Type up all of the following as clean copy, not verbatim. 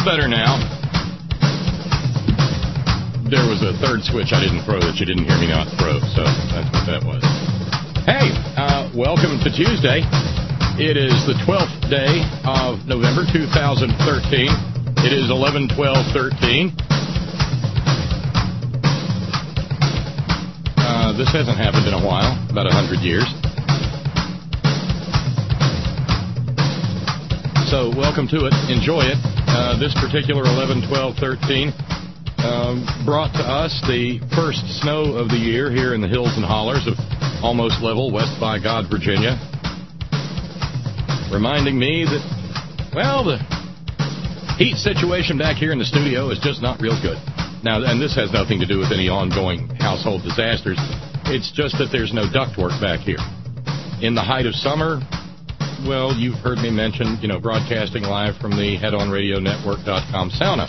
all better now. There was a third switch I didn't throw that you didn't hear me not throw, so that's what that was. Hey, welcome to Tuesday. It is the 12th day of November 2013. It is 11/12/13. This hasn't happened in a while, about 100 years. So welcome to it. Enjoy it. This particular 11/12/13 brought to us the first snow of the year here in the hills and hollers of almost level West by God, Virginia. Reminding me that, well, the heat situation back here in the studio is just not real good. Now, and this has nothing to do with any ongoing household disasters. It's just that there's no ductwork back here. In the height of summer, well, you've heard me mention, broadcasting live from the headonradionetwork.com sauna.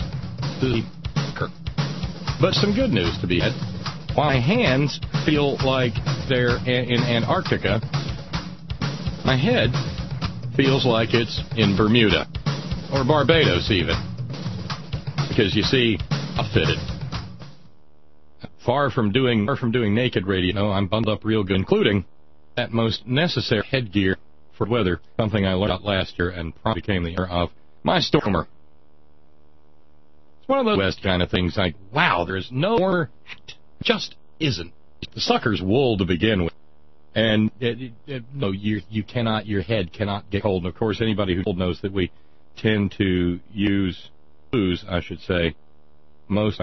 But some good news to be had. While my hands feel like they're in Antarctica, my head feels like it's in Bermuda, or Barbados even. Because, you see, I'm fitted. Far from doing naked radio, I'm bundled up real good, including that most necessary headgear for weather, something I learned out last year and probably became the era of my stormer. It's one of those West kind of things like, wow, there's no more, just isn't. The sucker's wool to begin with. And, you cannot, your head cannot get cold. And, of course, anybody who's cold knows that we tend to lose, most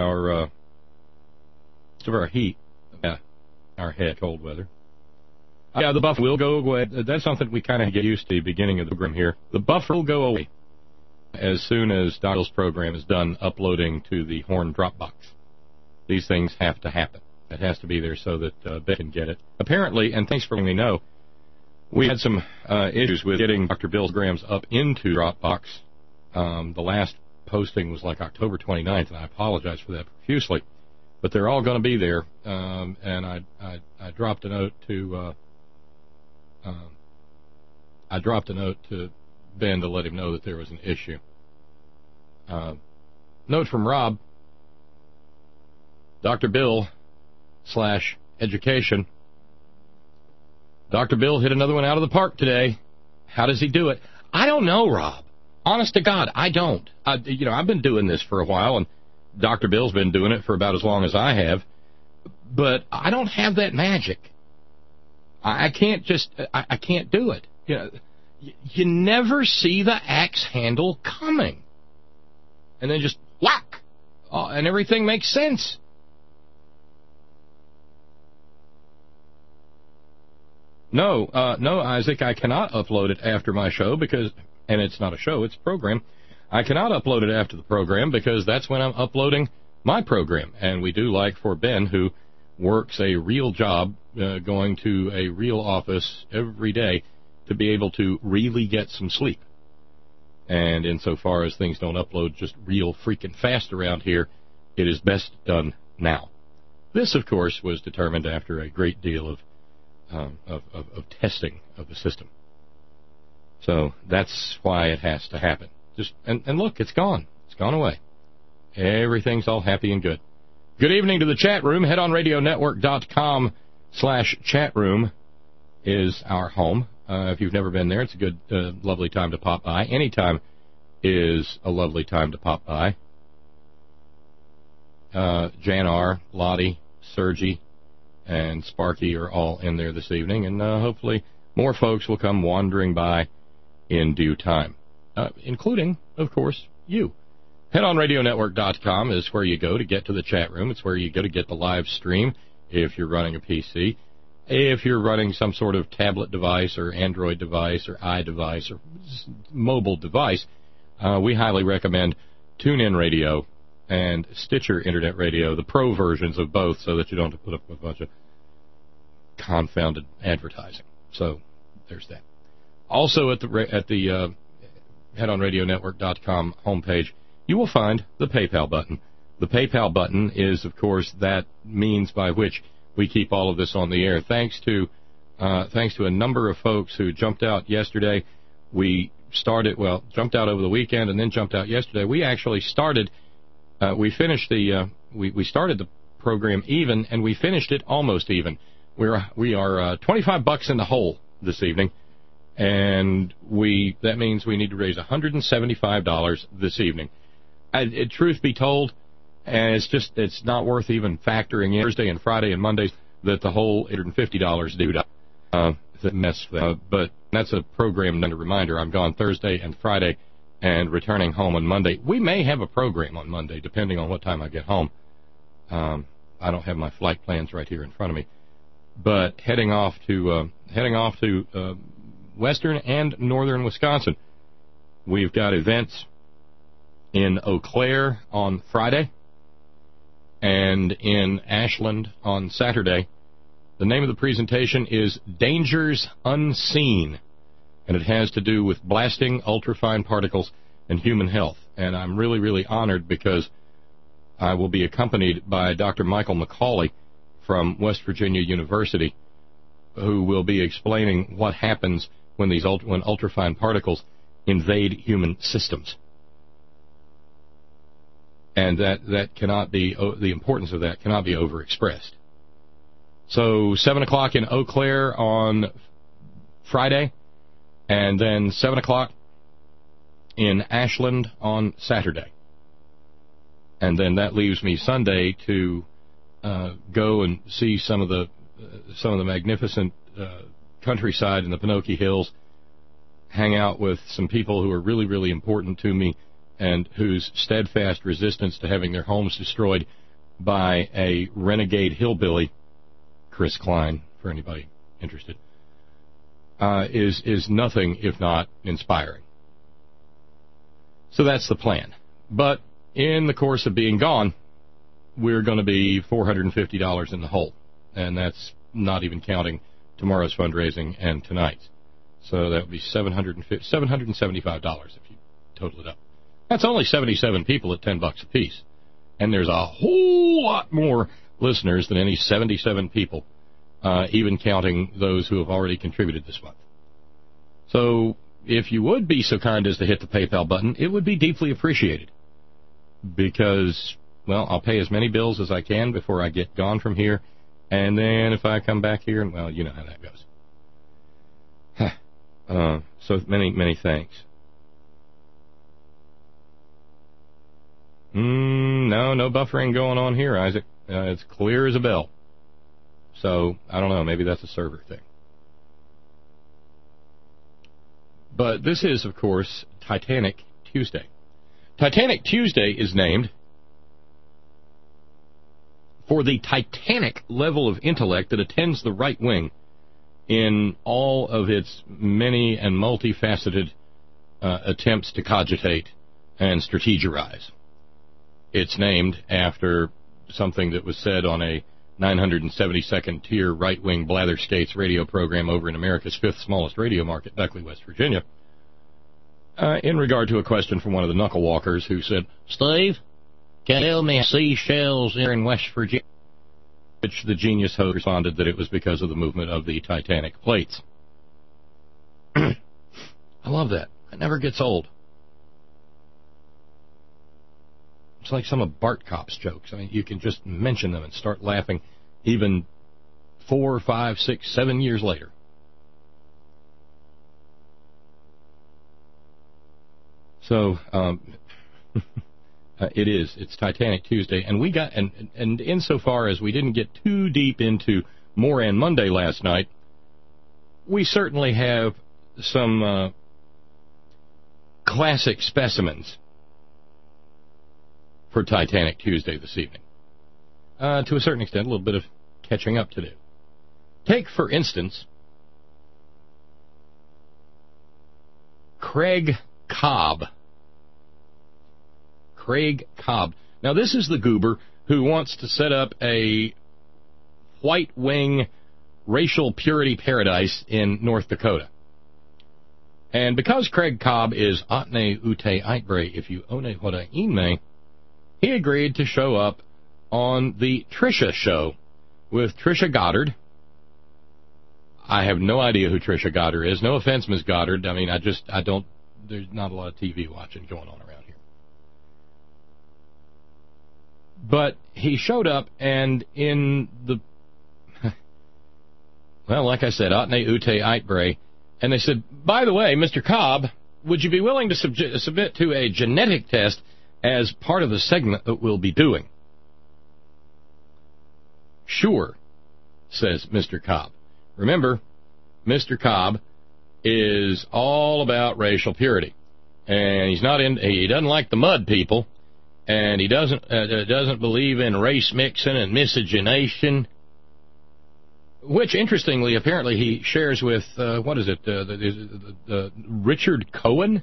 of our heat, our head, cold weather. Yeah, the buffer will go away. That's something we kind of get used to at the beginning of the program here. The buffer will go away as soon as Donald's program is done uploading to the Horn Dropbox. These things have to happen. It has to be there so that Ben can get it. Apparently, and thanks for letting me know, we had some issues with getting Dr. Bill's programs up into Dropbox. The last posting was like October 29th, and I apologize for that profusely. But they're all going to be there, and I dropped a note to Ben to let him know that there was an issue. Note from Rob, Dr. Bill /education. Dr. Bill hit another one out of the park today. How does he do it? I don't know, Rob. Honest to God, I don't. I've been doing this for a while, and Dr. Bill's been doing it for about as long as I have, but I don't have that magic. I can't do it. You never see the axe handle coming. And then just whack, and everything makes sense. No, Isaac, I cannot upload it after my show because, and it's not a show, it's a program. I cannot upload it after the program because that's when I'm uploading my program. And we do like for Ben, who works a real job, going to a real office every day, to be able to really get some sleep. And insofar as things don't upload just real freaking fast around here, it is best done now. This, of course, was determined after a great deal of testing of the system. So that's why it has to happen. And look, it's gone. It's gone away. Everything's all happy and good. Good evening to the chat room. HeadOnRadioNetwork.com/chat room is our home. If you've never been there, it's a good, lovely time to pop by. Anytime is a lovely time to pop by. Jan R., Lottie, Sergi, and Sparky are all in there this evening, and hopefully more folks will come wandering by in due time, including, of course, you. HeadOnRadioNetwork.com is where you go to get to the chat room. It's where you go to get the live stream if you're running a PC. If you're running some sort of tablet device or Android device or iDevice or mobile device, we highly recommend TuneIn Radio and Stitcher Internet Radio, the pro versions of both, so that you don't have to put up with a bunch of confounded advertising. So there's that. Also at the HeadOnRadioNetwork.com homepage, you will find the PayPal button. The PayPal button is, of course, that means by which we keep all of this on the air. Thanks to a number of folks who jumped out yesterday, we jumped out over the weekend and then jumped out yesterday. We actually started, we started the program even, and we finished it almost even. We are $25 in the hole this evening, and that means we need to raise $175 this evening. Truth be told, it's not worth even factoring in Thursday and Friday and Mondays that the whole $850 due to but that's a program. And a reminder, I'm gone Thursday and Friday and returning home on Monday. We may have a program on Monday depending on what time I get home. I don't have my flight plans right here in front of me, but heading off to western and northern Wisconsin. We've got events in Eau Claire on Friday and in Ashland on Saturday. The name of the presentation is Dangers Unseen, and it has to do with blasting ultrafine particles and human health. And I'm really, really honored because I will be accompanied by Dr. Michael McCauley from West Virginia University, who will be explaining what happens when ultrafine particles invade human systems. And that cannot be, the importance of that cannot be overexpressed. So 7 o'clock in Eau Claire on Friday, and then 7 o'clock in Ashland on Saturday. And then that leaves me Sunday to go and see some of the magnificent countryside in the Pinocchio Hills, hang out with some people who are really, really important to me and whose steadfast resistance to having their homes destroyed by a renegade hillbilly, Chris Klein, for anybody interested, is nothing if not inspiring. So that's the plan. But in the course of being gone, we're going to be $450 in the hole, and that's not even counting tomorrow's fundraising and tonight's. So that would be $775 if you total it up. That's only 77 people at $10 apiece, and there's a whole lot more listeners than any 77 people, even counting those who have already contributed this month. So if you would be so kind as to hit the PayPal button, it would be deeply appreciated, because, well, I'll pay as many bills as I can before I get gone from here, and then if I come back here, and, well, you know how that goes. So many, many thanks. No buffering going on here, Isaac. It's clear as a bell. So, I don't know, maybe that's a server thing. But this is, of course, Titanic Tuesday. Titanic Tuesday is named for the titanic level of intellect that attends the right wing in all of its many and multifaceted attempts to cogitate and strategize. It's named after something that was said on a 972nd tier right-wing blatherskates radio program over in America's fifth smallest radio market, Beckley, West Virginia, in regard to a question from one of the knuckle walkers who said, "Steve, can you tell me seashells here in West Virginia?" Which the genius host responded that it was because of the movement of the Titanic plates. I love that. It never gets old. It's like some of Bart Kopp's jokes. I mean, you can just mention them and start laughing even 4, 5, 6, 7 years later. So, it's Titanic Tuesday, and we got, and insofar as we didn't get too deep into Moran Monday last night, we certainly have some classic specimens for Titanic Tuesday this evening. To a certain extent, a little bit of catching up to do. Take, for instance, Craig Cobb. Craig Cobb. Now, this is the goober who wants to set up a white wing racial purity paradise in North Dakota. And because Craig Cobb is Atne Ute Eitbre, if you one what I ime, he agreed to show up on the Trisha show with Trisha Goddard. I have no idea who Trisha Goddard is. No offense, Ms. Goddard. I mean, I don't there's not a lot of TV watching going on around here. But he showed up, and in the, well, like I said, Atne Ute Eitbre, and they said, by the way, Mr. Cobb, would you be willing to submit to a genetic test as part of the segment that we'll be doing? Sure, says Mr. Cobb. Remember, Mr. Cobb is all about racial purity, and he doesn't like the mud people, and he doesn't believe in race mixing and miscegenation, which, interestingly, apparently he shares with, Richard Cohen?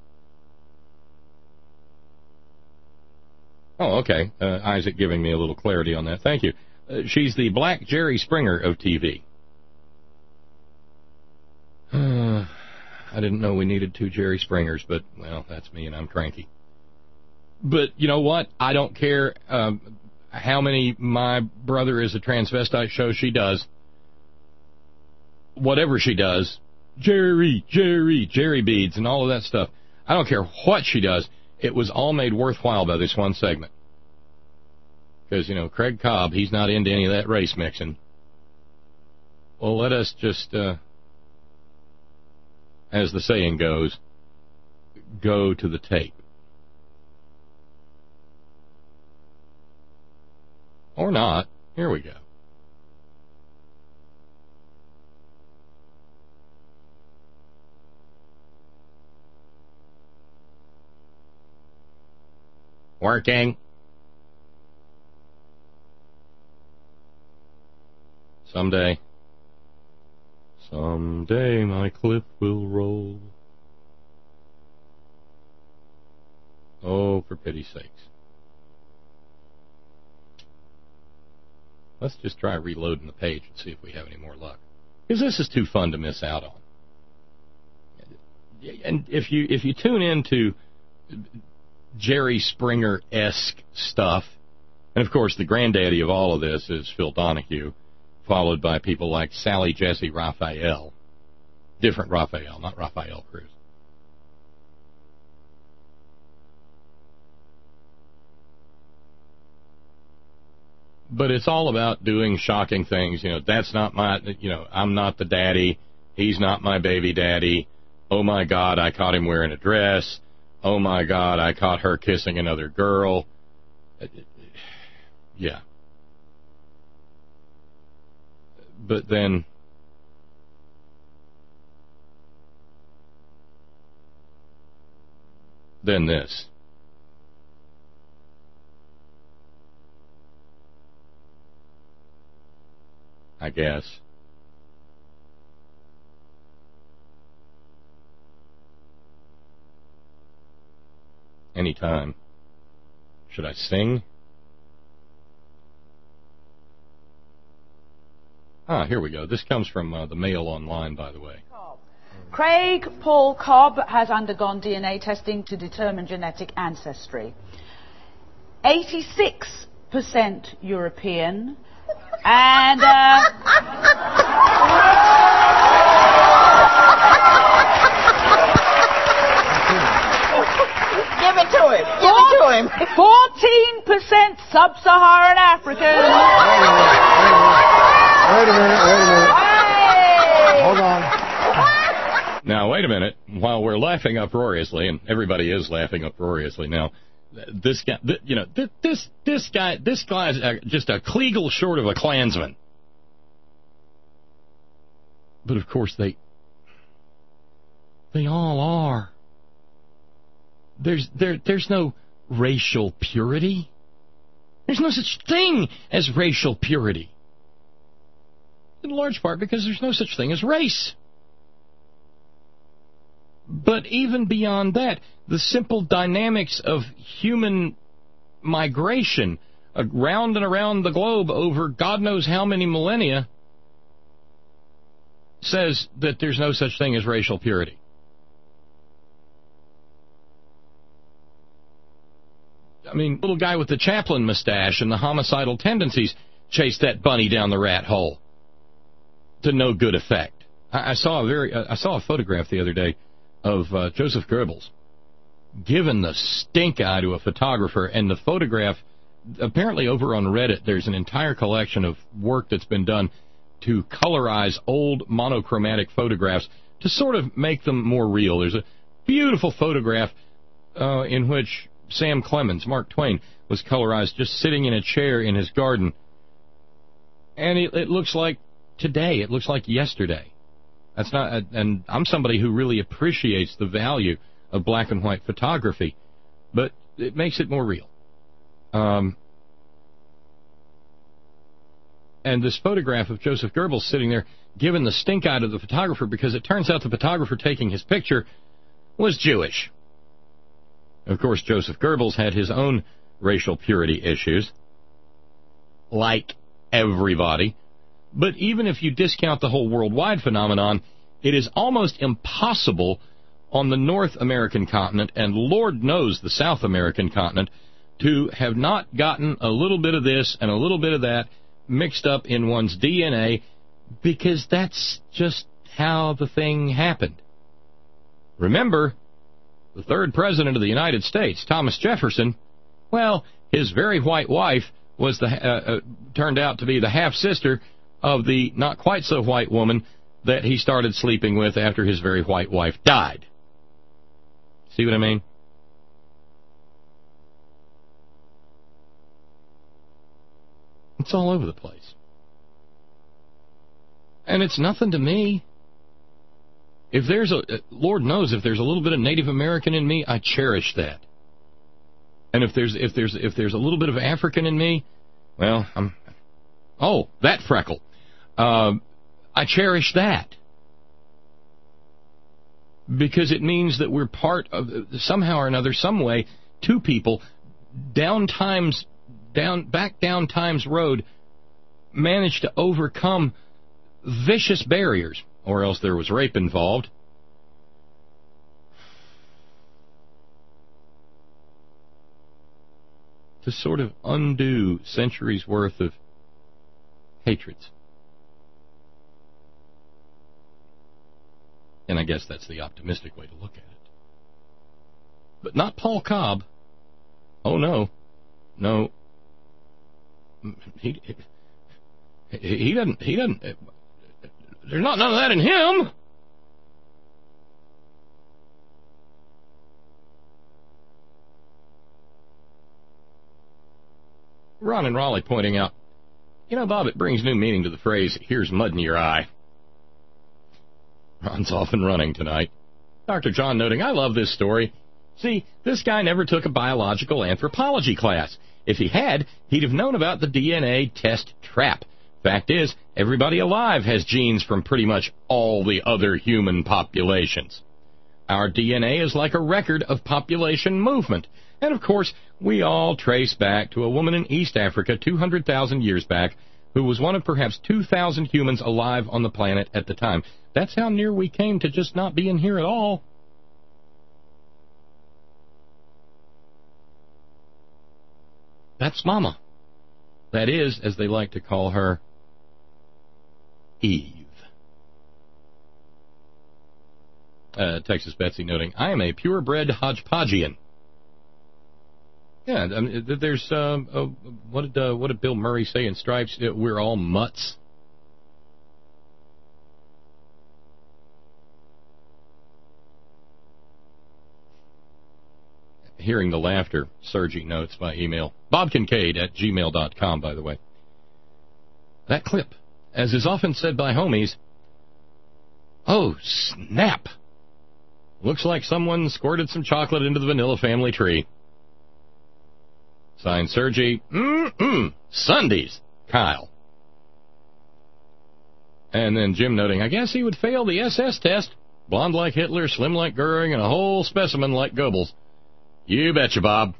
Oh, okay. Isaac giving me a little clarity on that. Thank you. She's the Black Jerry Springer of TV. I didn't know we needed 2 Jerry Springers, but, well, that's me and I'm cranky. But you know what? I don't care how many My Brother is a Transvestite show she does. Whatever she does, Jerry beads and all of that stuff. I don't care what she does. It was all made worthwhile by this one segment. Because, Craig Cobb, he's not into any of that race mixing. Well, let us just, as the saying goes, go to the tape. Or not. Here we go. Working. Someday my clip will roll. Oh, for pity's sakes. Let's just try reloading the page and see if we have any more luck. Because this is too fun to miss out on. And if you tune into Jerry Springer-esque stuff, and of course the granddaddy of all of this is Phil Donahue, followed by people like Sally Jesse Raphael. Different Raphael, not Raphael Cruz. But it's all about doing shocking things. That's not my, I'm not the daddy. He's not my baby daddy. Oh my God, I caught him wearing a dress. Oh my God, I caught her kissing another girl. Yeah. But then this. I guess. Anytime. Should I sing? Here we go. This comes from the Mail Online, by the way. Craig Paul Cobb has undergone DNA testing to determine genetic ancestry. 86% European and... Give it to him. Give it to him. 14% Sub-Saharan African. Wait a minute. Hold on. Now, wait a minute. While we're laughing uproariously, and everybody is laughing uproariously now, this guy, this guy's just a Kleagle short of a Klansman. But of course they all are. There's no racial purity. There's no such thing as racial purity. In large part because there's no such thing as race. But even beyond that, the simple dynamics of human migration around and around the globe over God knows how many millennia says that there's no such thing as racial purity. I mean, little guy with the Chaplin mustache and the homicidal tendencies chased that bunny down the rat hole to no good effect. I saw a photograph the other day of Joseph Goebbels giving the stink eye to a photographer, and the photograph, apparently over on Reddit, there's an entire collection of work that's been done to colorize old monochromatic photographs to sort of make them more real. There's a beautiful photograph in which Sam Clemens, Mark Twain, was colorized just sitting in a chair in his garden. And it looks like today. It looks like yesterday. That's not, and I'm somebody who really appreciates the value of black and white photography, but it makes it more real. And this photograph of Joseph Goebbels sitting there giving the stink eye to the photographer, because it turns out the photographer taking his picture was Jewish. Of course, Joseph Goebbels had his own racial purity issues, like everybody. But even if you discount the whole worldwide phenomenon, it is almost impossible on the North American continent, and Lord knows the South American continent, to have not gotten a little bit of this and a little bit of that mixed up in one's DNA, because that's just how the thing happened. Remember, the third president of the United States, Thomas Jefferson, well, his very white wife was turned out to be the half-sister of the not-quite-so-white woman that he started sleeping with after his very white wife died. See what I mean? It's all over the place. And it's nothing to me. If there's Lord knows, if there's a little bit of Native American in me, I cherish that. And if there's a little bit of African in me, well, that freckle. I cherish that. Because it means that we're part of, somehow or another, some way, two people, back down Time's Road, managed to overcome vicious barriers, or else there was rape involved. To sort of undo centuries worth of hatreds. And I guess that's the optimistic way to look at it. But not Paul Cobb. Oh, no. No. He doesn't, there's not none of that in him. Ron and Raleigh pointing out, Bob, it brings new meaning to the phrase, here's mud in your eye. Ron's off and running tonight. Dr. John noting, I love this story. See, this guy never took a biological anthropology class. If he had, he'd have known about the DNA test trap. Fact is, everybody alive has genes from pretty much all the other human populations. Our DNA is like a record of population movement. And, of course, we all trace back to a woman in East Africa 200,000 years back who was one of perhaps 2,000 humans alive on the planet at the time. That's how near we came to just not being here at all. That's Mama. That is, as they like to call her, Eve. Texas Betsy noting, I am a purebred hodgepodgean. Yeah, I mean, there's, what did Bill Murray say in Stripes? We're all mutts. Hearing the laughter, Sergi notes by email. BobKincaid@gmail.com, by the way. That clip, as is often said by homies, oh, snap. Looks like someone squirted some chocolate into the vanilla family tree. Signed, Sergi. Sundays, Kyle. And then Jim noting, I guess he would fail the SS test. Blonde like Hitler, slim like Goering, and a whole specimen like Goebbels. You betcha, Bob.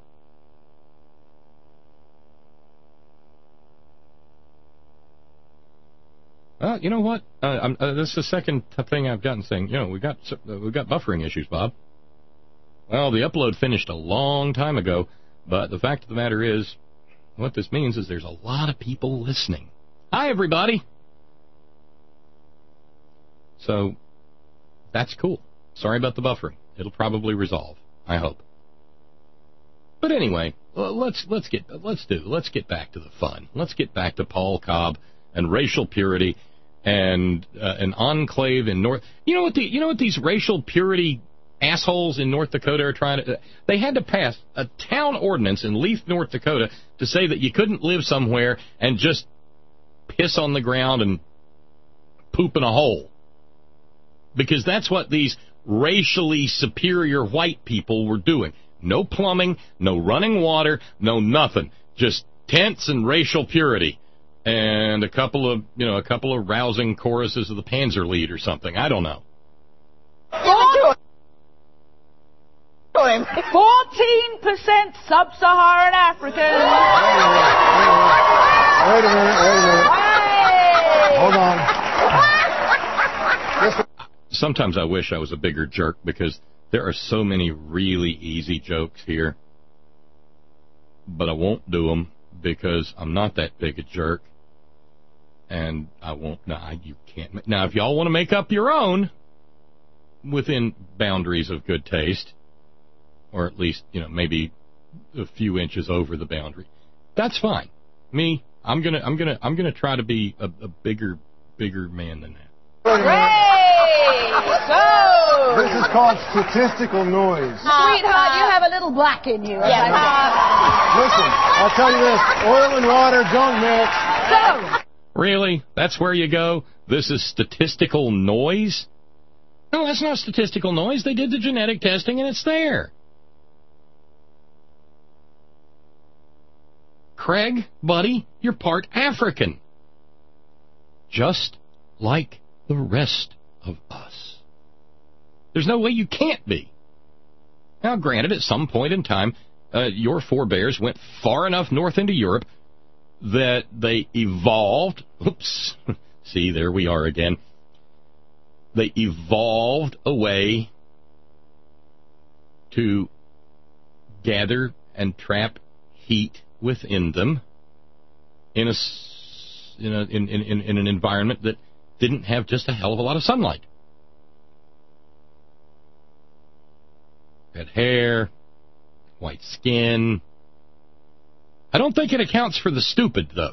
You know what? This is the second thing I've gotten saying. We've got buffering issues, Bob. Well, the upload finished a long time ago, but the fact of the matter is, what this means is there's a lot of people listening. Hi, everybody. So, that's cool. Sorry about the buffering. It'll probably resolve, I hope. But anyway, let's get back to the fun. Let's get back to Paul Cobb and racial purity and an enclave in North. You know what these racial purity assholes in North Dakota are trying to. They had to pass a town ordinance in Leith, North Dakota, to say that you couldn't live somewhere and just piss on the ground and poop in a hole, because that's what these racially superior white people were doing. No plumbing, no running water, no nothing. Just tents and racial purity, and a couple of rousing choruses of the Panzerlied or something. I don't know. 14% sub-Saharan African. Wait a minute. Hold on. Sometimes I wish I was a bigger jerk, because there are so many really easy jokes here. But I won't do them because I'm not that big a jerk. And I won't. Nah, you can't. Now, if y'all want to make up your own within boundaries of good taste, or at least, maybe a few inches over the boundary, that's fine. Me, I'm gonna try to be a bigger man than that. This is called statistical noise. Sweetheart, you have a little black in you. Yeah. Listen, I'll tell you this. Oil and water don't mix. So, Really? That's where you go? This is statistical noise? No, that's not statistical noise. They did the genetic testing and it's there. Craig, buddy, you're part African. Just like the rest of us. There's no way you can't be. Now, granted, at some point in time, your forebears went far enough north into Europe that they evolved. Oops. See, there we are again. They evolved a way to gather and trap heat within them in an environment that didn't have just a hell of a lot of sunlight. Red hair, white skin. I don't think it accounts for the stupid, though.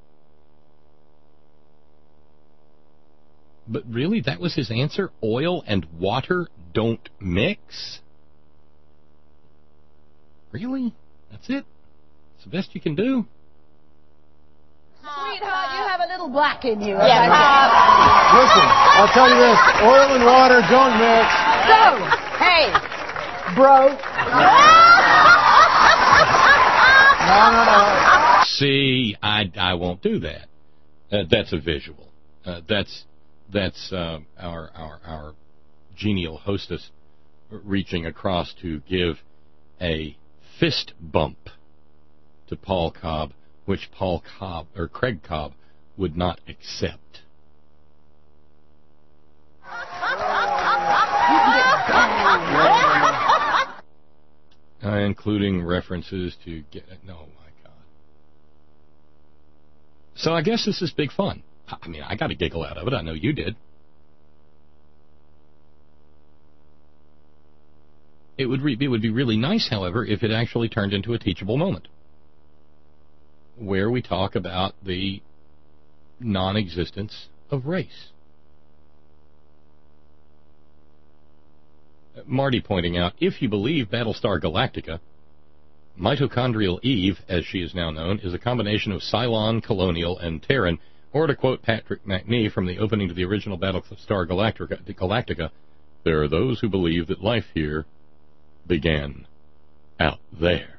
But really, that was his answer? Oil and water don't mix? Really? That's it? It's the best you can do? sweetheart, you have a little black in you. Yeah. Listen, I'll tell you this. Oil and water don't mix. So, hey, bro. No. See, I won't do that. That's a visual. That's our genial hostess reaching across to give a fist bump to Paul Cobb, which Craig Cobb would not accept. Including references to no, my God. So I guess this is big fun. I mean, I got a giggle out of it. I know you did. It would be really nice, however, if it actually turned into a teachable moment where we talk about the non-existence of race. Marty pointing out, if you believe Battlestar Galactica, Mitochondrial Eve, as she is now known, is a combination of Cylon, Colonial, and Terran, or to quote Patrick McNee from the opening to the original Battlestar Galactica, there are those who believe that life here began out there.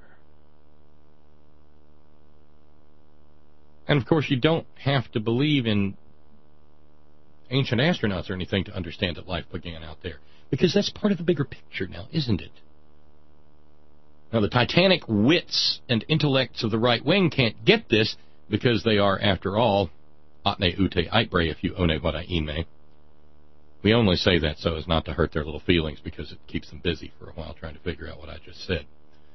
And of course, you don't have to believe in ancient astronauts or anything to understand that life began out there, because that's part of the bigger picture now, isn't it? Now, the titanic wits and intellects of the right wing can't get this because they are, after all, atne ute aibre if you one what I ime. We only say that so as not to hurt their little feelings, because it keeps them busy for a while trying to figure out what I just said.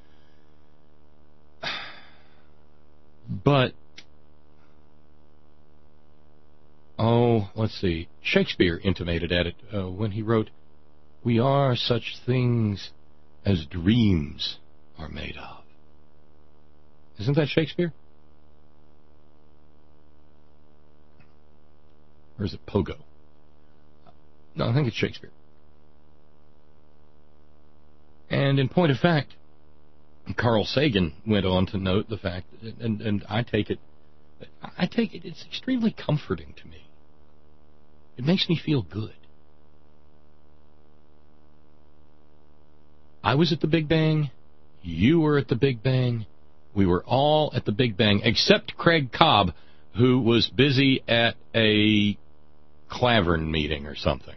But, let's see. Shakespeare intimated at it when he wrote, We are such things as dreams are made of. Isn't that Shakespeare? Or is it Pogo? No, I think it's Shakespeare. And in point of fact, Carl Sagan went on to note the fact, and I take it, it's extremely comforting to me. It makes me feel good. I was at the Big Bang. You were at the Big Bang. We were all at the Big Bang, except Craig Cobb, who was busy at a Clavern meeting or something.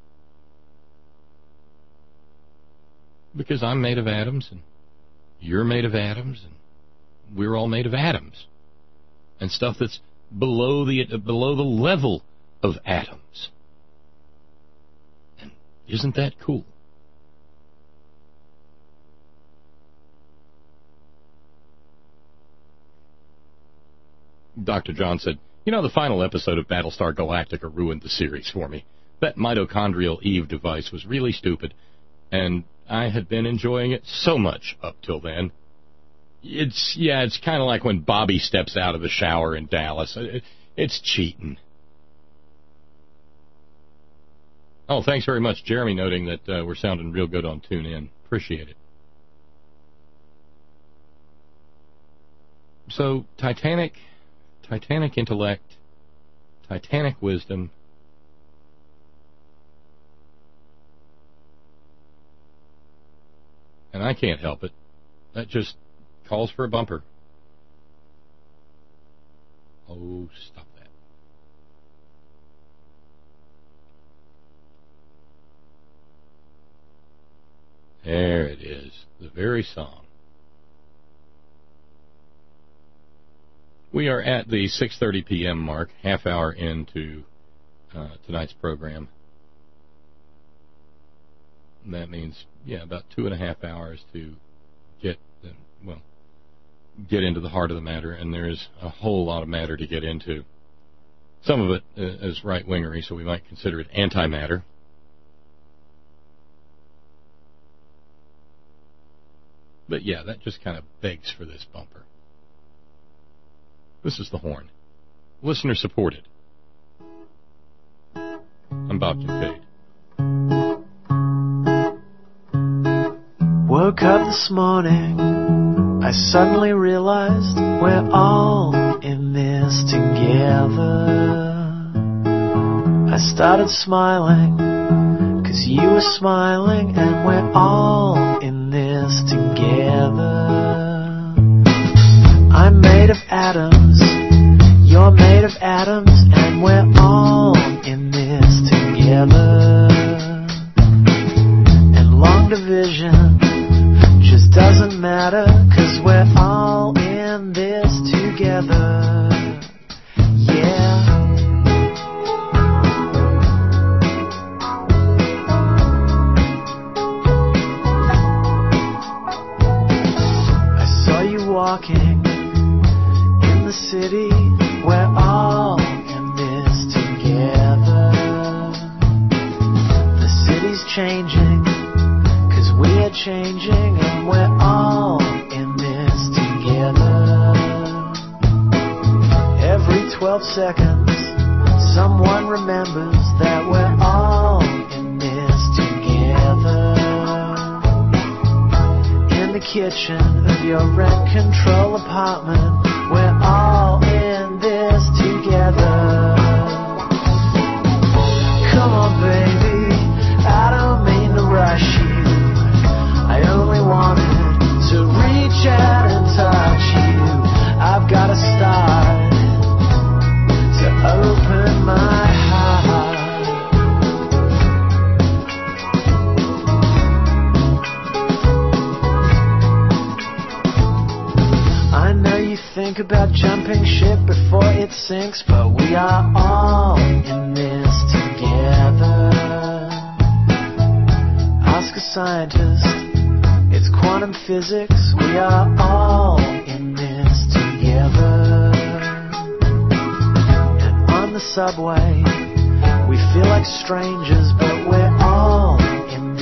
Because I'm made of atoms, and you're made of atoms, and we're all made of atoms. And stuff that's below the level of atoms. And isn't that cool? Dr. John said, the final episode of Battlestar Galactica ruined the series for me. That mitochondrial Eve device was really stupid, and I had been enjoying it so much up till then. It's kind of like when Bobby steps out of the shower in Dallas. It's cheating. Oh, thanks very much, Jeremy, noting that we're sounding real good on TuneIn. Appreciate it. So, Titanic intellect, Titanic wisdom, and I can't help it. That just calls for a bumper. Oh, stop that. There it is, the very song. We are at the 6:30 p.m. mark, half hour into tonight's program. And that means, about 2.5 hours to get into the heart of the matter, and there's a whole lot of matter to get into. Some of it is right-wingery, so we might consider it antimatter. But that just kind of begs for this bumper. This is the horn. Listener supported. I'm Bob Kincaid. Woke up this morning, I suddenly realized we're all in this together. I started smiling, 'cause you were smiling, and we're all in this together. I'm made of atoms, you're made of atoms, and we're all in this together. And long division just doesn't matter, 'cause we're all in this together. Yeah. I saw you walking in the city, we're all in this together. The city's changing, 'cause we're changing, and we're all in this together. Every 12 seconds, someone remembers that we're all in this together. In the kitchen of your rent-control apartment, we're all in this together. Come on, baby, I don't mean to rush you. I only wanted to reach out and touch you. I've got to start to open my heart. I know you think about jumping ship before it sinks, but we are all in this together. Ask a scientist, it's quantum physics, we are all in this together. And on the subway, we feel like strangers, but we're all in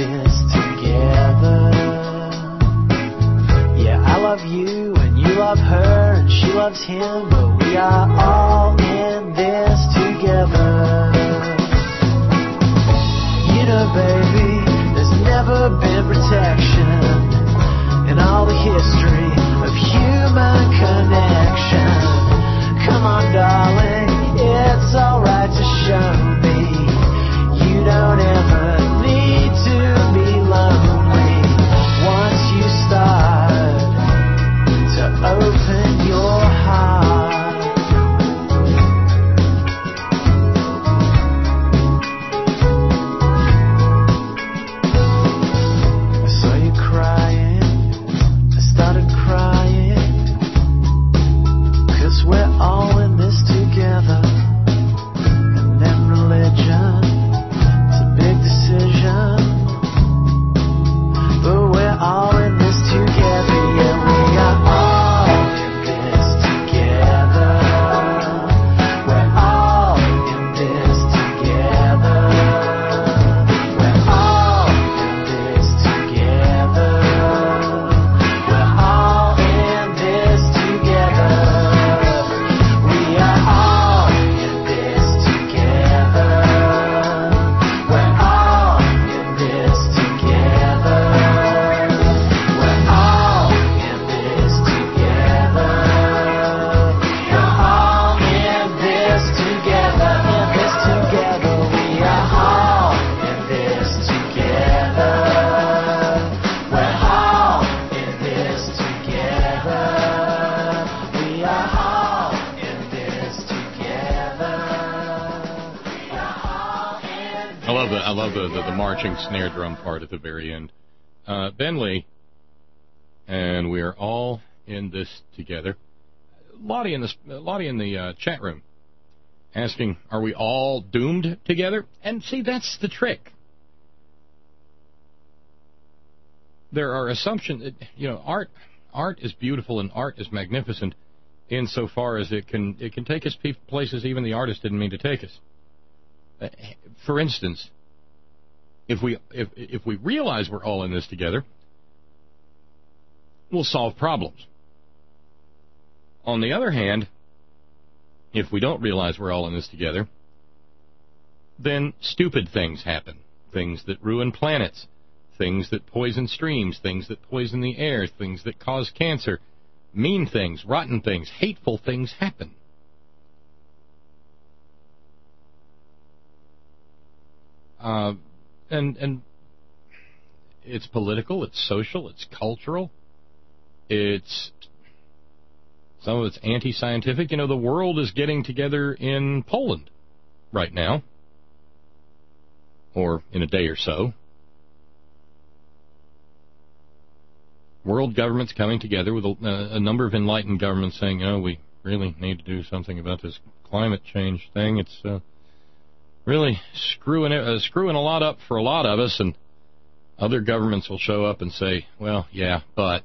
love you and you love her and she loves him, but we are all in this together. You know, baby, there's never been protection in all the history of human connection. Come on, darling, it's alright to show me you don't ever need to be lonely once you start to open your heart. I saw you crying, I started crying, 'cause we're all in this together. And then religion, it's a big decision, but we're all in this together. Yeah, we are all in this together. We're all in this together. We're all in this together. We're all in this together. We are all in this together. We're all in this together. We're all in this together. We're all in this together. In this together. We are all in this together. We're all in this together. We are all in this together. We are all in I love the marching snare drum part at the very end. Ben Lee, and we are all in this together. Lottie in the chat room asking, are we all doomed together? And see, that's the trick. There are assumptions. Art is beautiful and art is magnificent insofar as it can take us places even the artist didn't mean to take us. For instance, if we realize we're all in this together, we'll solve problems. On the other hand, if we don't realize we're all in this together, then stupid things happen. Things that ruin planets, things that poison streams, things that poison the air, things that cause cancer, mean things, rotten things, hateful things happen. And it's political, it's social, it's cultural, it's some of it's anti-scientific. You know, the world is getting together in Poland right now, or in a day or so. World governments coming together with a number of enlightened governments saying, we really need to do something about this climate change thing. It's really screwing a lot up for a lot of us, and other governments will show up and say, well, yeah, but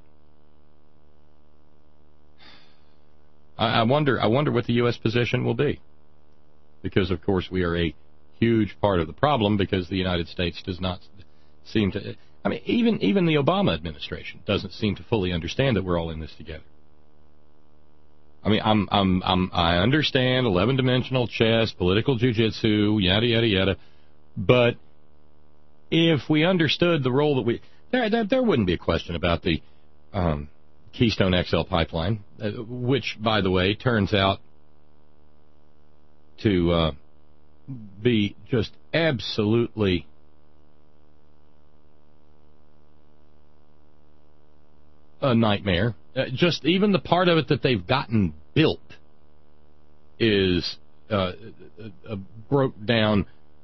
I wonder what the U.S. position will be, because of course we are a huge part of the problem, because the United States does not seem to. I mean, even the Obama administration doesn't seem to fully understand that we're all in this together. I mean, I understand 11-dimensional chess, political jiu-jitsu, yada yada yada, but if we understood the role that there wouldn't be a question about the Keystone XL pipeline, which, by the way, turns out to be just absolutely a nightmare. Just even the part of it that they've gotten built is a broke down,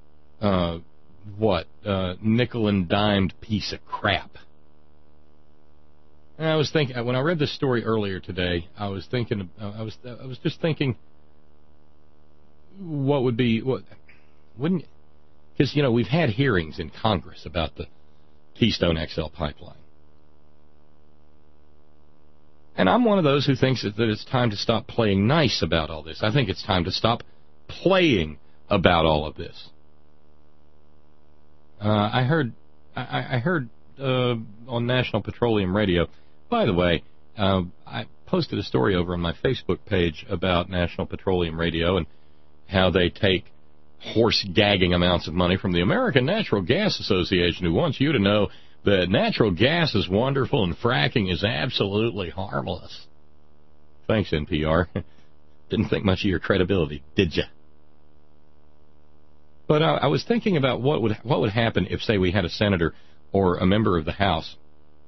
nickel and dimed piece of crap. And I was thinking, when I read this story earlier today, I was just thinking, because we've had hearings in Congress about the Keystone XL pipeline. And I'm one of those who thinks that it's time to stop playing nice about all this. I think it's time to stop playing about all of this. I heard on National Petroleum Radio, by the way, I posted a story over on my Facebook page about National Petroleum Radio and how they take horse-gagging amounts of money from the American Natural Gas Association, who wants you to know that natural gas is wonderful and fracking is absolutely harmless. Thanks, NPR. Didn't think much of your credibility, did you? But I was thinking about what would happen if, say, we had a senator or a member of the House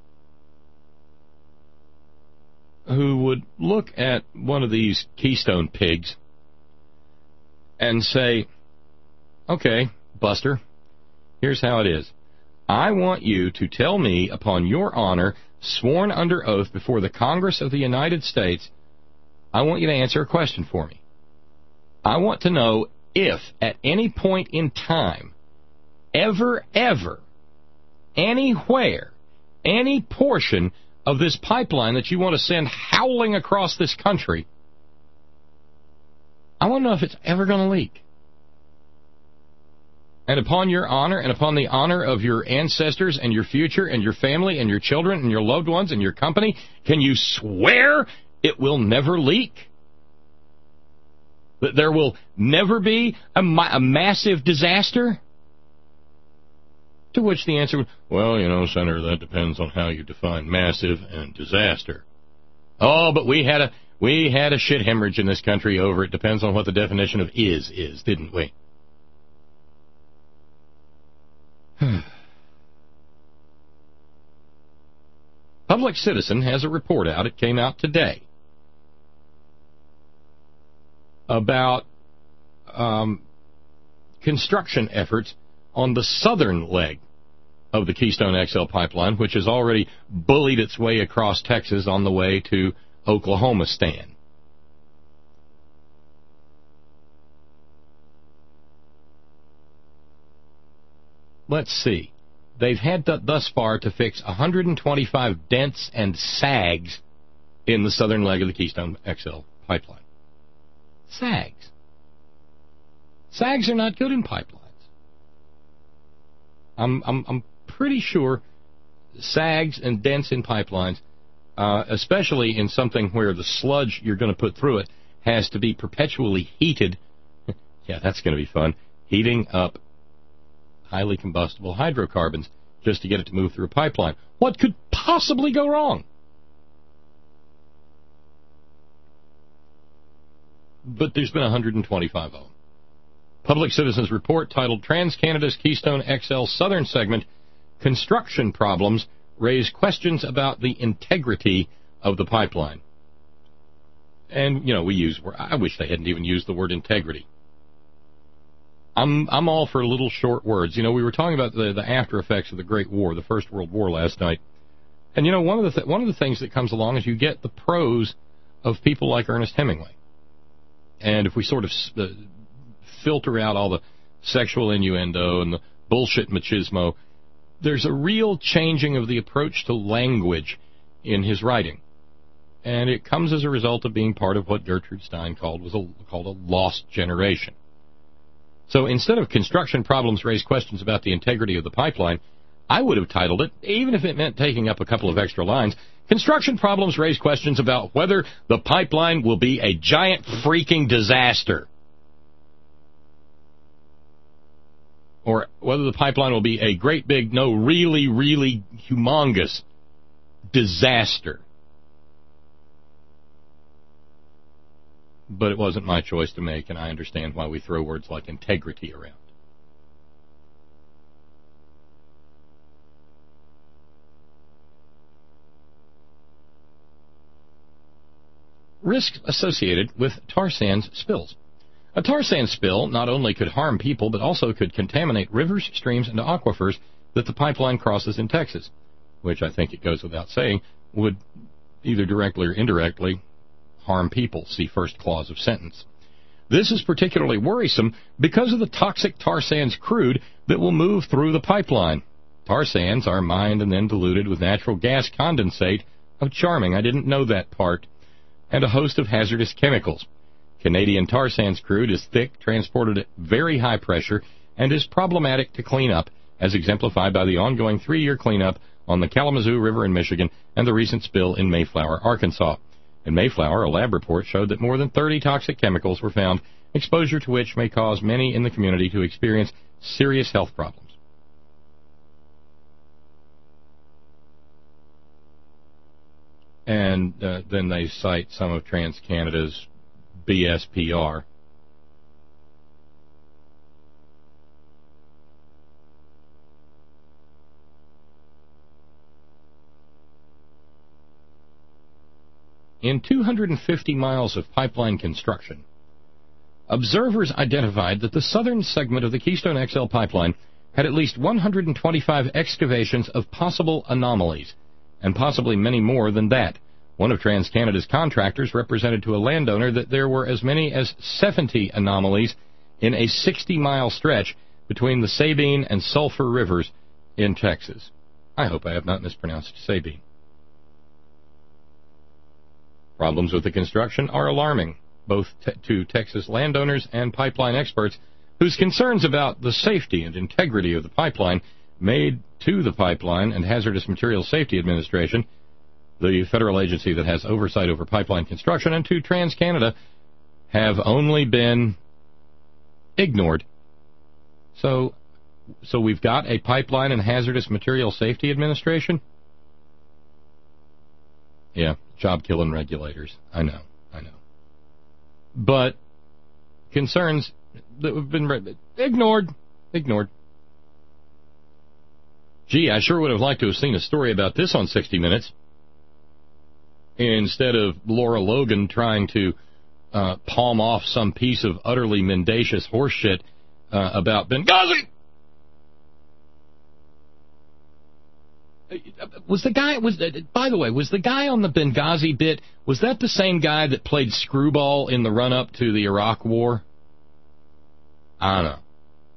who would look at one of these Keystone pigs and say, okay, Buster, here's how it is. I want you to tell me, upon your honor, sworn under oath before the Congress of the United States, I want you to answer a question for me. I want to know if, at any point in time, ever, anywhere, any portion of this pipeline that you want to send howling across this country, I want to know if it's ever going to leak. And upon your honor and upon the honor of your ancestors and your future and your family and your children and your loved ones and your company, can you swear it will never leak? That there will never be a massive disaster? To which the answer was, well, you know, Senator, that depends on how you define massive and disaster. Oh, but we had a shit hemorrhage in this country over it. Depends on what the definition of is, didn't we? Public Citizen has a report out. It came out today about construction efforts on the southern leg of the Keystone XL pipeline, which has already bullied its way across Texas on the way to Oklahoma Stan. Let's see. They've had thus far to fix 125 dents and sags in the southern leg of the Keystone XL pipeline. Sags. Sags are not good in pipelines. I'm pretty sure sags and dents in pipelines, especially in something where the sludge you're going to put through it has to be perpetually heated. Yeah, that's going to be fun. Heating up highly combustible hydrocarbons just to get it to move through a pipeline. What could possibly go wrong? But there's been 125 of them. Public Citizen's report titled TransCanada's Keystone XL Southern Segment Construction Problems Raise Questions About the Integrity of the Pipeline. And, you know, I wish they hadn't even used the word integrity. I'm all for little short words. You know, we were talking about the after effects of the Great War, the First World War last night. And, you know, one of the things that comes along is you get the prose of people like Ernest Hemingway. And if we sort of filter out all the sexual innuendo and the bullshit machismo, there's a real changing of the approach to language in his writing. And it comes as a result of being part of what Gertrude Stein called a lost generation. So instead of construction problems raise questions about the integrity of the pipeline, I would have titled it, even if it meant taking up a couple of extra lines, construction problems raise questions about whether the pipeline will be a giant freaking disaster. Or whether the pipeline will be a great big, no, really, really humongous disaster. But it wasn't my choice to make, and I understand why we throw words like integrity around. Risks associated with tar sands spills. A tar sand spill not only could harm people, but also could contaminate rivers, streams, and aquifers that the pipeline crosses in Texas, which I think it goes without saying would either directly or indirectly harm people. See first clause of sentence. This is particularly worrisome because of the toxic tar sands crude that will move through the pipeline. Tar sands are mined and then diluted with natural gas condensate. Oh, charming, I didn't know that part. And a host of hazardous chemicals. Canadian tar sands crude is thick, transported at very high pressure, and is problematic to clean up, as exemplified by the ongoing 3-year cleanup on the Kalamazoo River in Michigan and the recent spill in Mayflower, Arkansas. In Mayflower, a lab report showed that more than 30 toxic chemicals were found, exposure to which may cause many in the community to experience serious health problems. And then they cite some of TransCanada's BSPR. In 250 miles of pipeline construction, observers identified that the southern segment of the Keystone XL pipeline had at least 125 excavations of possible anomalies, and possibly many more than that. One of TransCanada's contractors represented to a landowner that there were as many as 70 anomalies in a 60-mile stretch between the Sabine and Sulphur Rivers in Texas. I hope I have not mispronounced Sabine. Problems with the construction are alarming, both to Texas landowners and pipeline experts, whose concerns about the safety and integrity of the pipeline made to the Pipeline and Hazardous Materials Safety Administration, the federal agency that has oversight over pipeline construction, and to TransCanada, have only been ignored. So we've got a Pipeline and Hazardous Materials Safety Administration? Yeah, job-killing regulators. I know. But concerns that have been ignored. Gee, I sure would have liked to have seen a story about this on 60 Minutes instead of Laura Logan trying to palm off some piece of utterly mendacious horseshit about Benghazi. By the way, was the guy on the Benghazi bit, was that the same guy that played Screwball in the run-up to the Iraq War? I don't know.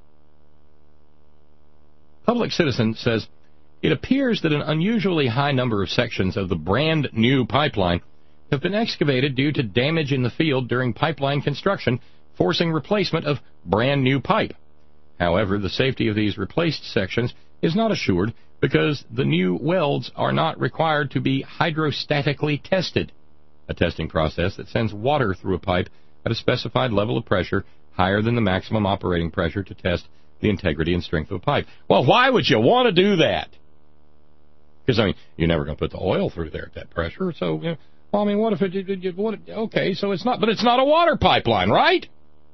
Public Citizen says, it appears that an unusually high number of sections of the brand new pipeline have been excavated due to damage in the field during pipeline construction, forcing replacement of brand new pipe. However, the safety of these replaced sections is not assured because the new welds are not required to be hydrostatically tested, a testing process that sends water through a pipe at a specified level of pressure higher than the maximum operating pressure to test the integrity and strength of a pipe. Well, why would you want to do that? Because, I mean, you're never going to put the oil through there at that pressure. So, you know, well, I mean, what if okay, so it's not, but it's not a water pipeline, right?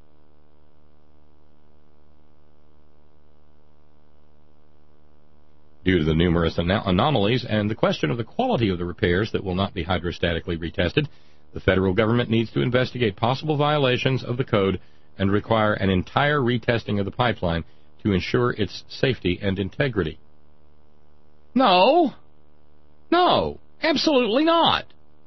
Due to the numerous anomalies and the question of the quality of the repairs that will not be hydrostatically retested, the federal government needs to investigate possible violations of the code and require an entire retesting of the pipeline to ensure its safety and integrity. No, absolutely not.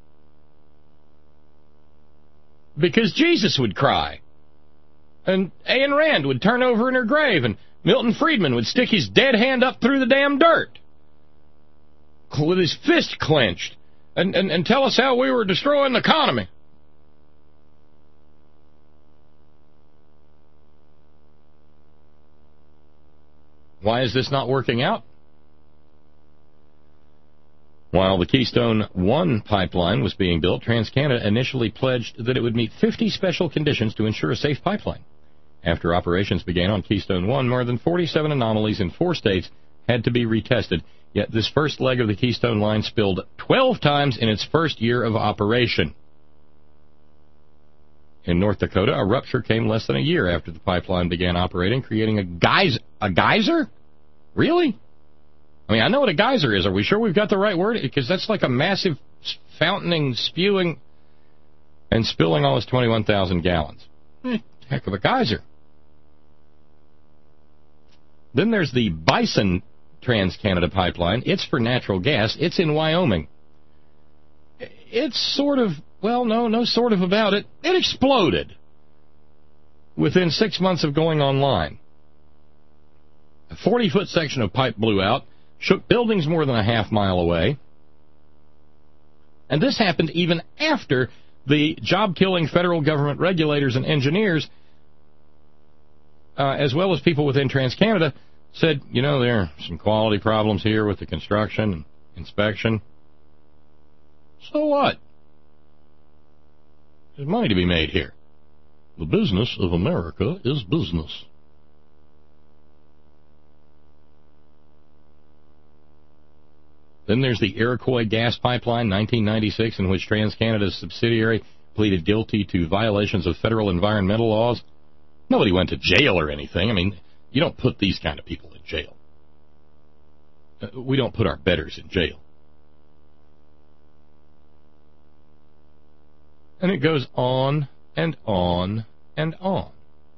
Because Jesus would cry, and Ayn Rand would turn over in her grave, and Milton Friedman would stick his dead hand up through the damn dirt with his fist clenched and tell us how we were destroying the economy. Why is this not working out? While the Keystone 1 pipeline was being built, TransCanada initially pledged that it would meet 50 special conditions to ensure a safe pipeline. After operations began on Keystone 1, more than 47 anomalies in 4 states had to be retested, yet this first leg of the Keystone line spilled 12 times in its first year of operation. In North Dakota, a rupture came less than a year after the pipeline began operating, creating a geyser? Really? I mean, I know what a geyser is. Are we sure we've got the right word? Because that's like a massive fountaining, spewing, and spilling almost 21,000 gallons. Heck of a geyser. Then there's the Bison TransCanada pipeline. It's for natural gas. It's in Wyoming. It's sort of, well, no sort of about it. It exploded within 6 months of going online. A 40-foot section of pipe blew out, shook buildings more than a half-mile away. And this happened even after the job-killing federal government regulators and engineers, as well as people within TransCanada, said, there are some quality problems here with the construction and inspection. So what? There's money to be made here. The business of America is business. Then there's the Iroquois gas pipeline, 1996, in which TransCanada's subsidiary pleaded guilty to violations of federal environmental laws. Nobody went to jail or anything. I mean, you don't put these kind of people in jail. We don't put our betters in jail. And it goes on and on and on.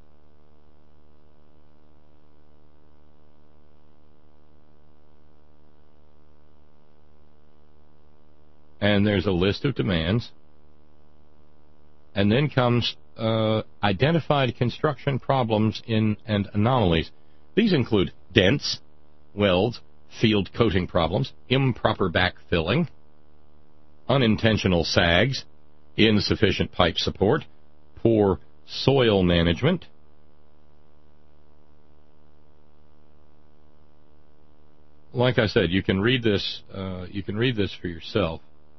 And there's a list of demands. And then comes identified construction problems and anomalies. These include dents, welds, field coating problems, improper backfilling, unintentional sags, insufficient pipe support, poor soil management. Like I said, you can read this. You can read this for yourself.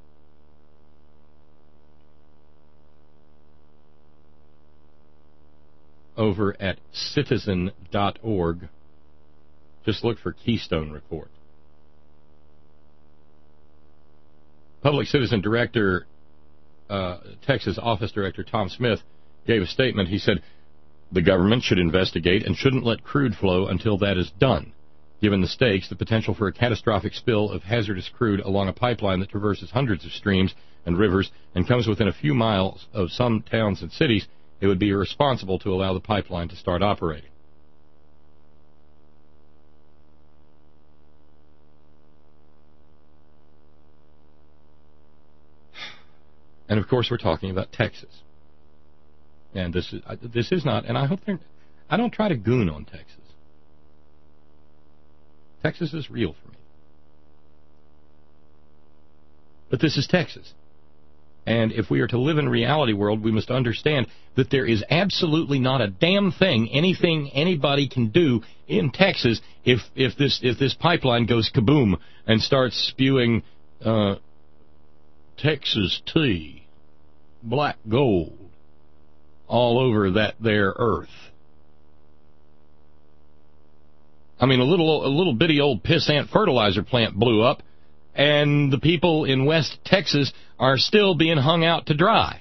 Over at citizen.org. Just look for Keystone Report. Public Citizen Director, Texas Office Director Tom Smith gave a statement. He said, the government should investigate and shouldn't let crude flow until that is done. Given the stakes, the potential for a catastrophic spill of hazardous crude along a pipeline that traverses hundreds of streams and rivers and comes within a few miles of some towns and cities, it would be irresponsible to allow the pipeline to start operating. And of course, we're talking about Texas. And this is not, and I hope I don't try to goon on Texas. Texas is real for me. But this is Texas. And if we are to live in a reality world, we must understand that there is absolutely not a damn thing, anything anybody can do in Texas if this pipeline goes kaboom and starts spewing Texas tea, black gold, all over that there earth. I mean, a little bitty old pissant fertilizer plant blew up, and the people in West Texas are still being hung out to dry.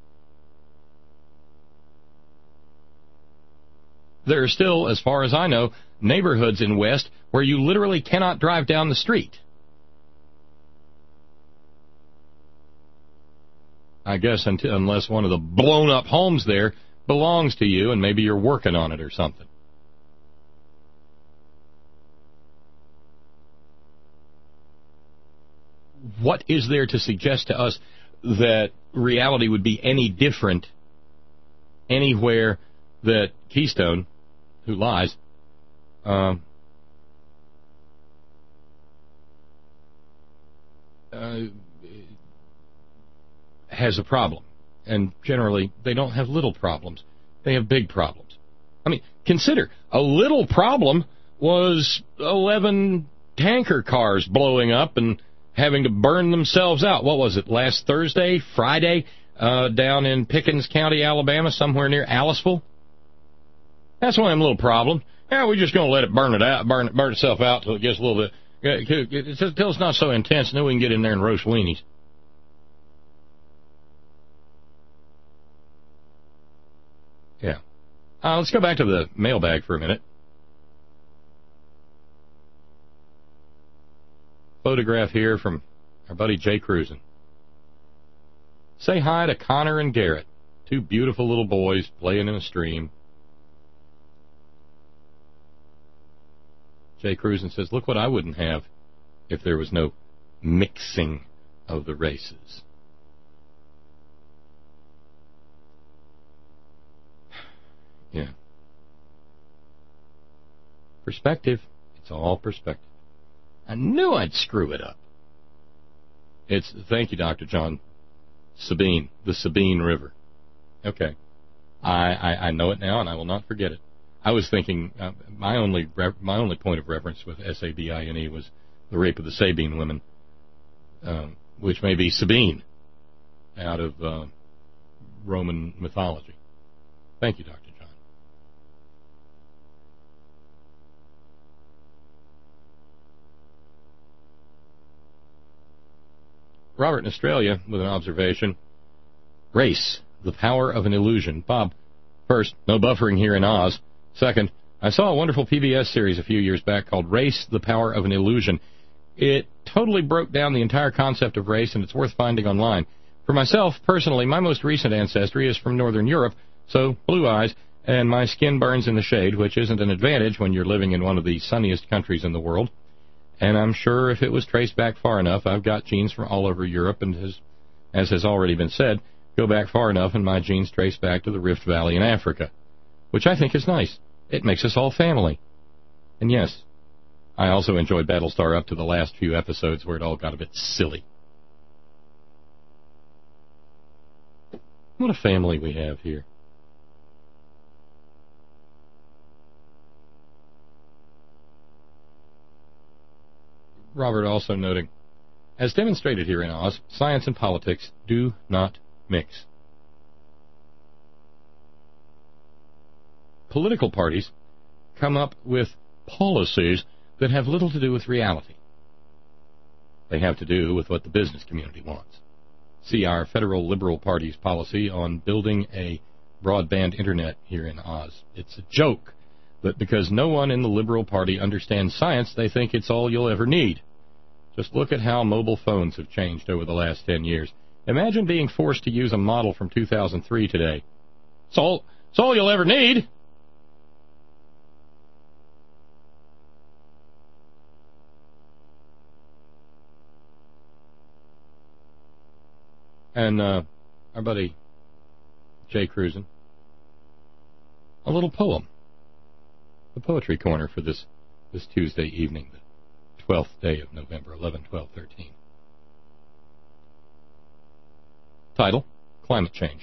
There are still, as far as I know, neighborhoods in West where you literally cannot drive down the street. I guess unless one of the blown-up homes there belongs to you and maybe you're working on it or something. What is there to suggest to us that reality would be any different anywhere that Keystone, who lies, has a problem? And generally, they don't have little problems. They have big problems. I mean, consider, a little problem was 11 tanker cars blowing up and having to burn themselves out. What was it, last Thursday, Friday, down in Pickens County, Alabama, somewhere near Aliceville? That's one of them little problems. Yeah, we're just going to let it burn itself out till it gets a little bit, till it's not so intense, and then we can get in there and roast weenies. Yeah. Let's go back to the mailbag for a minute. Photograph here from our buddy Jay Cruzen. Say hi to Connor and Garrett, two beautiful little boys playing in a stream. Jay Cruzen says, look what I wouldn't have if there was no mixing of the races. Yeah. Perspective. It's all perspective. I knew I'd screw it up. Thank you, Dr. John. Sabine, the Sabine River. Okay. I know it now, and I will not forget it. I was thinking my only point of reference with Sabine was the rape of the Sabine women, which may be Sabine out of Roman mythology. Thank you, Dr. John. Robert in Australia with an observation. Race, the power of an illusion. Bob, first, no buffering here in Oz. Second, I saw a wonderful PBS series a few years back called Race, the Power of an Illusion. It totally broke down the entire concept of race, and it's worth finding online. For myself, personally, my most recent ancestry is from Northern Europe, so blue eyes, and my skin burns in the shade, which isn't an advantage when you're living in one of the sunniest countries in the world. And I'm sure if it was traced back far enough, I've got genes from all over Europe, and as has already been said, go back far enough and my genes trace back to the Rift Valley in Africa, which I think is nice. It makes us all family. And yes, I also enjoyed Battlestar up to the last few episodes where it all got a bit silly. What a family we have here. Robert also noting, as demonstrated here in Oz, science and politics do not mix. Political parties come up with policies that have little to do with reality. They have to do with what the business community wants. See our federal Liberal Party's policy on building a broadband internet here in Oz. It's a joke, but because no one in the Liberal Party understands science, they think it's all you'll ever need. Just look at how mobile phones have changed over the last 10 years. Imagine being forced to use a model from 2003 today. It's all you'll ever need. And our buddy Jay Cruzen, a little poem, the Poetry Corner for this Tuesday evening, the 12th day of November, 11/12/13. Title, Climate Change.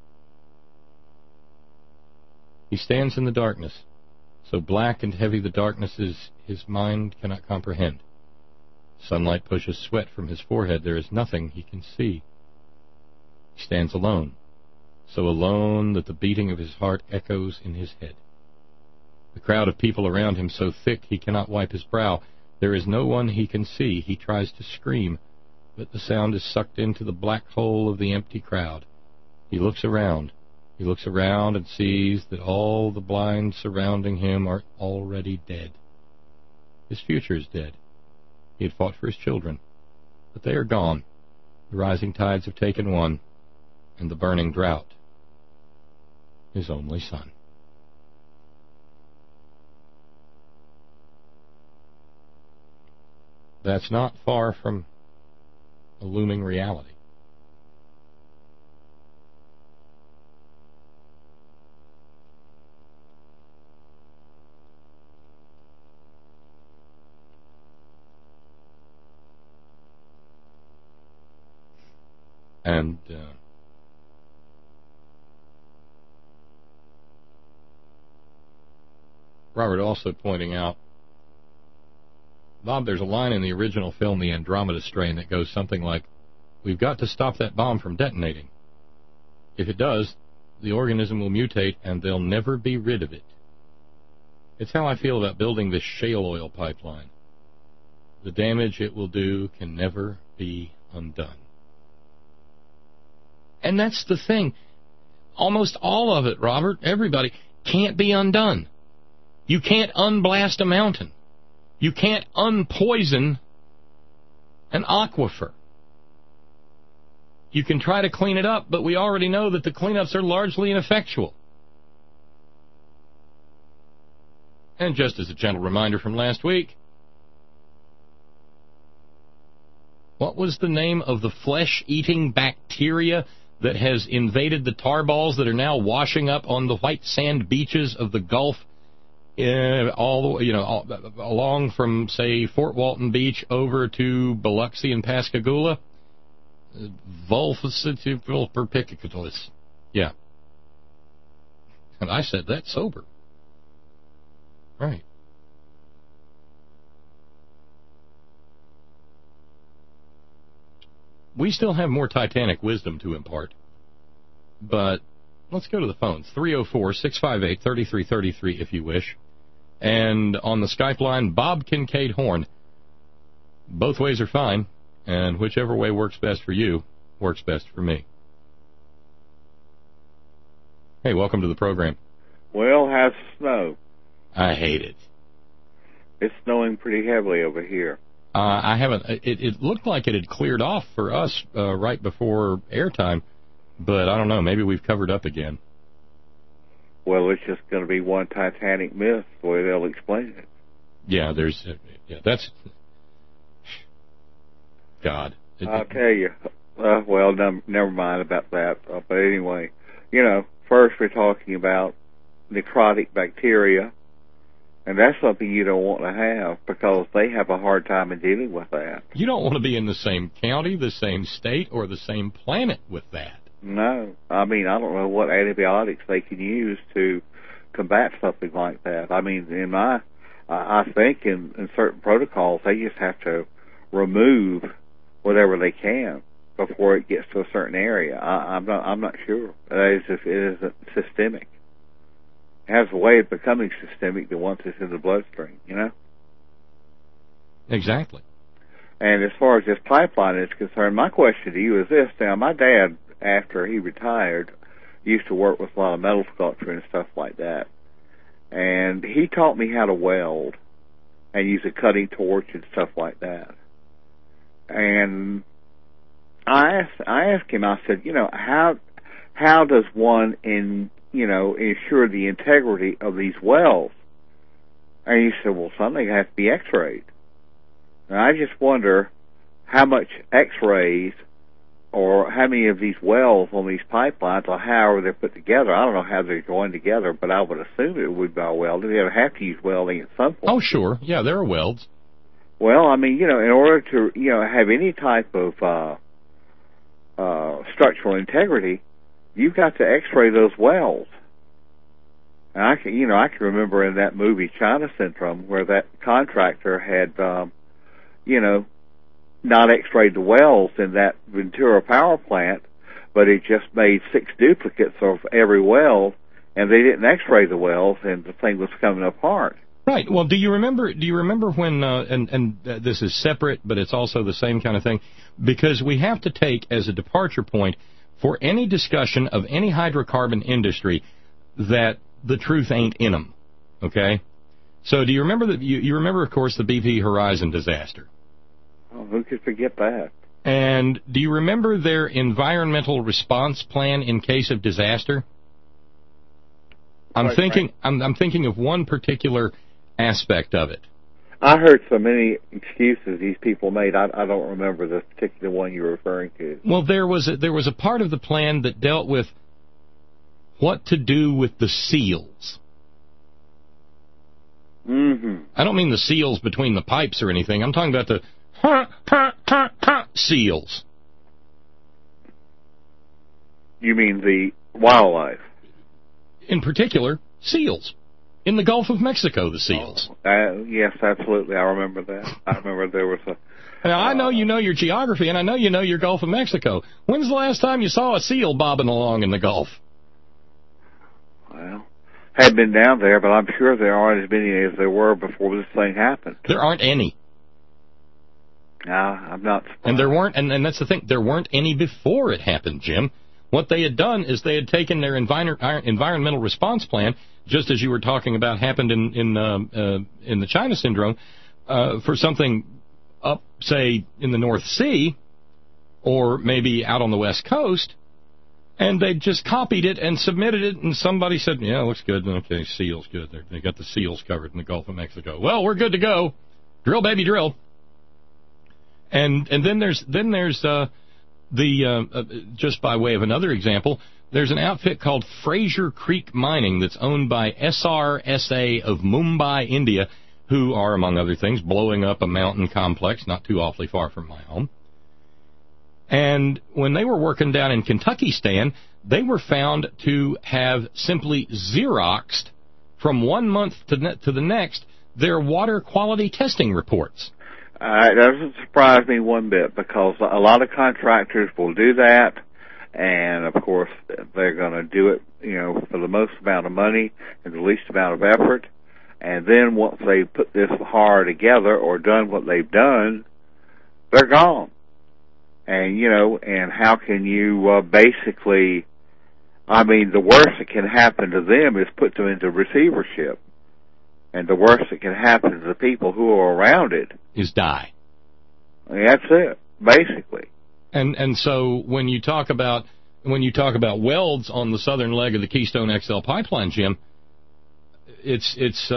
He stands in the darkness, so black and heavy the darkness is his mind cannot comprehend. Sunlight pushes sweat from his forehead, there is nothing he can see. He stands alone, so alone that the beating of his heart echoes in his head. The crowd of people around him so thick he cannot wipe his brow. There is no one he can see. He tries to scream, but the sound is sucked into the black hole of the empty crowd. He looks around. He looks around and sees that all the blind surrounding him are already dead. His future is dead. He had fought for his children, but they are gone. The rising tides have taken one, and the burning drought his only son. That's not far from a looming reality. And Robert also pointing out, Bob, there's a line in the original film, The Andromeda Strain, that goes something like, we've got to stop that bomb from detonating. If it does, the organism will mutate and they'll never be rid of it. It's how I feel about building this shale oil pipeline. The damage it will do can never be undone. And that's the thing. Almost all of it, Robert, everybody, can't be undone. You can't unblast a mountain. You can't unpoison an aquifer. You can try to clean it up, but we already know that the cleanups are largely ineffectual. And just as a gentle reminder from last week, what was the name of the flesh-eating bacteria that has invaded the tar balls that are now washing up on the white sand beaches of the Gulf, along from, say, Fort Walton Beach over to Biloxi and Pascagoula? Vulpicitis perpicalis. Yeah. And I said that sober. Right. We still have more Titanic wisdom to impart. But let's go to the phones. 304-658-3333 if you wish. And on the Skype line, Bob Kincaid Horn. Both ways are fine, and whichever way works best for you works best for me. Hey, welcome to the program. Well, how's the snow? I hate it. It's snowing pretty heavily over here. I haven't. It looked like it had cleared off for us right before airtime, but I don't know. Maybe we've covered up again. Well, it's just going to be one Titanic myth, the way they'll explain it. Yeah, that's God. I'll tell you. Well, never mind about that. But anyway, first we're talking about necrotic bacteria. And that's something you don't want to have because they have a hard time in dealing with that. You don't want to be in the same county, the same state, or the same planet with that. No. I mean, I don't know what antibiotics they can use to combat something like that. I mean, I think in certain protocols, they just have to remove whatever they can before it gets to a certain area. I'm not sure. It isn't systemic. Has a way of becoming systemic that once it's in the bloodstream, Exactly. And as far as this pipeline is concerned, my question to you is this. Now, my dad, after he retired, used to work with a lot of metal sculpture and stuff like that. And he taught me how to weld and use a cutting torch and stuff like that. And I asked him, I said, how does one ensure the integrity of these wells? And he said, well, something has to be x-rayed. And I just wonder how much x-rays or how many of these wells on these pipelines or however they're put together. I don't know how they're joined together, but I would assume it would be welded. They would have to use welding at some point. Oh, sure. Yeah, there are welds. Well, I mean, in order to, have any type of structural integrity, you've got to x-ray those wells. And I can remember in that movie China Syndrome where that contractor had, not x-rayed the wells in that Ventura power plant, but he just made 6 duplicates of every well, and they didn't x-ray the wells, and the thing was coming apart. Right. Well, do you remember when, and this is separate, but it's also the same kind of thing, because we have to take as a departure point for any discussion of any hydrocarbon industry that the truth ain't in them, okay? So do you remember you remember, of course, the BP Horizon disaster? Oh, who could forget that? And do you remember their environmental response plan in case of disaster? I'm thinking of one particular aspect of it. I heard so many excuses these people made. I don't remember the particular one you're referring to. Well, there was a part of the plan that dealt with what to do with the seals. Mm-hmm. I don't mean the seals between the pipes or anything. I'm talking about the seals. You mean the wildlife? In particular, seals. In the Gulf of Mexico, the seals. Yes, absolutely. I remember that. I remember there was a... Now, I know you know your geography, and I know you know your Gulf of Mexico. When's the last time you saw a seal bobbing along in the Gulf? Well, hadn't been down there, but I'm sure there aren't as many as there were before this thing happened. There aren't any. I'm not surprised. And there weren't, and that's the thing, there weren't any before it happened, Jim. What they had done is they had taken their environmental response plan, just as you were talking about happened in the China Syndrome, for something up, say, in the North Sea, or maybe out on the West Coast, and they just copied it and submitted it, and somebody said, yeah, it looks good. Okay, seals, good. They got the seals covered in the Gulf of Mexico. Well, we're good to go. Drill, baby, drill. And then there's just by way of another example, there's an outfit called Fraser Creek Mining that's owned by SRSA of Mumbai, India, who are, among other things, blowing up a mountain complex not too awfully far from my home. And when they were working down in Kentucky, Stan, they were found to have simply Xeroxed from 1 month to the next their water quality testing reports. It doesn't surprise me one bit, because a lot of contractors will do that, and of course they're going to do it, for the most amount of money and the least amount of effort. And then once they put this horror together or done what they've done, they're gone. And, and how can you basically, the worst that can happen to them is put them into receivership. And the worst that can happen to the people who are around it is die. That's it, basically. And so when you talk about welds on the southern leg of the Keystone XL pipeline, Jim, it's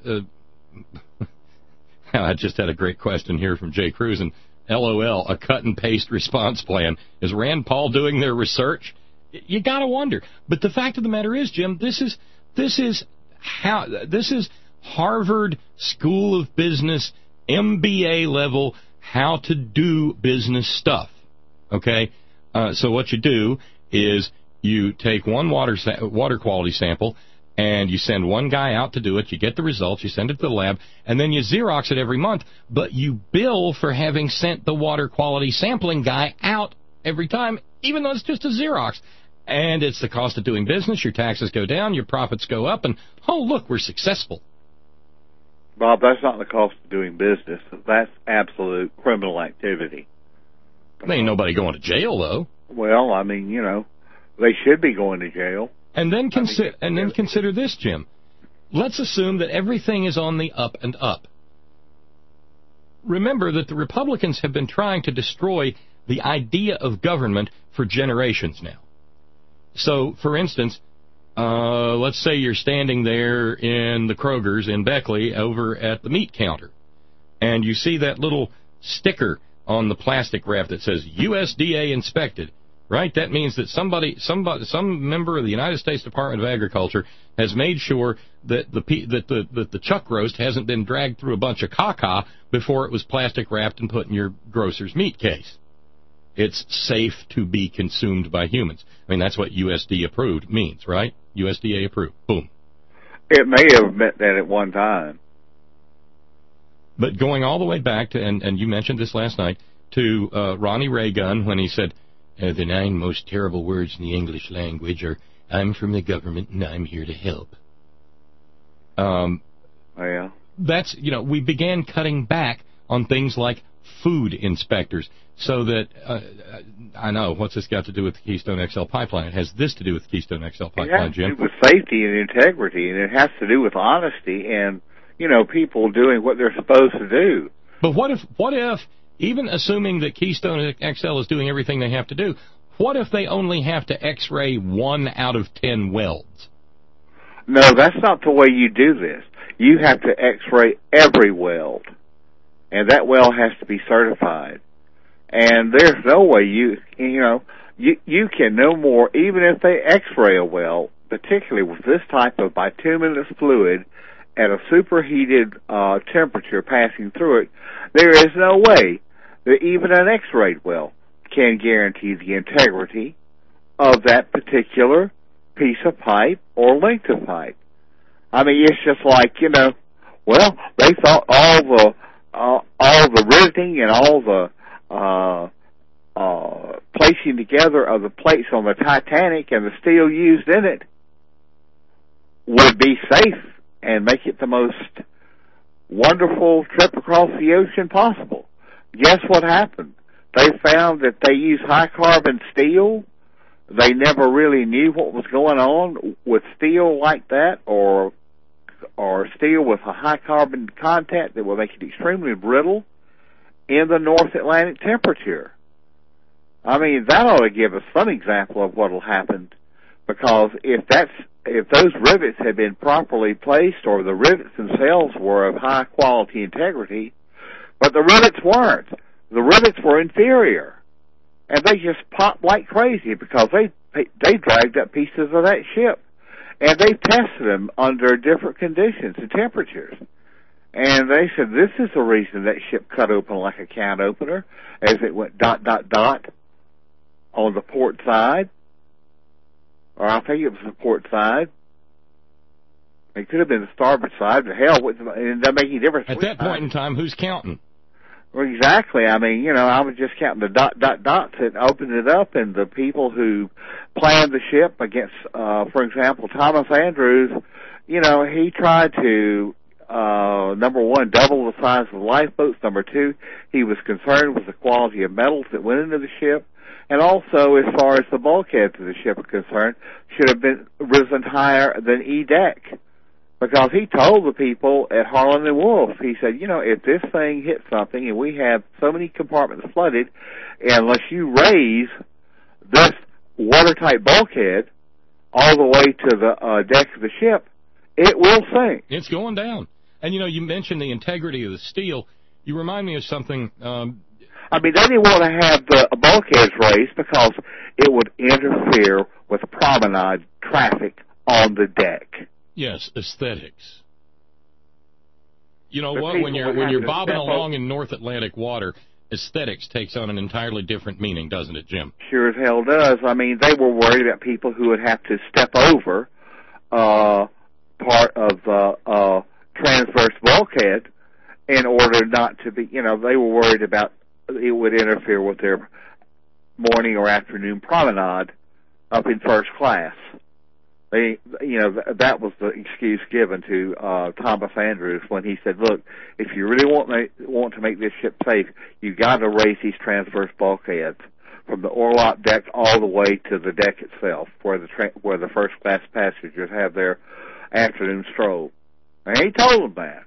I just had a great question here from Jay Cruz, and LOL, a cut and paste response plan. Is Rand Paul doing their research? You got to wonder. But the fact of the matter is, Jim, this is Harvard School of Business, MBA level, how to do business stuff. Okay? So what you do is you take one water quality sample, and you send one guy out to do it. You get the results. You send it to the lab, and then you Xerox it every month. But you bill for having sent the water quality sampling guy out every time, even though it's just a Xerox. And it's the cost of doing business. Your taxes go down, your profits go up, and, oh, look, we're successful. Bob, that's not the cost of doing business. That's absolute criminal activity. There ain't nobody going to jail, though. Well, they should be going to jail. And then consider this, Jim. Let's assume that everything is on the up and up. Remember that the Republicans have been trying to destroy the idea of government for generations now. So, for instance, let's say you're standing there in the Kroger's in Beckley over at the meat counter, and you see that little sticker on the plastic wrap that says USDA inspected. Right? That means that some member of the United States Department of Agriculture has made sure that the chuck roast hasn't been dragged through a bunch of caca before it was plastic wrapped and put in your grocer's meat case. It's safe to be consumed by humans. That's what USDA approved means, right? USDA approved. Boom. It may have meant that at one time. But going all the way back to, and you mentioned this last night, to Ronnie Reagan when he said, the 9 most terrible words in the English language are, I'm from the government and I'm here to help. Yeah. That's, we began cutting back on things like food inspectors so that, I know, what's this got to do with the Keystone XL pipeline? It has this to do with the Keystone XL pipeline, Jim. It has to do with safety and integrity, and it has to do with honesty and, people doing what they're supposed to do. But what if, even assuming that Keystone XL is doing everything they have to do, what if they only have to X-ray 1 out of 10 welds? No, that's not the way you do this. You have to X-ray every weld, and that well has to be certified. And there's no way you can no more, even if they X-ray a well, particularly with this type of bituminous fluid at a superheated temperature passing through it, there is no way that even an X-rayed well can guarantee the integrity of that particular piece of pipe or length of pipe. It's just like, they thought all the riveting and all the placing together of the plates on the Titanic and the steel used in it would be safe and make it the most wonderful trip across the ocean possible. Guess what happened? They found that they used high-carbon steel. They never really knew what was going on with steel like that, or steel with a high-carbon content that will make it extremely brittle in the North Atlantic temperature. That ought to give us some example of what will happen, because if those rivets had been properly placed, or the rivets themselves were of high-quality integrity, but the rivets weren't. The rivets were inferior, and they just popped like crazy because they dragged up pieces of that ship, and they tested them under different conditions and temperatures. And they said, this is the reason that ship cut open like a can opener as it went ... on the port side, or I think it was the port side. It could have been the starboard side. But hell, it doesn't make any difference. At that point in time, who's counting? Well, exactly. I mean, I was just counting the dots and opened it up, and the people who planned the ship against, for example, Thomas Andrews, he tried to, number one, double the size of the lifeboats. Number two, he was concerned with the quality of metals that went into the ship. And also, as far as the bulkheads of the ship are concerned, should have been risen higher than E-deck. Because he told the people at Harlan and Wolff, he said, if this thing hits something and we have so many compartments flooded, unless you raise this watertight bulkhead all the way to the deck of the ship, it will sink. It's going down. And, you mentioned the integrity of the steel. You remind me of something. They didn't want to have the bulkheads raised because it would interfere with promenade traffic on the deck. Yes, aesthetics. You know what? When you're bobbing along in North Atlantic water, aesthetics takes on an entirely different meaning, doesn't it, Jim? Sure as hell does. They were worried about people who would have to step over part of the transverse bulkhead in order not to be. They were worried about it would interfere with their morning or afternoon promenade up in first class. That was the excuse given to Thomas Andrews when he said, "Look, if you really want to make this ship safe, you got to raise these transverse bulkheads from the orlop deck all the way to the deck itself, where the first class passengers have their afternoon stroll." And he told them that,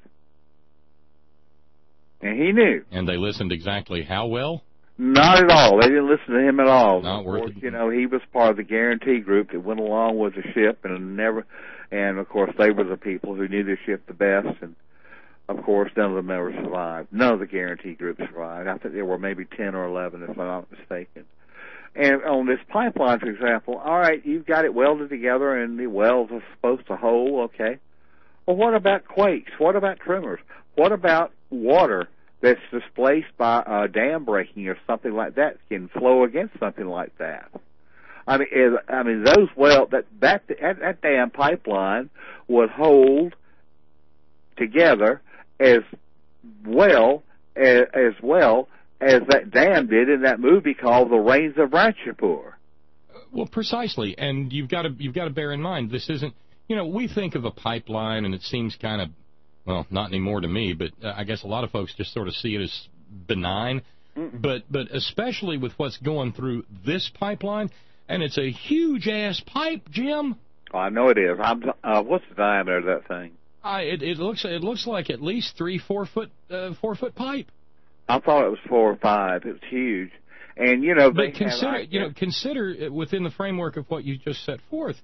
and he knew. And they listened exactly how well? Not at all. They didn't listen to him at all. Not worth it. He was part of the guarantee group that went along with the ship, and of course they were the people who knew the ship the best, and of course none of them ever survived. None of the guarantee group survived. I think there were maybe 10 or 11, if I'm not mistaken. And on this pipeline, for example, all right, you've got it welded together, and the welds are supposed to hold, okay. Well, what about quakes? What about tremors? What about water that's displaced by a dam breaking or something like that can flow against something like that? Those that dam pipeline would hold together as well as that dam did in that movie called The Rains of Ratchapur. Well, precisely, and you've got to bear in mind this isn't. We think of a pipeline, and it seems kind of, well, not anymore to me, but I guess a lot of folks just sort of see it as benign. But especially with what's going through this pipeline, and it's a huge-ass pipe, Jim. Oh, I know it is. What's the diameter of that thing? It looks like at least 4 foot pipe. I thought it was 4 or 5. It was huge. And, But consider within the framework of what you just set forth,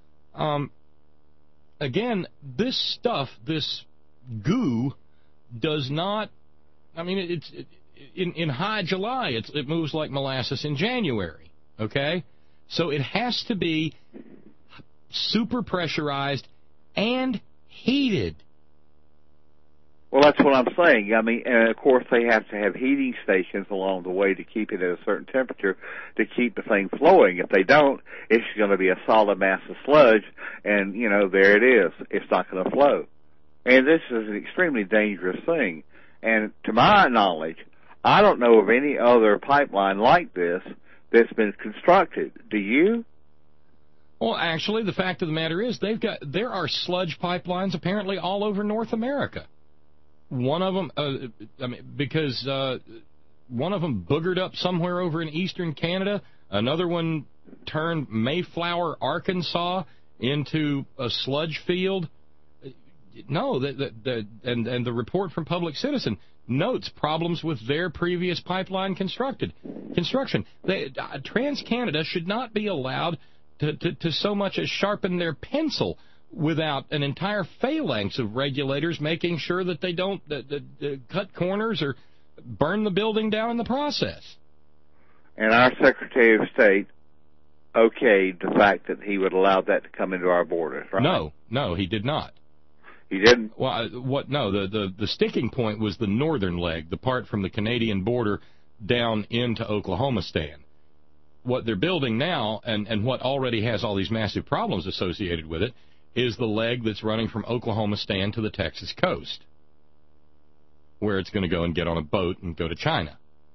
again, this stuff, this goo, does not. It's in high July. It moves like molasses in January. Okay, so it has to be super pressurized and heated. Well, that's what I'm saying. And of course they have to have heating stations along the way to keep it at a certain temperature to keep the thing flowing. If they don't, it's going to be a solid mass of sludge, and, there it is. It's not going to flow. And this is an extremely dangerous thing. And to my knowledge, I don't know of any other pipeline like this that's been constructed. Do you? Well, actually, the fact of the matter is there are sludge pipelines apparently all over North America. One of them, because one of them boogered up somewhere over in eastern Canada. Another one turned Mayflower, Arkansas, into a sludge field. No, and the report from Public Citizen notes problems with their previous pipeline construction. TransCanada should not be allowed to so much as sharpen their pencil without an entire phalanx of regulators making sure that they don't cut corners or burn the building down in the process. And our Secretary of State okayed the fact that he would allow that to come into our borders, right? No, he did not. He didn't? Well, the sticking point was the northern leg, the part from the Canadian border down into Oklahomistan. What they're building now, and what already has all these massive problems associated with it, is the leg that's running from Oklahoma stand to the Texas coast, where it's going to go and get on a boat and go to China.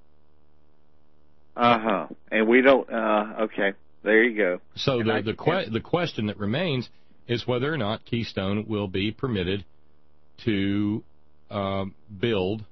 Uh-huh. And we don't, okay, there you go. So the question that remains is whether or not Keystone will be permitted to build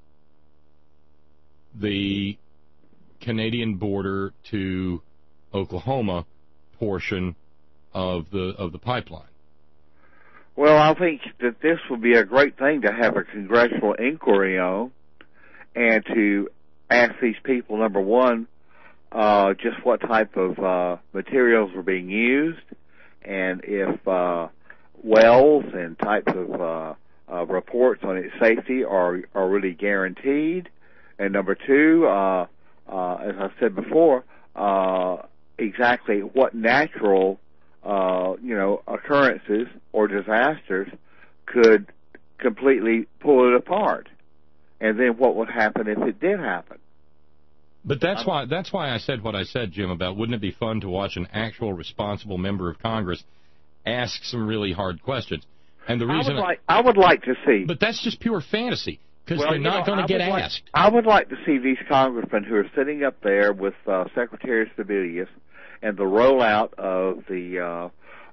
the Canadian border to Oklahoma portion of the pipeline. Well, I think that this would be a great thing to have a congressional inquiry on, and to ask these people, number one, just what type of materials were being used, and if wells and types of reports on its safety are really guaranteed. And number two, as I said before, exactly what natural occurrences or disasters could completely pull it apart, and then what would happen if it did happen. But that's why I said what I said, Jim, about wouldn't it be fun to watch an actual responsible member of Congress ask some really hard questions? And the reason I would like to see, but that's just pure fantasy, because they're not going to get asked. I would like to see these congressmen who are sitting up there with Secretary Sebelius and the rollout of the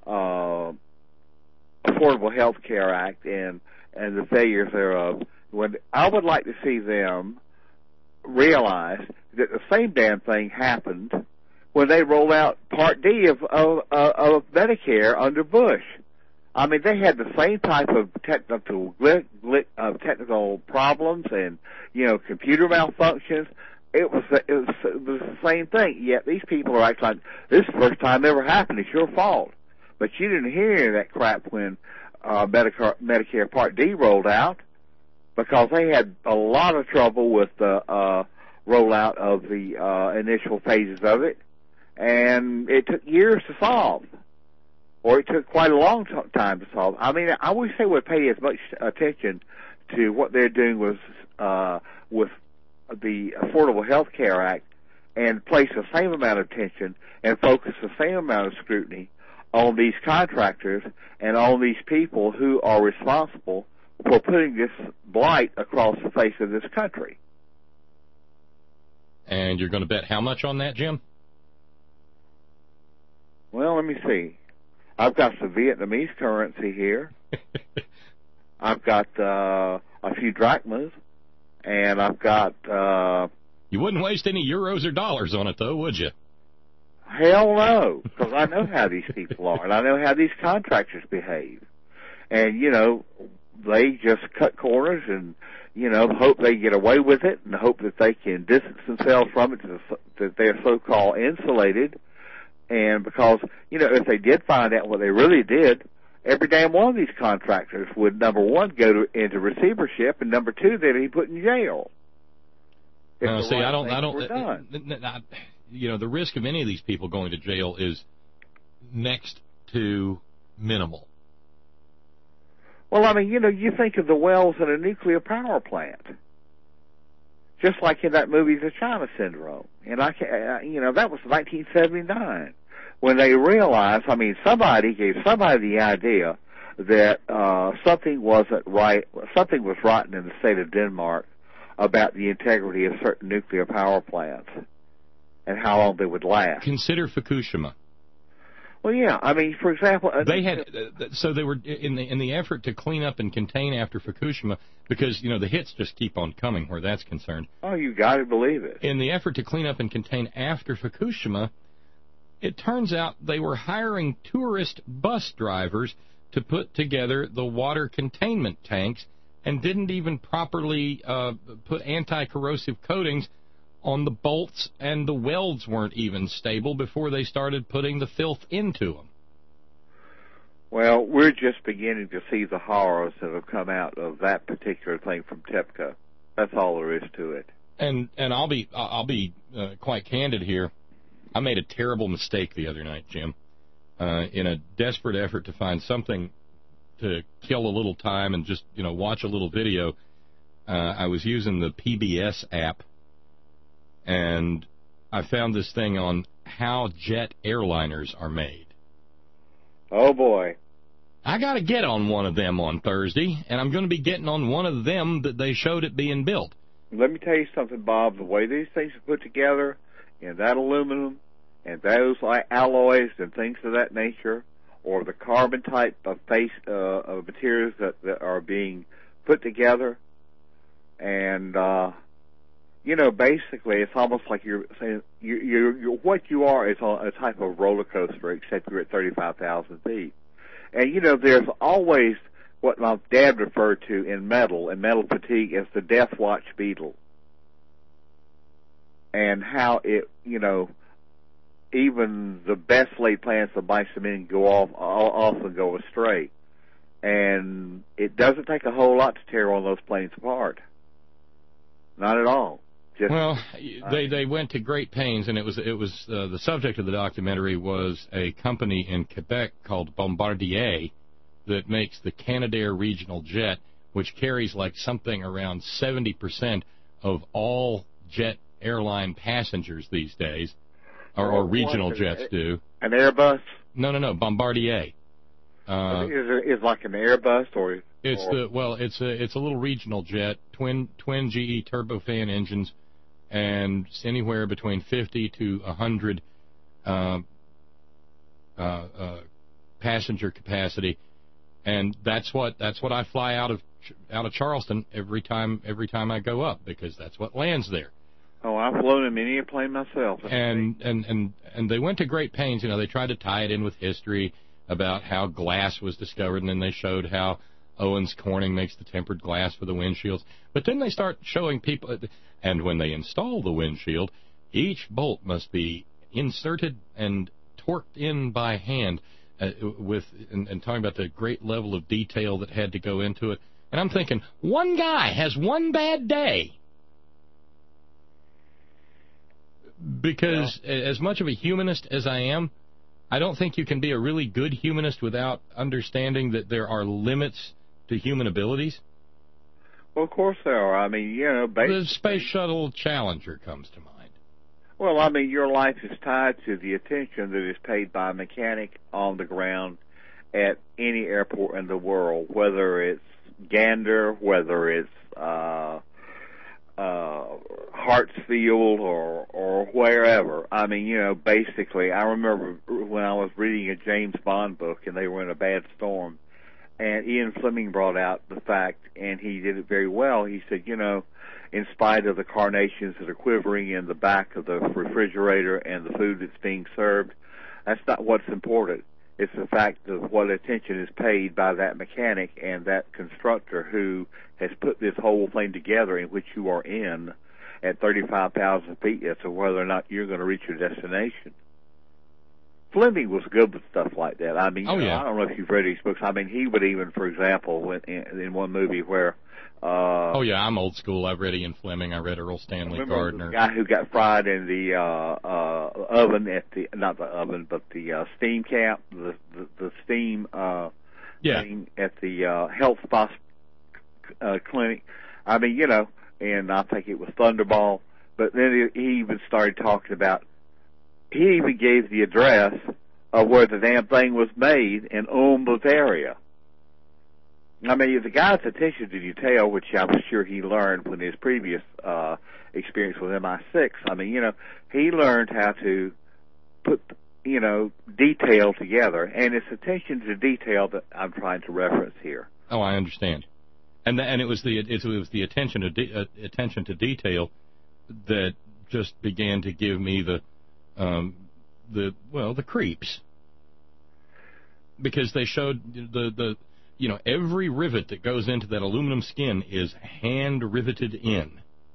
Affordable Health Care Act and the failures thereof. I would like to see them realize that the same damn thing happened when they rolled out Part D of Medicare under Bush. I mean, they had the same type of technical problems and computer malfunctions. It was the same thing. Yet these people are acting like this is the first time it ever happened. It's your fault. But you didn't hear any of that crap when Medicare Part D rolled out, because they had a lot of trouble with the rollout of the initial phases of it, and it took years to solve, or it took quite a long time to solve. I mean, I wish they would pay as much attention to what they're doing with the Affordable Health Care Act, and place the same amount of attention and focus the same amount of scrutiny on these contractors and on these people who are responsible for putting this blight across the face of this country. And you're going to bet how much on that, Jim? Well, let me see. I've got some Vietnamese currency here. I've got a few drachmas, and I've got... You wouldn't waste any euros or dollars on it, though, would you? Hell no, because I know how these people are, and I know how these contractors behave. And, they just cut corners and, hope they get away with it, and hope that they can distance themselves from it, that they're so-called insulated. And because, if they did find out what they really did, every damn one of these contractors would, number one, go into receivership, and number two, they'd be put in jail. The risk of any of these people going to jail is next to minimal. Well, I mean, you think of the wells in a nuclear power plant, just like in that movie, The China Syndrome. And that was 1979 when they realized. I mean, somebody gave somebody the idea that something wasn't right. Something was rotten in the state of Denmark about the integrity of certain nuclear power plants and how long they would last. Consider Fukushima. Well, yeah. I mean, for example, they were in the effort to clean up and contain after Fukushima, because the hits just keep on coming where that's concerned. Oh, you got to believe it. In the effort to clean up and contain after Fukushima, it turns out they were hiring tourist bus drivers to put together the water containment tanks, and didn't even properly put anti-corrosive coatings on the bolts, and the welds weren't even stable before they started putting the filth into them. Well, we're just beginning to see the horrors that have come out of that particular thing from TEPCO. That's all there is to it. And I'll be quite candid here. I made a terrible mistake the other night, Jim, in a desperate effort to find something to kill a little time and just watch a little video. I was using the PBS app, and I found this thing on how jet airliners are made. Oh, boy. I got to get on one of them on Thursday, and I'm going to be getting on one of them that they showed it being built. Let me tell you something, Bob. The way these things are put together, and that aluminum, and those like alloys and things of that nature, or the carbon type of of materials that are being put together, and basically, it's almost like you're saying you're what you are is a type of roller coaster, except you're at 35,000 feet. And there's always what my dad referred to in metal fatigue as the death watch beetle, and how it, even the best laid plans of bison men go off, often go astray, and it doesn't take a whole lot to tear one of those planes apart. Not at all. They went to great pains, and it was the subject of the documentary was a company in Quebec called Bombardier that makes the Canadair regional jet, which carries like something around 70% of all jet airline passengers these days, or regional jets do. An Airbus? No, Bombardier. Is like an Airbus or? It's a little regional jet, twin GE turbofan engines, and it's anywhere between 50 to 100 passenger capacity, and that's what I fly out of Charleston every time I go up, because that's what lands there. Oh, I've flown in many a plane myself. And they went to great pains. They tried to tie it in with history about how glass was discovered, and then they showed how Owens Corning makes the tempered glass for the windshields. But then they start showing people, and when they install the windshield, each bolt must be inserted and torqued in by hand, and talking about the great level of detail that had to go into it. And I'm thinking, one guy has one bad day. Because as much of a humanist as I am, I don't think you can be a really good humanist without understanding that there are limits to human abilities. Well, of course there are. I mean, the Space Shuttle Challenger comes to mind. Well, I mean, your life is tied to the attention that is paid by a mechanic on the ground at any airport in the world, whether it's Gander, whether it's Hartsfield or wherever. I mean, basically, I remember when I was reading a James Bond book and they were in a bad storm, and Ian Fleming brought out the fact, and he did it very well. He said, in spite of the carnations that are quivering in the back of the refrigerator and the food that's being served, that's not what's important. It's the fact of what attention is paid by that mechanic and that constructor who has put this whole thing together, in which you are in at 35,000 feet as to whether or not you're going to reach your destination. Fleming was good with stuff like that. I mean, I don't know if you've read his books. I mean, he would even, for example, in one movie where... I'm old school. I've read Ian Fleming. I read Earl Stanley Gardner. The guy who got fried in the oven at the, not the oven, but the steam camp, the steam thing at the health spa clinic. I mean, and I think it was Thunderball. But then he even started talking about, he even gave the address of where the damn thing was made in Ulm, Bavaria. I mean, the guy's attention to detail, which I'm sure he learned from his previous experience with MI6. I mean, he learned how to put, detail together, and it's attention to detail that I'm trying to reference here. Oh, I understand. And it was the attention to detail that just began to give me the creeps, because they showed the every rivet that goes into that aluminum skin is hand riveted in.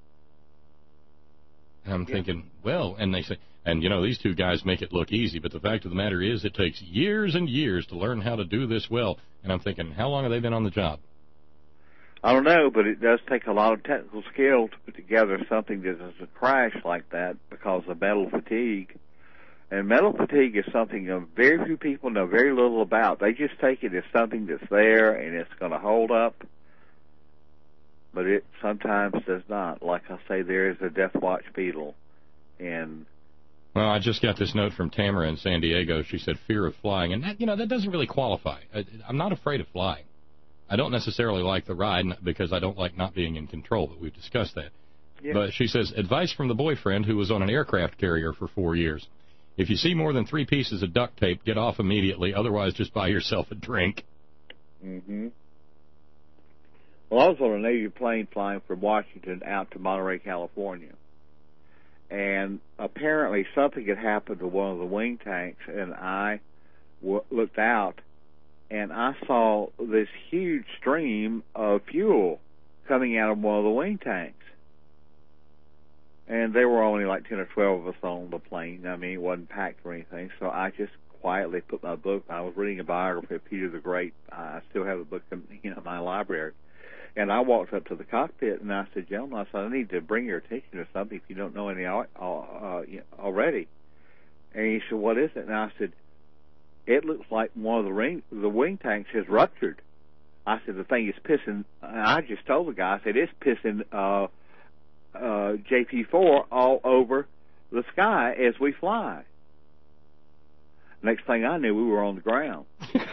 And I'm thinking, and they say, and these two guys make it look easy, but the fact of the matter is it takes years and years to learn how to do this well. And I'm thinking, how long have they been on the job? I don't know, but it does take a lot of technical skill to put together something that doesn't crash like that because of metal fatigue. And metal fatigue is something very few people know very little about. They just take it as something that's there and it's going to hold up. But it sometimes does not. Like I say, there is a death watch beetle. And Well, I just got this note from Tamara in San Diego. She said fear of flying, and that doesn't really qualify. I'm not afraid of flying. I don't necessarily like the ride because I don't like not being in control, but we've discussed that. Yeah. But she says, advice from the boyfriend who was on an aircraft carrier for 4 years. If you see more than 3 pieces of duct tape, get off immediately. Otherwise, just buy yourself a drink. Mm-hmm. Well, I was on a Navy plane flying from Washington out to Monterey, California. And apparently something had happened to one of the wing tanks, and I looked out, and I saw this huge stream of fuel coming out of one of the wing tanks. And there were only like 10 or 12 of us on the plane. I mean, it wasn't packed or anything, so I just quietly put my book. I was reading a biography of Peter the Great. I still have the book in my library. And I walked up to the cockpit, and I said, gentlemen, I said, I need to bring your attention to something if you don't know any already. And he said, what is it? And I said, it looks like one of the wing tanks has ruptured. I said, the thing is pissing, and I just told the guy, I said, it's pissing JP4 all over the sky as we fly. Next thing I knew, we were on the ground.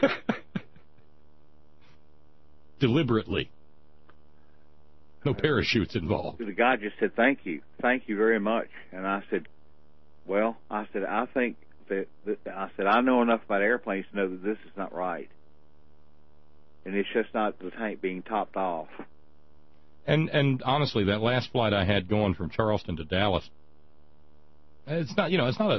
Deliberately. No parachutes involved. The guy just said, thank you very much. And I said, well, I think that I know enough about airplanes to know that this is not right. And it's just not the tank being topped off. And honestly, that last flight I had going from Charleston to Dallas, it's not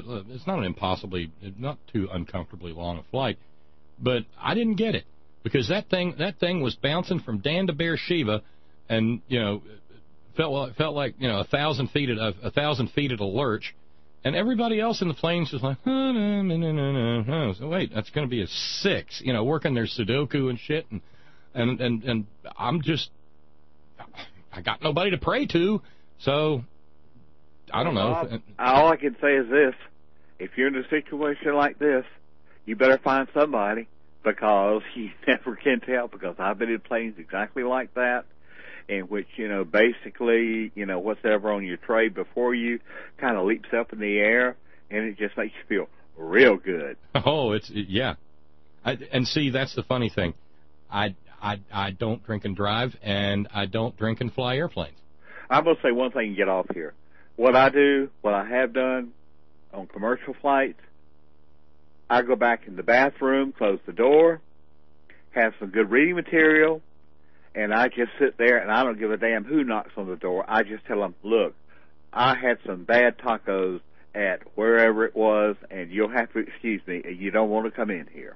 too uncomfortably long a flight, but I didn't get it because that thing was bouncing from Dan to Beersheba. And felt like 1,000 feet at a lurch, and everybody else in the plane's just like, so wait, that's going to be a 6, working their Sudoku and shit, and I'm just, I got nobody to pray to, so I don't know. All I can say is this: if you're in a situation like this, you better find somebody, because you never can tell. Because I've been in planes exactly like that, in which, basically, whatever on your tray before you kind of leaps up in the air, and it just makes you feel real good. Oh, yeah. And see, that's the funny thing. I don't drink and drive, and I don't drink and fly airplanes. I'm going to say one thing and get off here. What I have done on commercial flights, I go back in the bathroom, close the door, have some good reading material, and I just sit there, and I don't give a damn who knocks on the door. I just tell them, look, I had some bad tacos at wherever it was, and you'll have to excuse me, and you don't want to come in here.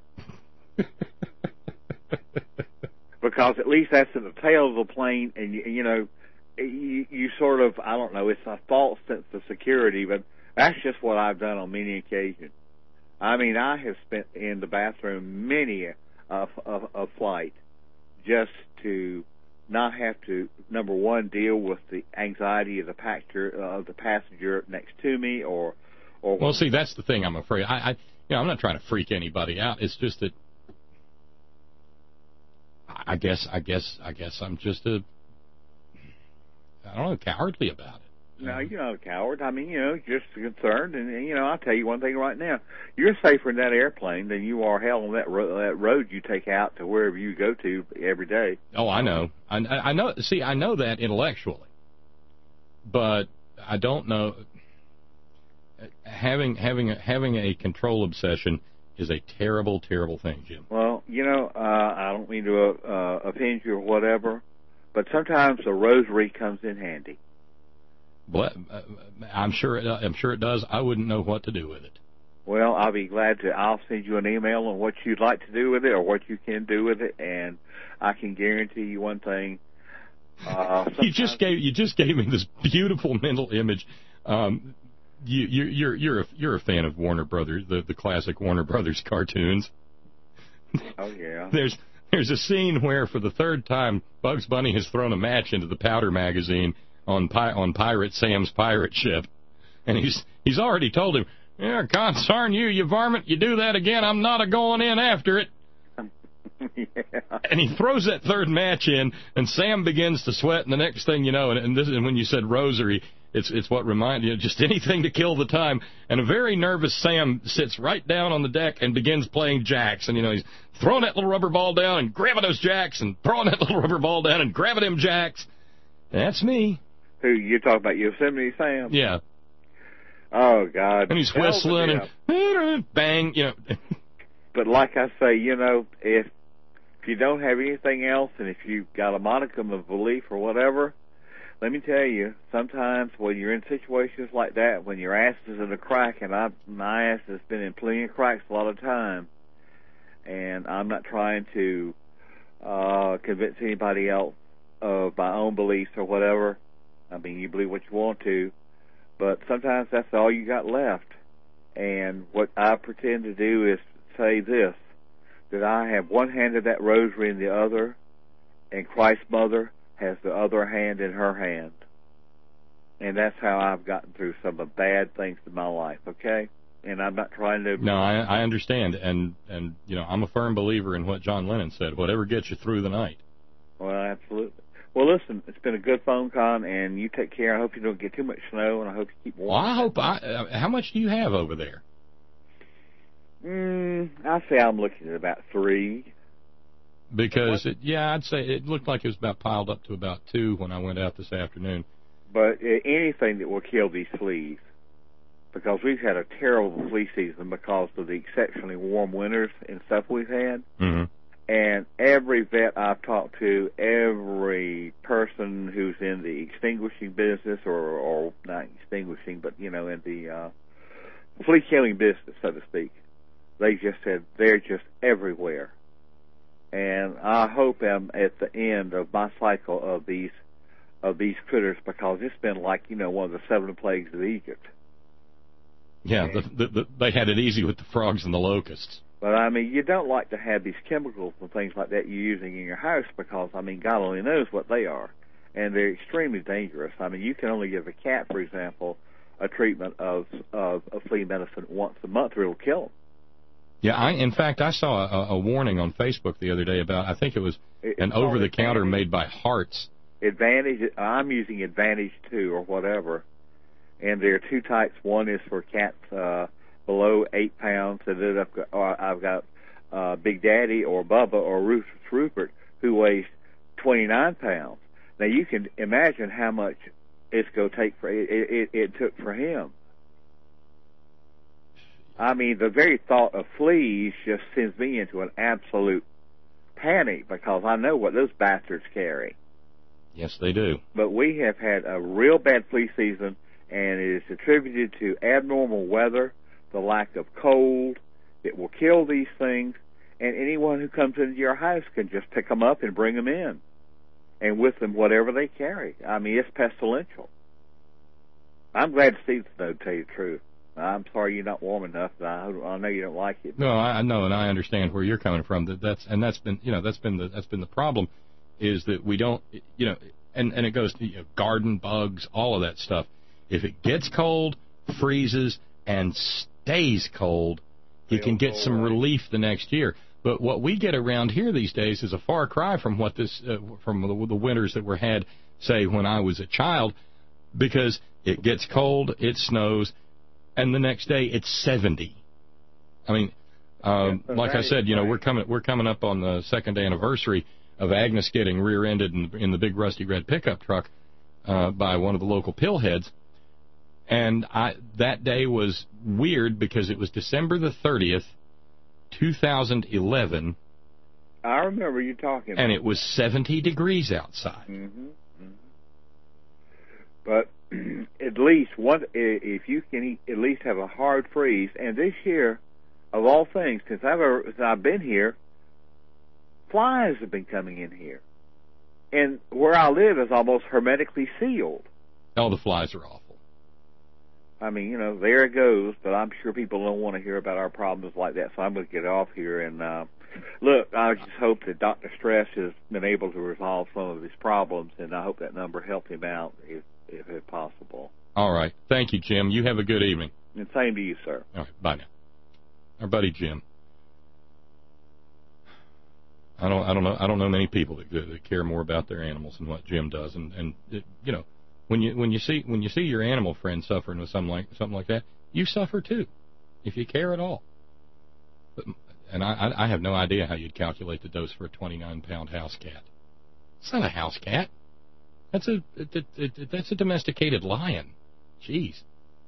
Because at least that's in the tail of the plane, and, you sort of, I don't know, it's a false sense of security, but that's just what I've done on many occasions. I mean, I have spent in the bathroom many a flight just to not have to, number one, deal with the anxiety of the passenger next to me, or. Well, see, that's the thing. I'm afraid. I'm not trying to freak anybody out. It's just that I guess I'm just cowardly about it. No, you're not a coward. I mean, just concerned. And, I'll tell you one thing right now. You're safer in that airplane than you are, hell, on that road you take out to wherever you go to every day. Oh, I know. I know. See, I know that intellectually. But I don't know. Having a control obsession is a terrible, terrible thing, Jim. Well, I don't mean to offend you or whatever, but sometimes a rosary comes in handy. I'm sure it does. I wouldn't know what to do with it. Well, I'll be glad to. I'll send you an email on what you'd like to do with it or what you can do with it, and I can guarantee you one thing. You just gave me this beautiful mental image. You're a fan of Warner Brothers, the classic Warner Brothers cartoons. Oh yeah. There's a scene where, for the third time, Bugs Bunny has thrown a match into the powder magazine on Pirate Sam's pirate ship, and he's already told him, "Yeah, concern you varmint! You do that again, I'm not going in after it." Yeah. And he throws that third match in, and Sam begins to sweat, and the next thing you know, and when you said rosary, It's what reminds you, just anything to kill the time. And a very nervous Sam sits right down on the deck and begins playing jacks. And, he's throwing that little rubber ball down and grabbing those jacks and throwing that little rubber ball down and grabbing them jacks. That's me. Who, you talking about Yosemite Sam? Yeah. Oh, God. And he's whistling and bang, But like I say, if you don't have anything else and if you've got a modicum of belief or whatever, let me tell you, sometimes when you're in situations like that, when your ass is in a crack, and my ass has been in plenty of cracks a lot of time, and I'm not trying to convince anybody else of my own beliefs or whatever. I mean, you believe what you want to, but sometimes that's all you got left. And what I pretend to do is say this, that I have one hand of that rosary in the other, and Christ's mother has the other hand in her hand. And that's how I've gotten through some of the bad things in my life, okay? And I'm not trying to... No, I understand. And I'm a firm believer in what John Lennon said, whatever gets you through the night. Well, absolutely. Well, listen, it's been a good phone call, and you take care. I hope you don't get too much snow, and I hope you keep warm. Well, how much do you have over there? I say I'm looking at about 3. Because, I'd say it looked like it was about piled up to about 2 when I went out this afternoon. But anything that will kill these fleas, because we've had a terrible flea season because of the exceptionally warm winters and stuff we've had. Mm-hmm. And every vet I've talked to, every person who's in the extinguishing business, or not extinguishing, but, in the flea killing business, so to speak, they just said they're just everywhere. And I hope I'm at the end of my cycle of these critters, because it's been like, one of the 7 plagues of Egypt. Yeah, they had it easy with the frogs and the locusts. But, I mean, you don't like to have these chemicals and things like that you're using in your house because, I mean, God only knows what they are. And they're extremely dangerous. I mean, you can only give a cat, for example, a treatment of flea medicine once a month, or it'll kill them. Yeah, in fact, I saw a warning on Facebook the other day about, I think it was an over-the-counter made by Hearts. Advantage, I'm using Advantage 2 or whatever. And there are 2 types. One is for cats below 8 pounds, and then I've got Big Daddy or Bubba or Rupert, who weighs 29 pounds. Now you can imagine how much it's going to take it took for him. I mean, the very thought of fleas just sends me into an absolute panic, because I know what those bastards carry. Yes, they do. But we have had a real bad flea season, and it is attributed to abnormal weather, the lack of cold that will kill these things, and anyone who comes into your house can just pick them up and bring them in, and with them whatever they carry. I mean, it's pestilential. I'm glad to see the snow, to tell you the truth. I'm sorry you're not warm enough. I know you don't like it. No, I know, and I understand where you're coming from. That's been the problem, is that we don't, and it goes to garden bugs, all of that stuff. If it gets cold, freezes, and stays cold, you can get some relief the next year. But what we get around here these days is a far cry from what from the winters that were had, say, when I was a child, because it gets cold, it snows, and the next day it's 70. I mean, like I said, we're coming up on the 2nd anniversary of Agnes getting rear-ended in the big rusty red pickup truck by one of the local pillheads. And that day was weird because it was December the 30th, 2011. I remember you talking about and it was 70 degrees outside. Mm-hmm. But at least if you can at least have a hard freeze, and this year, of all things, since I've been here, flies have been coming in here. And where I live is almost hermetically sealed. Oh, the flies are awful. I mean, there it goes, but I'm sure people don't want to hear about our problems like that, so I'm going to get off here. And, look, I just hope that Dr. Stress has been able to resolve some of his problems, and I hope that number helped him out if possible. All right. Thank you, Jim. You have a good evening. And same to you, sir. All right. Bye now. Our buddy Jim. I don't know many people that care more about their animals than what Jim does, and When you see your animal friend suffering with something like that, you suffer too, if you care at all. And I have no idea how you'd calculate the dose for a 29-pound house cat. It's not a house cat. That's a domesticated lion. Jeez.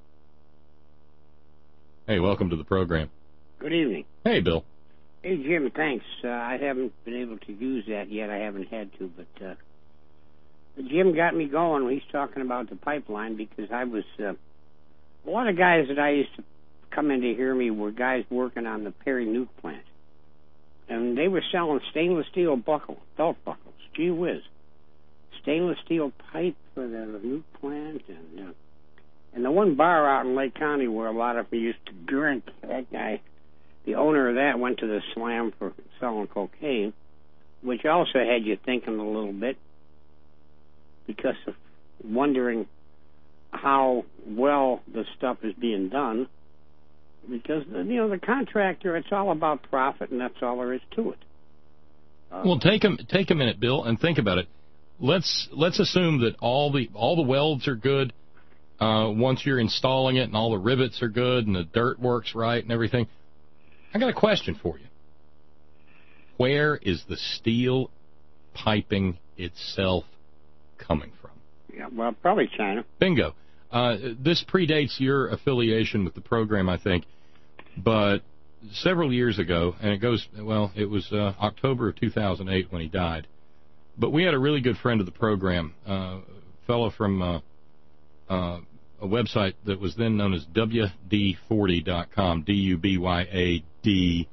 Hey, welcome to the program. Good evening. Hey, Bill. Hey, Jim, thanks. I haven't been able to use that yet. I haven't had to, but Jim got me going when he's talking about the pipeline, because I was a lot of guys that I used to come in to hear me were guys working on the Perry nuke plant, and they were selling stainless steel belt buckles. Gee whiz, stainless steel pipe for the nuke plant, and the one bar out in Lake County where a lot of them used to drink. That guy, the owner of that, went to the slam for selling cocaine, which also had you thinking a little bit, because of wondering how well the stuff is being done. Because, the contractor, it's all about profit, and that's all there is to it. Well, take a minute, Bill, and think about it. Let's assume that all the welds are good once you're installing it, and all the rivets are good, and the dirt works right, and everything. I got a question for you. Where is the steel piping itself coming from? Yeah, well, probably China. Bingo. This predates your affiliation with the program, I think, but several years ago, and it was October of 2008 when he died, but we had a really good friend of the program, a fellow from a website that was then known as WD40.com, DUBYAD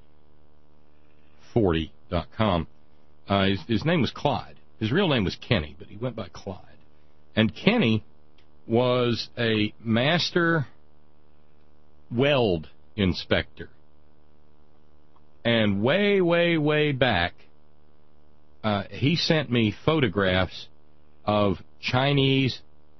40.com. His name was Clyde. His real name was Kenny, but he went by Clyde. And Kenny was a master weld inspector. And way, way, way back, he sent me photographs of Chinese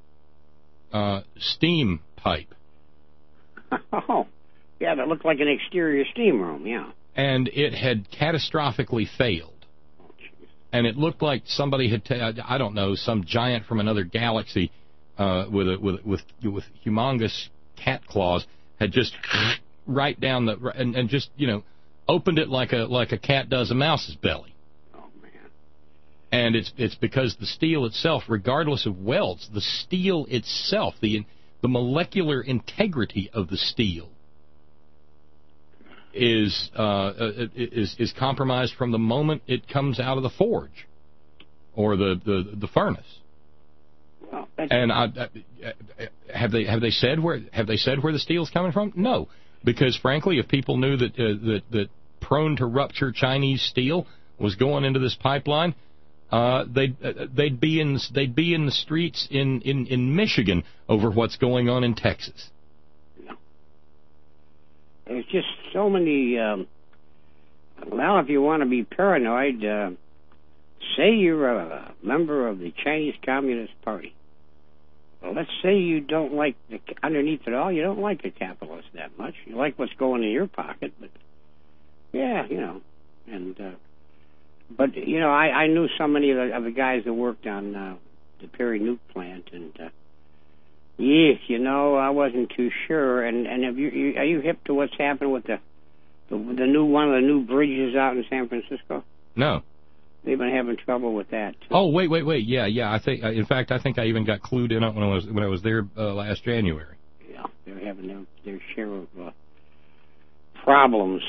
steam pipe. Oh, yeah, that looked like an exterior steam room, yeah. And it had catastrophically failed. And it looked like somebody had, I don't know, some giant from another galaxy with humongous cat claws had just right down and just opened it like a cat does a mouse's belly. Oh man! And it's because the steel itself, regardless of welds, the steel itself, the molecular integrity of the steel is compromised from the moment it comes out of the forge or the furnace. Well, and have they said where the steel's coming from? No, because frankly, if people knew that prone to rupture Chinese steel was going into this pipeline, they'd be in the streets in Michigan over what's going on in Texas. There's just so many. Well, if you want to be paranoid, say you're a member of the Chinese Communist Party. Well, let's say you don't like underneath it all, you don't like the capitalists that much. You like what's going in your pocket, but yeah, and but I knew so many of the guys that worked on the Perry nuke plant, and yes, I wasn't too sure. And are you hip to what's happened with the new one of the new bridges out in San Francisco? No. They've been having trouble with that too. Oh, wait. Yeah. I think, in fact, I even got clued in on when I was there last January. Yeah, they're having their share of problems.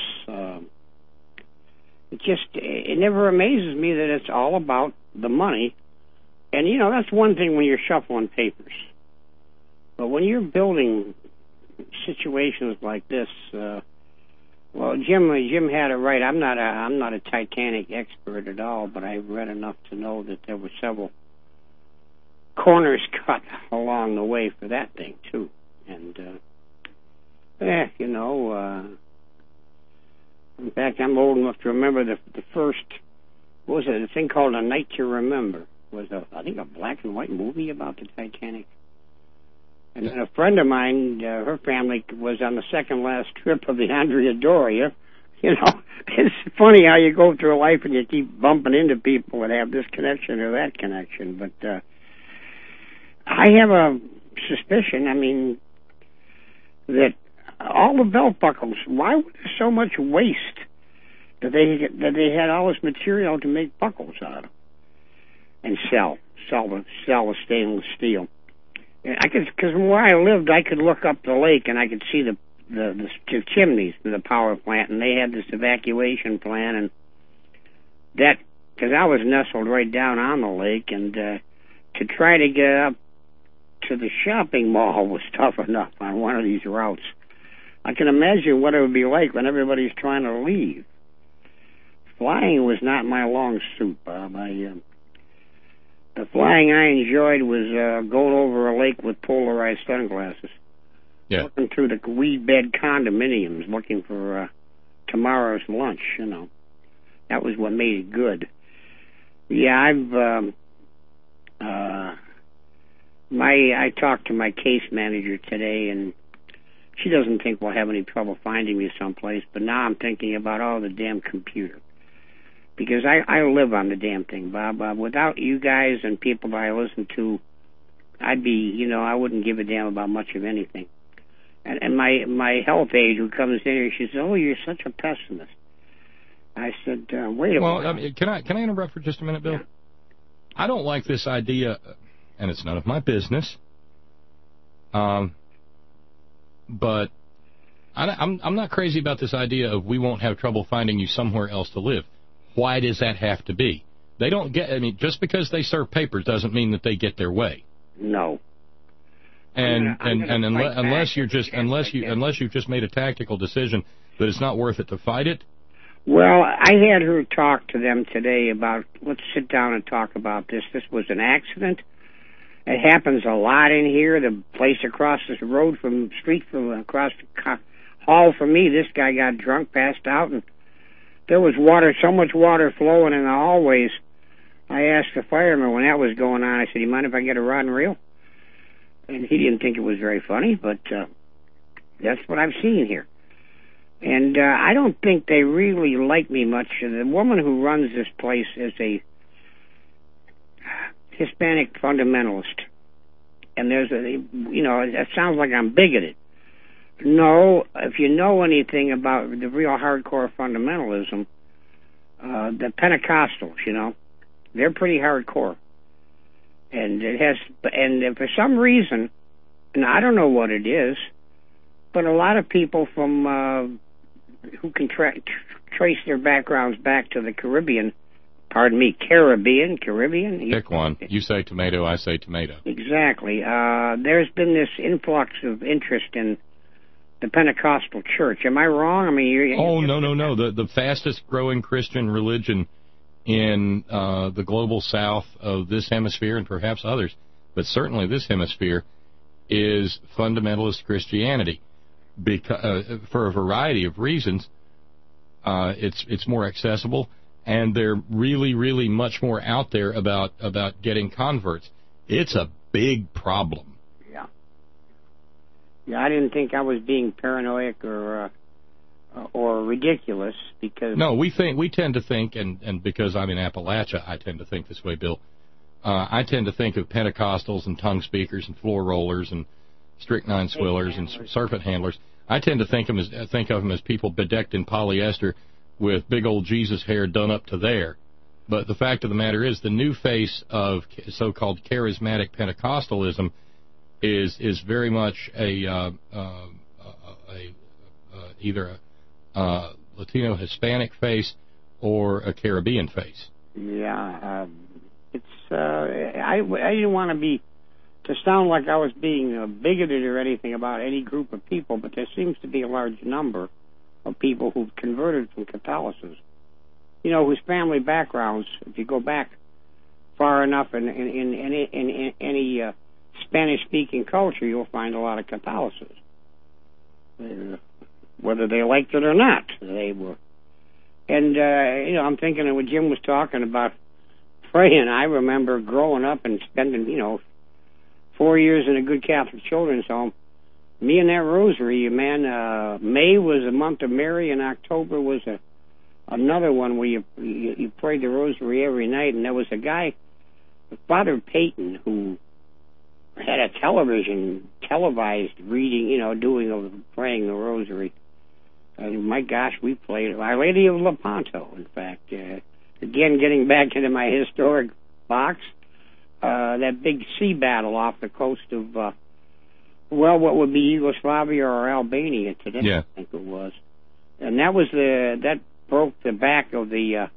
It never amazes me that it's all about the money. And that's one thing when you're shuffling papers. But when you're building situations like this, well, Jim had it right. I'm not a Titanic expert at all, but I read enough to know that there were several corners cut along the way for that thing too. And in fact, I'm old enough to remember the first. What was it? A thing called A Night to Remember was I think a black and white movie about the Titanic. And a friend of mine, her family was on the second last trip of the Andrea Doria. It's funny how you go through life and you keep bumping into people that have this connection or that connection. But I have a suspicion, I mean, that all the belt buckles, why was there so much waste that they had all this material to make buckles out of and sell the stainless steel? And because from where I lived, I could look up the lake and I could see the chimneys to the power plant, and they had this evacuation plan, and that, because I was nestled right down on the lake, and to try to get up to the shopping mall was tough enough on one of these routes. I can imagine what it would be like when everybody's trying to leave. Flying was not my long suit, Bob. The flying I enjoyed was going over a lake with polarized sunglasses. Yeah. Looking through the weed bed condominiums, looking for tomorrow's lunch, you know. That was what made it good. Yeah, I talked to my case manager today, and she doesn't think we'll have any trouble finding me someplace, but now I'm thinking about all the damn computer. Because I live on the damn thing, Bob. Without you guys and people that I listen to, I'd be, you know, I wouldn't give a damn about much of anything. And my health aide who comes in here, she says, "Oh, you're such a pessimist." I said, "Wait a minute." Well, can I interrupt for just a minute, Bill? Yeah. I don't like this idea, and it's none of my business. But I'm not crazy about this idea of we won't have trouble finding you somewhere else to live. Why does that have to be? They don't get. I mean, just because they serve papers doesn't mean that they get their way. No. Unless you've just made a tactical decision that it's not worth it to fight it. Well, I had her talk to them today about, let's sit down and talk about this. This was an accident. It happens a lot in here. The place across the road from across the hall from me, this guy got drunk, passed out, and there was so much water flowing in the hallways. I asked the fireman when that was going on, I said, "You mind if I get a rod and reel?" And he didn't think it was very funny, but that's what I've seen here. And I don't think they really like me much. The woman who runs this place is a Hispanic fundamentalist. And that sounds like I'm bigoted. No, if you know anything about the real hardcore fundamentalism, the Pentecostals, you know, they're pretty hardcore. And for some reason, and I don't know what it is, but a lot of people from who can trace their backgrounds back to the Caribbean. Pick one. You say tomato, I say tomato. Exactly. There's been this influx of interest in the Pentecostal church. Am I wrong? I mean, no. The fastest growing Christian religion in the global south of this hemisphere and perhaps others, but certainly this hemisphere, is fundamentalist Christianity. Because for a variety of reasons, it's more accessible, and they're really, really much more out there about getting converts. It's a big problem. Yeah, I didn't think I was being paranoid or ridiculous because... No, we tend to think, and because I'm in Appalachia, I tend to think this way, Bill. I tend to think of Pentecostals and tongue speakers and floor rollers and strychnine swillers and serpent handlers. I tend to think of them as people bedecked in polyester with big old Jesus hair done up to there. But the fact of the matter is, the new face of so-called charismatic Pentecostalism is very much either a Latino Hispanic face or a Caribbean face. Yeah, I didn't want to sound like I was being bigoted or anything about any group of people, but there seems to be a large number of people who've converted from Catholicism. You know, whose family backgrounds, if you go back far enough in any Spanish-speaking culture, you'll find a lot of Catholicism. Whether they liked it or not, they were. And, I'm thinking of what Jim was talking about praying. I remember growing up and spending, 4 years in a good Catholic children's home. Me and that rosary, man, May was the month of Mary, and October was another one where you prayed the rosary every night. And there was a guy, Father Peyton, who had a televised reading, doing of praying the rosary. And my gosh, we played Our Lady of Lepanto, in fact. Again, getting back into my historic box, that big sea battle off the coast of, what would be Yugoslavia or Albania today, yeah. I think it was. And that broke the back of the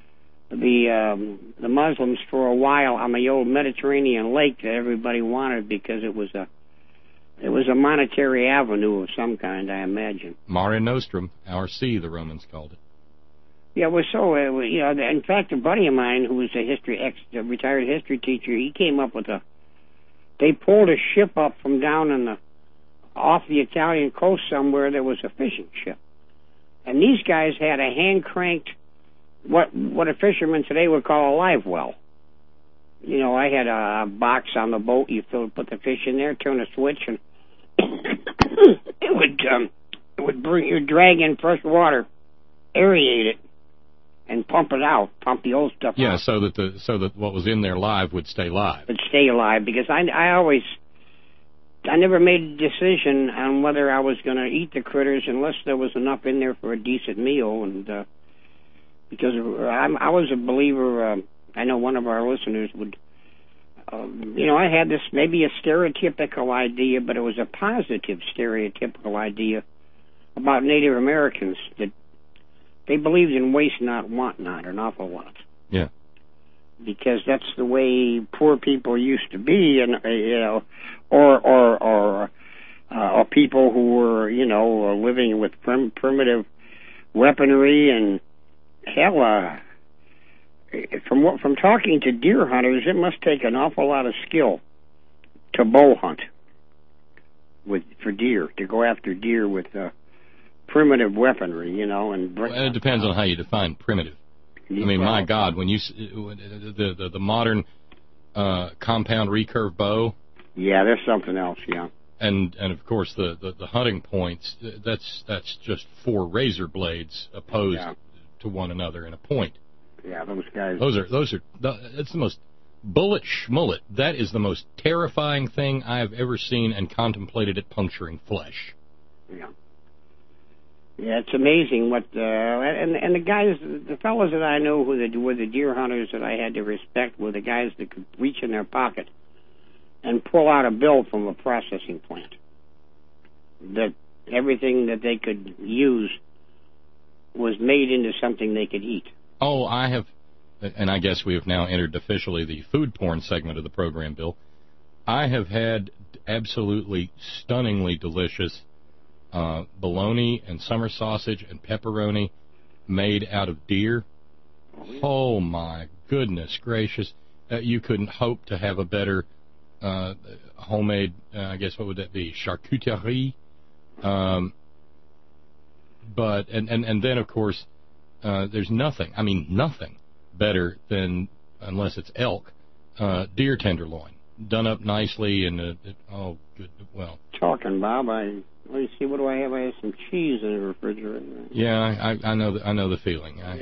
Muslims for a while on the old Mediterranean lake that everybody wanted because it was a monetary avenue of some kind, I imagine. Mare Nostrum, our sea, the Romans called it. Yeah, it was so. In fact, a buddy of mine who was a retired history teacher, he came up with they pulled a ship up from down off the Italian coast somewhere. There was a fishing ship, and these guys had a hand cranked what a fisherman today would call a live well. I had a box on the boat. You put the fish in there, turn a switch, and it would drag in fresh water, aerate it, and pump it out, pump the old stuff out. Yeah, so that what was in there live would stay live. Would stay alive, because I never made a decision on whether I was going to eat the critters unless there was enough in there for a decent meal, and because I was a believer. I know one of our listeners would. I had this maybe a stereotypical idea, but it was a positive stereotypical idea about Native Americans that they believed in waste not, want not, an awful lot. Yeah. Because that's the way poor people used to be, and or people who were living with primitive weaponry, and hell, from talking to deer hunters, it must take an awful lot of skill to bow hunt for deer, to go after deer with primitive weaponry, and it depends on how you define primitive. I mean, my God, when the modern compound recurve bow. Yeah, there's something else, yeah. And of course the hunting points. That's just 4 razor blades opposed to one another in a point. Yeah, those guys. That's the most bullet schmullet. That is the most terrifying thing I have ever seen and contemplated at puncturing flesh. Yeah. Yeah, it's amazing what and the guys, the fellows that I know were the deer hunters that I had to respect were the guys that could reach in their pocket and pull out a bill from a processing plant. That everything that they could use was made into something they could eat. Oh, I have, and I guess we have now entered officially the food porn segment of the program, Bill. I have had absolutely stunningly delicious bologna and summer sausage and pepperoni made out of deer. Oh, my goodness gracious. You couldn't hope to have a better homemade, I guess, what would that be, charcuterie? But then, of course, there's nothing better than, unless it's elk, deer tenderloin, done up nicely and, Talking, Bob, let me see, what do I have? I have some cheese in the refrigerator. Yeah, I know the feeling. I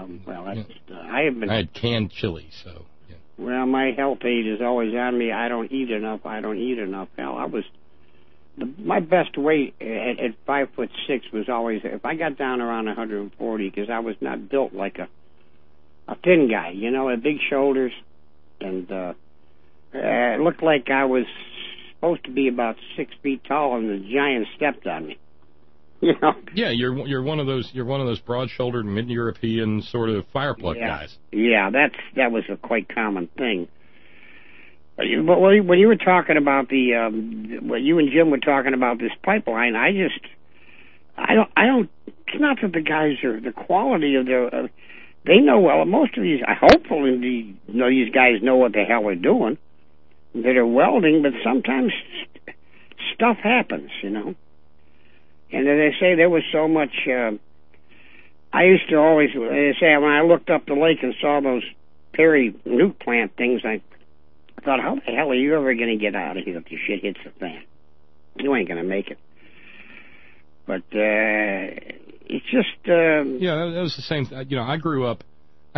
had canned chili, so. Yeah. Well, my health aide is always on me. I don't eat enough. Hell, my best weight at 5'6" was always, if I got down around 140, because I was not built like a thin guy, had big shoulders, and it looked like I was supposed to be about 6 feet tall, and the giant stepped on me. Yeah, you're one of those broad-shouldered mid-European sort of fire plug guys. Yeah, that was a quite common thing. But when you were talking about what you and Jim were talking about this pipeline, I don't. It's not that the guys are the quality of their. They know well. Most of these, hopefully, these guys know what the hell they're doing. That are welding, but sometimes stuff happens, And as they say, there was so much. I used to always say when I looked up the lake and saw those Perry nuke plant things, I thought, how the hell are you ever going to get out of here if the shit hits the fan? You ain't going to make it. But it's just. Yeah, that was the same. I grew up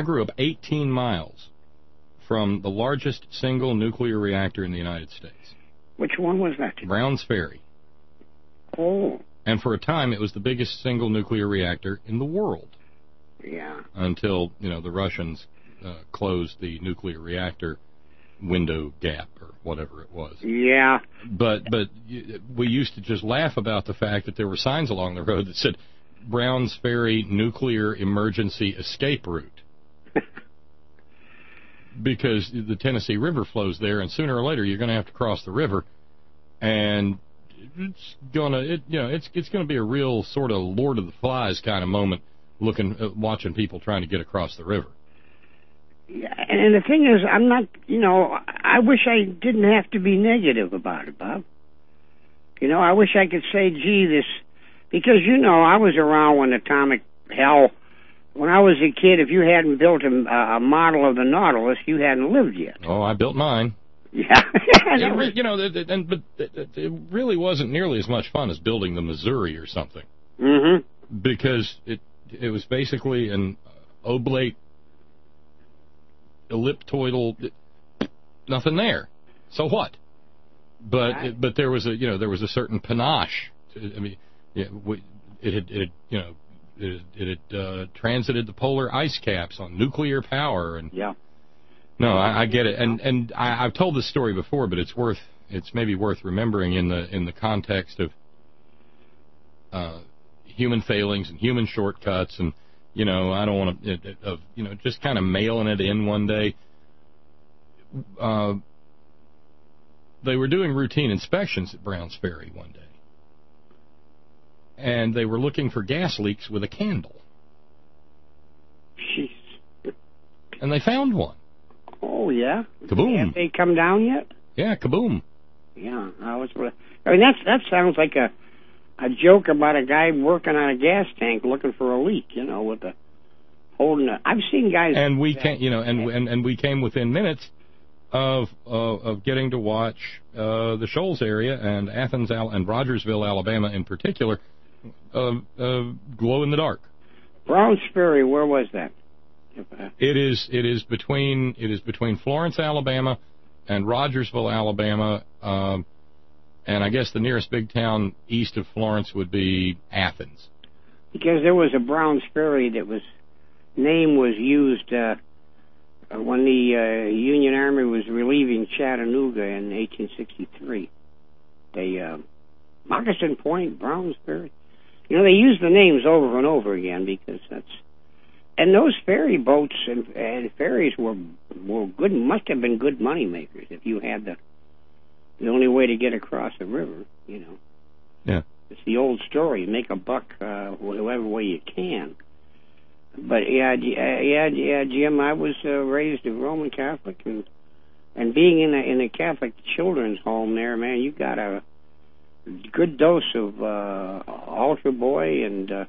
18 miles from the largest single nuclear reactor in the United States. Which one was that? Browns Ferry. Oh. And for a time, it was the biggest single nuclear reactor in the world. Yeah. Until, the Russians closed the nuclear reactor window gap or whatever it was. Yeah. But we used to just laugh about the fact that there were signs along the road that said Browns Ferry Nuclear Emergency Escape Route. Because the Tennessee River flows there, and sooner or later you're going to have to cross the river, and it's gonna be a real sort of Lord of the Flies kind of moment, watching people trying to get across the river. Yeah, and the thing is, I'm not, I wish I didn't have to be negative about it, Bob. I wish I could say, gee, because I was around when atomic hell. When I was a kid, if you hadn't built a model of the Nautilus, you hadn't lived yet. Oh, I built mine. Yeah. But it really wasn't nearly as much fun as building the Missouri or something. Mm-hmm. Because it was basically an oblate, elliptoidal, nothing there. So what? But there was a certain panache. It had transited the polar ice caps on nuclear power, and yeah. No, I get it, and I've told this story before, but it's maybe worth remembering in the context of human failings and human shortcuts, and I don't want to just kind of mailing it in one day. They were doing routine inspections at Browns Ferry one day. And they were looking for gas leaks with a candle. Jeez. And they found one. Oh, yeah? Kaboom. Have they come down yet? Yeah, kaboom. Yeah, that sounds like a joke about a guy working on a gas tank looking for a leak, with a holding a... I've seen guys... And we came, and we came within minutes of getting to watch the Shoals area and Athens and Rogersville, Alabama in particular, glow in the dark. Browns Ferry, where was that? It is between Florence, Alabama, and Rogersville, Alabama, and I guess the nearest big town east of Florence would be Athens. Because there was a Browns Ferry name was used when the Union Army was relieving Chattanooga in 1863. Moccasin Point, Browns Ferry. They use the names over and over again because and those ferry boats and ferries were good, must have been good money makers if you had the only way to get across the river, Yeah. It's the old story, make a buck whatever way you can. But yeah, Jim, I was raised a Roman Catholic, and being in a Catholic children's home there, man, you got a good dose of altar boy and the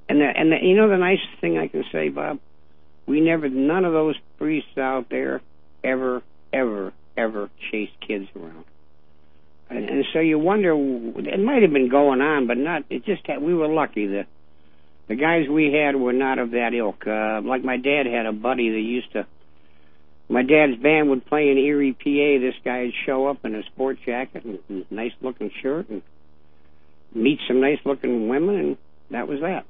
nicest thing I can say, Bob, none of those priests out there ever chased kids around, and so you wonder, it might have been going on, but not. It just we were lucky. The guys we had were not of that ilk. Like my dad had a buddy that my dad's band would play in Erie, PA. This guy would show up in a sport jacket and a nice-looking shirt and meet some nice-looking women, and that was that,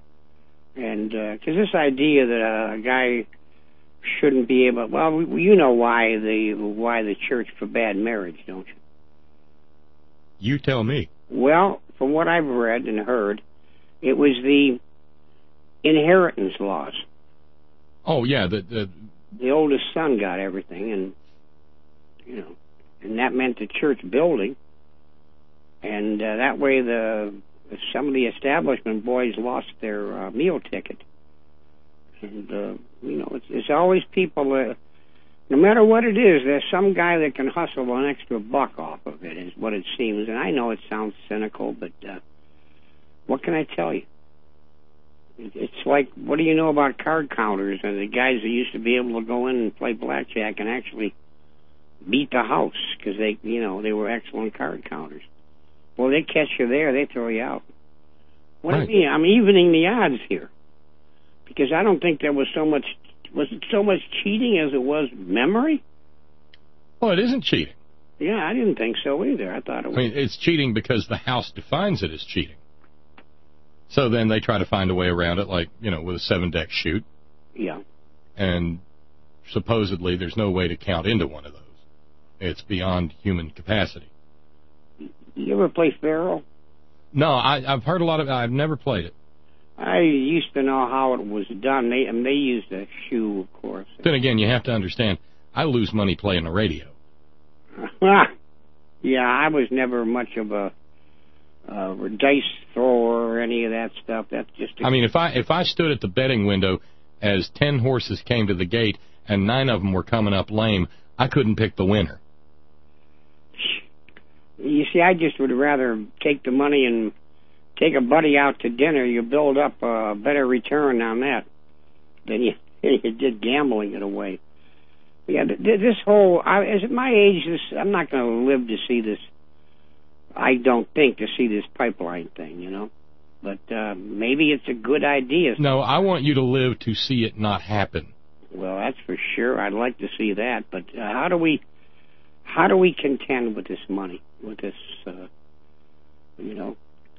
And because this idea that a guy shouldn't be able... Well, why the church forbade marriage, don't you? You tell me. Well, from what I've read and heard, it was the inheritance laws. Oh, yeah, the oldest son got everything, and and that meant the church building, and that way some of the establishment boys lost their meal ticket, and it's always people. No matter what it is, there's some guy that can hustle an extra buck off of it, is what it seems. And I know it sounds cynical, but what can I tell you? It's like, what do you know about card counters and the guys that used to be able to go in and play blackjack and actually beat the house because they were excellent card counters. Well, they catch you there, they throw you out. What do you mean? I'm evening the odds here because I don't think there was so much. Was it so much cheating as it was memory? Well, it isn't cheating. Yeah, I didn't think so either. I thought it was. I mean, it's cheating because the House defines it as cheating. So then they try to find a way around it, like, you know, with a 7-deck shoot. Yeah. And supposedly there's no way to count into one of those. It's beyond human capacity. You ever play Faro? No, I've heard a lot of it. I've never played it. I used to know how it was done. They used a shoe, of course. Then again, you have to understand, I lose money playing the radio. Yeah, I was never much of a dice thrower or any of that stuff. That's just. I mean, if I stood at the betting window as 10 horses came to the gate and 9 of them were coming up lame, I couldn't pick the winner. You see, I just would rather take the money and take a buddy out to dinner. You build up a better return on that than you did gambling it away. Yeah, this whole, at my age, I'm not going to live to see this. I don't think to see this pipeline thing, you know. But maybe it's a good idea. No, I want you to live to see it not happen. Well, that's for sure. I'd like to see that. But how do we contend with this money? With this, you know,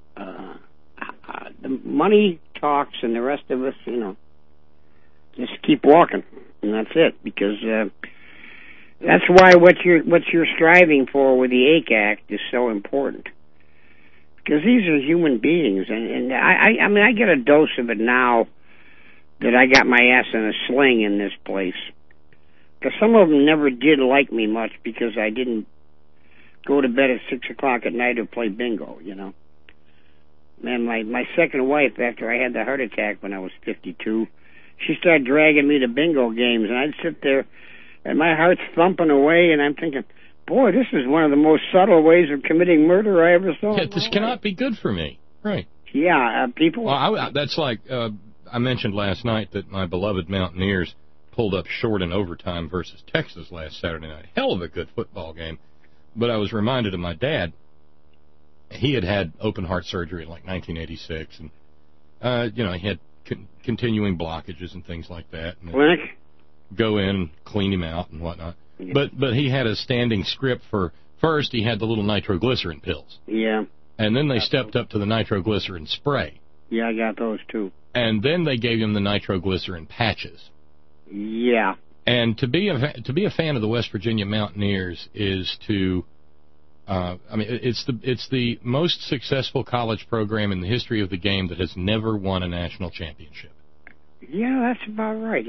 the money talks, and the rest of us, you know, just keep walking, and that's it. Because that's why what you're striving for with the AIC Act is so important. Because these are human beings, and I mean, I get a dose of it now that I got my ass in a sling in this place. Because some of them never did like me much because I didn't go to bed at 6 o'clock at night or play bingo, you know. Man, my second wife, after I had the heart attack when I was 52, she started dragging me to bingo games, and I'd sit there, and my heart's thumping away, and I'm thinking, boy, this is one of the most subtle ways of committing murder I ever saw. Yeah, this cannot be good for me. Right. Yeah, people... Well, that's like, I mentioned last night that my beloved Mountaineers pulled up short in overtime versus Texas last Saturday night. Hell of a good football game. But I was reminded of my dad. He had open heart surgery in like 1986, and you know, he had continuing blockages and things like that. And clinic? Go in and clean him out and whatnot. Yeah. But he had a standing script for, first he had the little nitroglycerin pills. Yeah. And then they stepped up to the nitroglycerin spray. Yeah, I got those too. And then they gave him the nitroglycerin patches. Yeah. And to be a fan of the West Virginia Mountaineers is to, I mean, it's the most successful college program in the history of the game that has never won a national championship. Yeah, that's about right.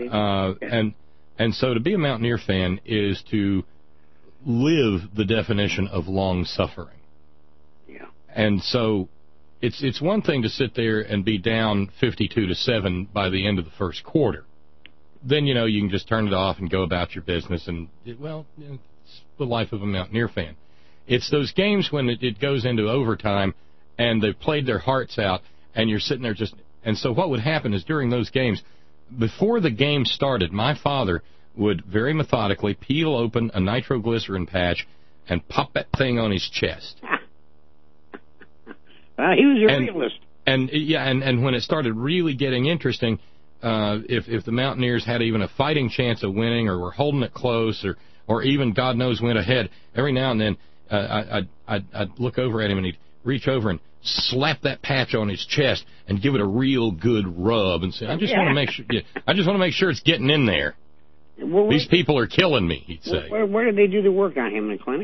And so to be a Mountaineer fan is to live the definition of long suffering. Yeah. And so it's one thing to sit there and be down 52-7 by the end of the first quarter. Then, you know, you can just turn it off and go about your business, and, well, it's the life of a Mountaineer fan. It's those games when it goes into overtime, and they've played their hearts out, and you're sitting there just... And so what would happen is during those games, before the game started, my father would very methodically peel open a nitroglycerin patch and pop that thing on his chest. He was a realist. And when it started really getting interesting... if the Mountaineers had even a fighting chance of winning or were holding it close or even, God knows, went ahead, every now and then I'd look over at him and he'd reach over and slap that patch on his chest and give it a real good rub and say, I just want to make sure it's getting in there. These people are killing me, he'd say. Where did they do the work on him in the clinic?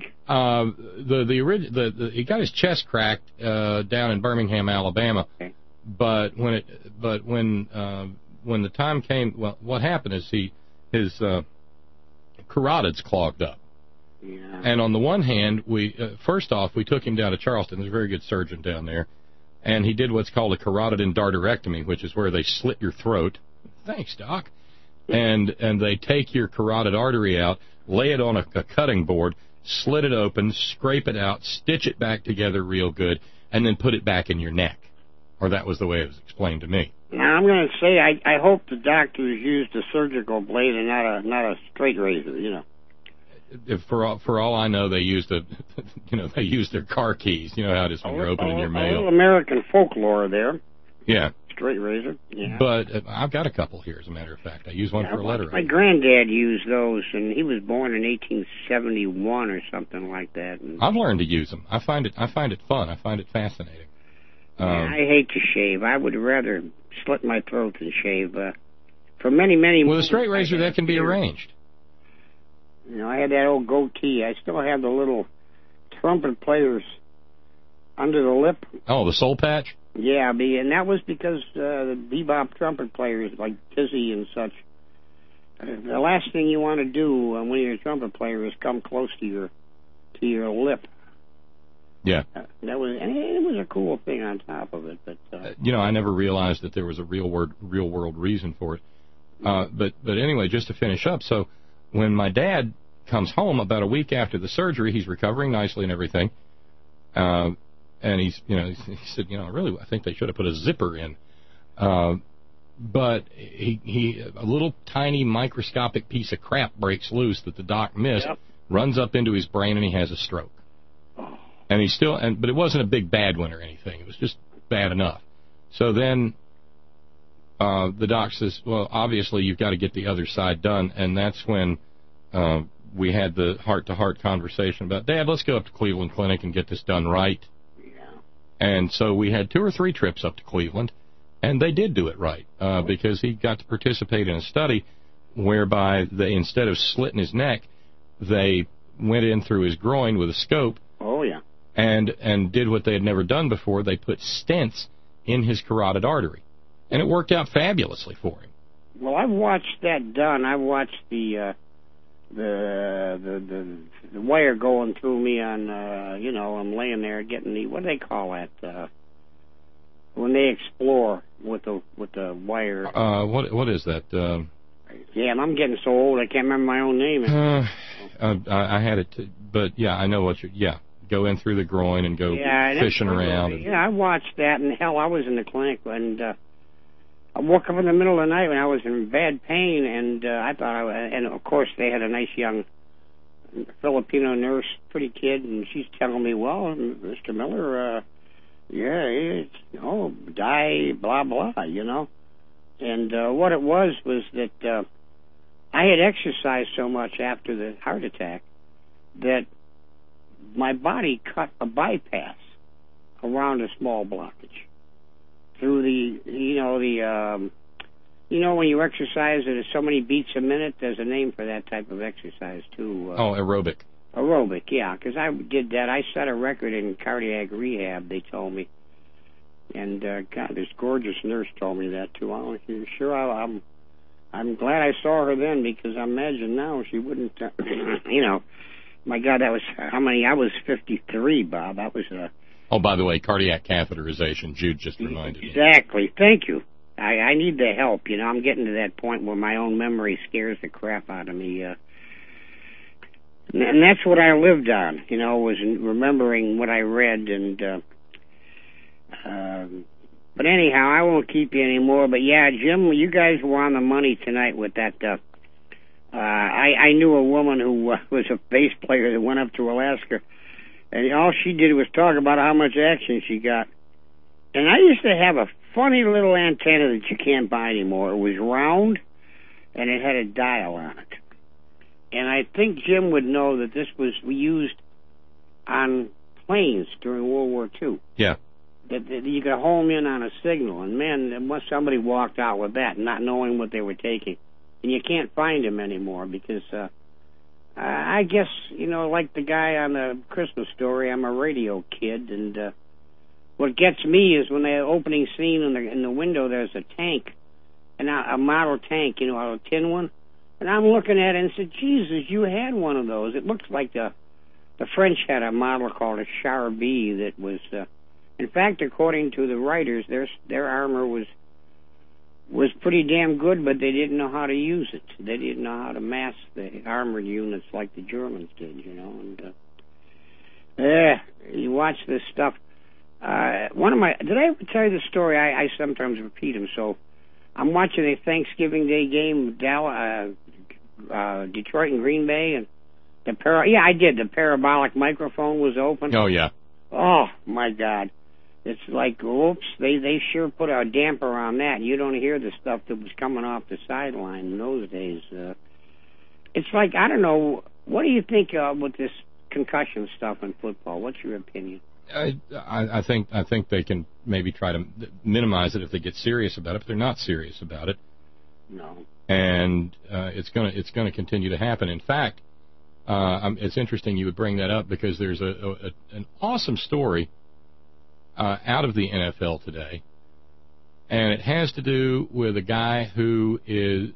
He got his chest cracked down in Birmingham, Alabama. Okay. But when the time came, well, what happened is his carotids clogged up. Yeah. And on the one hand, first off, we took him down to Charleston. There's a very good surgeon down there. And he did what's called a carotid endarterectomy, which is where they slit your throat. Thanks, Doc. And they take your carotid artery out, lay it on a cutting board, slit it open, scrape it out, stitch it back together real good, and then put it back in your neck. Or that was the way it was explained to me. Now, I'm going to say I hope the doctors used a surgical blade and not a straight razor, you know. For all I know, they used they used their car keys. You know how it is when you're opening your mail. A little American folklore there. Yeah. Straight razor. Yeah. But I've got a couple here, as a matter of fact. I use one for a letter. My granddad used those, and he was born in 1871 or something like that. And I've learned to use them. I find it fun. I find it fascinating. I hate to shave. I would rather slit my throat than shave. For many with a straight razor, that can be arranged. You know, I had that old goatee. I still have the little trumpet players under the lip. Oh, the soul patch? Yeah, and that was because the bebop trumpet players like Dizzy and such, the last thing you want to do when you're a trumpet player is come close to your lip. Yeah. That was, and it was a cool thing on top of it. But you know, I never realized that there was a real world reason for it. But anyway, just to finish up, so when my dad comes home about a week after the surgery, he's recovering nicely and everything. And he said, I think they should have put a zipper in. But he a little tiny microscopic piece of crap breaks loose that the doc missed, runs up into his brain, and he has a stroke. And he's still, but it wasn't a big bad one or anything. It was just bad enough. So then the doc says, well, obviously you've got to get the other side done, and that's when we had the heart-to-heart conversation about, Dad, let's go up to Cleveland Clinic and get this done right. And so we had 2 or 3 trips up to Cleveland, and they did do it right because he got to participate in a study whereby they, instead of slitting his neck, they went in through his groin with a scope. Oh, yeah. And did what they had never done before. They put stents in his carotid artery, and it worked out fabulously for him. Well, I've watched that done. I've watched the wire going through me on, I'm laying there getting the, what do they call that? When they explore with the wire. What is that? Yeah, and I'm getting so old I can't remember my own name. I had it, but yeah, I know what go in through the groin and go fishing around. Yeah, I watched that, and hell, I was in the clinic, and I woke up in the middle of the night when I was in bad pain, and I thought and of course they had a nice young Filipino nurse, pretty kid, and she's telling me, well, Mr. Miller, die, blah, blah, And what it was that I had exercised so much after the heart attack that my body cut a bypass around a small blockage through when you exercise at so many beats a minute, there's a name for that type of exercise too. Aerobic. Aerobic, yeah, because I did that. I set a record in cardiac rehab, they told me. And God, this gorgeous nurse told me that too. I'm glad I saw her then, because I imagine now she wouldn't. My God, that was how many? I was 53, Bob. That was. Oh, by the way, cardiac catheterization. Jude just reminded me. Exactly. Thank you. I need the help. I'm getting to that point where my own memory scares the crap out of me. And that's what I lived on. Was remembering what I read and. But anyhow, I won't keep you anymore. But yeah, Jim, you guys were on the money tonight with that. I knew a woman who was a bass player that went up to Alaska, and all she did was talk about how much action she got. And I used to have a funny little antenna that you can't buy anymore. It was round, and it had a dial on it. And I think Jim would know that this was used on planes during World War II. Yeah. That you could home in on a signal, and man, once somebody walked out with that, not knowing what they were taking, and you can't find them anymore because I guess like the guy on the Christmas Story, I'm a radio kid, and what gets me is when the opening scene in the window, there's a tank, and a model tank, a tin one, and I'm looking at it and said, Jesus, you had one of those. It looks like the French had a model called a Char B that was. In fact, according to the writers, their armor was pretty damn good, but they didn't know how to use it. They didn't know how to mass the armored units like the Germans did, And you watch this stuff. Did I ever tell you the story? I sometimes repeat them. So I'm watching a Thanksgiving Day game, Detroit and Green Bay, and I did. The parabolic microphone was open. Oh yeah. Oh my God. It's like, oops, they sure put a damper on that. You don't hear the stuff that was coming off the sideline in those days. It's like, I don't know, what do you think with this concussion stuff in football? What's your opinion? I think they can maybe try to minimize it if they get serious about it, but they're not serious about it. No. And it's gonna continue to happen. In fact, it's interesting you would bring that up because there's an awesome story out of the NFL today, and it has to do with a guy who is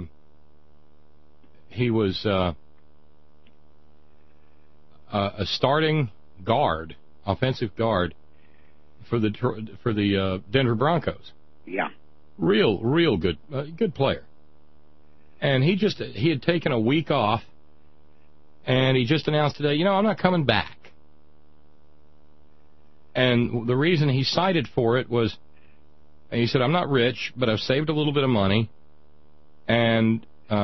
he was a starting guard, offensive guard for the Denver Broncos. Yeah. Real good player. And he had taken a week off, and he just announced today, I'm not coming back. And the reason he cited for it was, he said, I'm not rich, but I've saved a little bit of money. And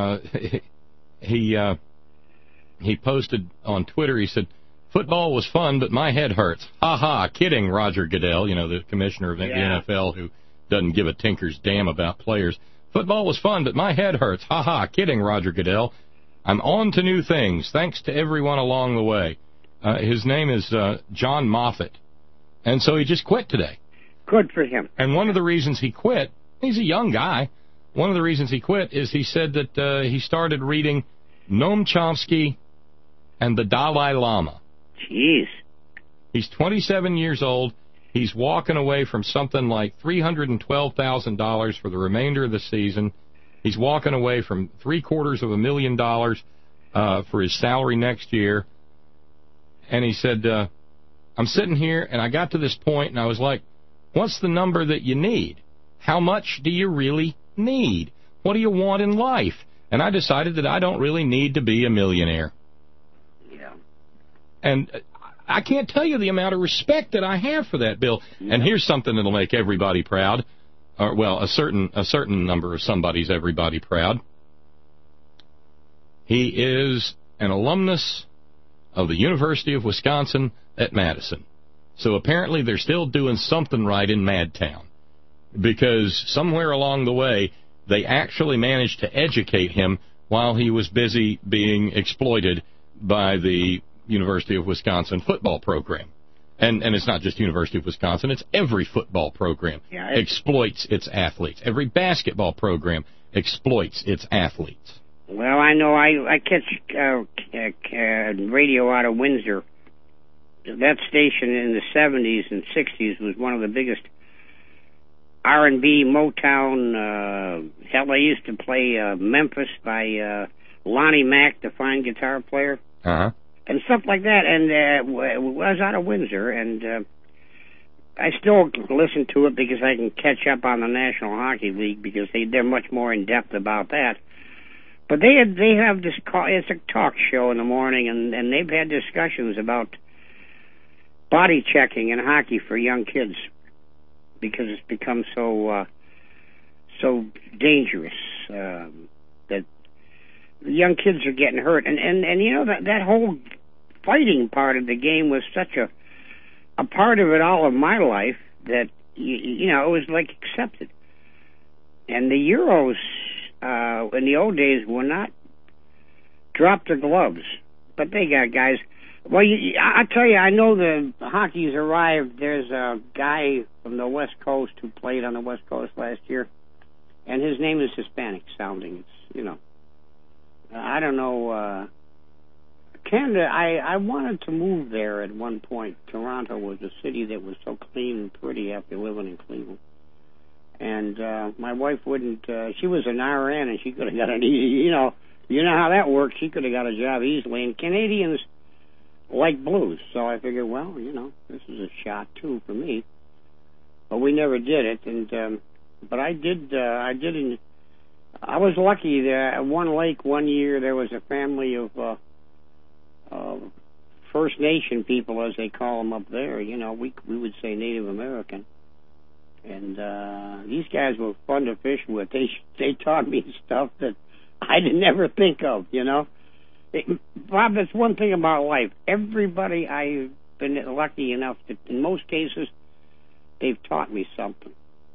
he posted on Twitter, he said, football was fun, but my head hurts. Ha ha, kidding, Roger Goodell, the commissioner of the NFL who doesn't give a tinker's damn about players. Football was fun, but my head hurts. Ha ha, kidding, Roger Goodell. I'm on to new things. Thanks to everyone along the way. His name is John Moffitt. And so he just quit today. Good for him. And one of the reasons he quit, he's a young guy, one of the reasons he quit is he said that he started reading Noam Chomsky and the Dalai Lama. Jeez. He's 27 years old. He's walking away from something like $312,000 for the remainder of the season. He's walking away from $750,000 for his salary next year. And he said, I'm sitting here, and I got to this point, and I was like, what's the number that you need? How much do you really need? What do you want in life? And I decided that I don't really need to be a millionaire. Yeah. And I can't tell you the amount of respect that I have for that, Bill. Yeah. And here's something that'll make everybody proud. Well, a certain number of somebody's everybody proud. He is an alumnus of the University of Wisconsin at Madison. So apparently they're still doing something right in Madtown, because somewhere along the way they actually managed to educate him while he was busy being exploited by the University of Wisconsin football program. And it's not just University of Wisconsin, it's every football program exploits its athletes. Every basketball program exploits its athletes. Well, I know I catch radio out of Windsor. That station in the 70s and 60s was one of the biggest R&B, Motown. Hell, I used to play Memphis by Lonnie Mack, the fine guitar player. Uh-huh. And stuff like that. And I was out of Windsor, and I still listen to it because I can catch up on the National Hockey League because they're much more in-depth about that. But they have this call, it's a talk show in the morning, and they've had discussions about body checking in hockey for young kids because it's become so dangerous that young kids are getting hurt. And that whole fighting part of the game was such a part of it all of my life that, it was like accepted. And the Euros in the old days were not drop their gloves, but they got guys. Well, I tell you, I know the hockey's arrived. There's a guy from the West Coast who played on the West Coast last year, and his name is Hispanic sounding. It's, I don't know. Canada, I wanted to move there at one point. Toronto was a city that was so clean and pretty after living in Cleveland. And my wife wouldn't, she was an RN, and she could have got an easy, you know how that works. She could have got a job easily. And Canadians like blues, so I figured, well, this is a shot, too, for me. But we never did it. And but I was lucky there. At one lake one year, there was a family of First Nation people, as they call them up there. We would say Native American. And these guys were fun to fish with. They taught me stuff that I didn't ever think of, Bob, that's one thing about life. Everybody I've been lucky enough that, in most cases, they've taught me something.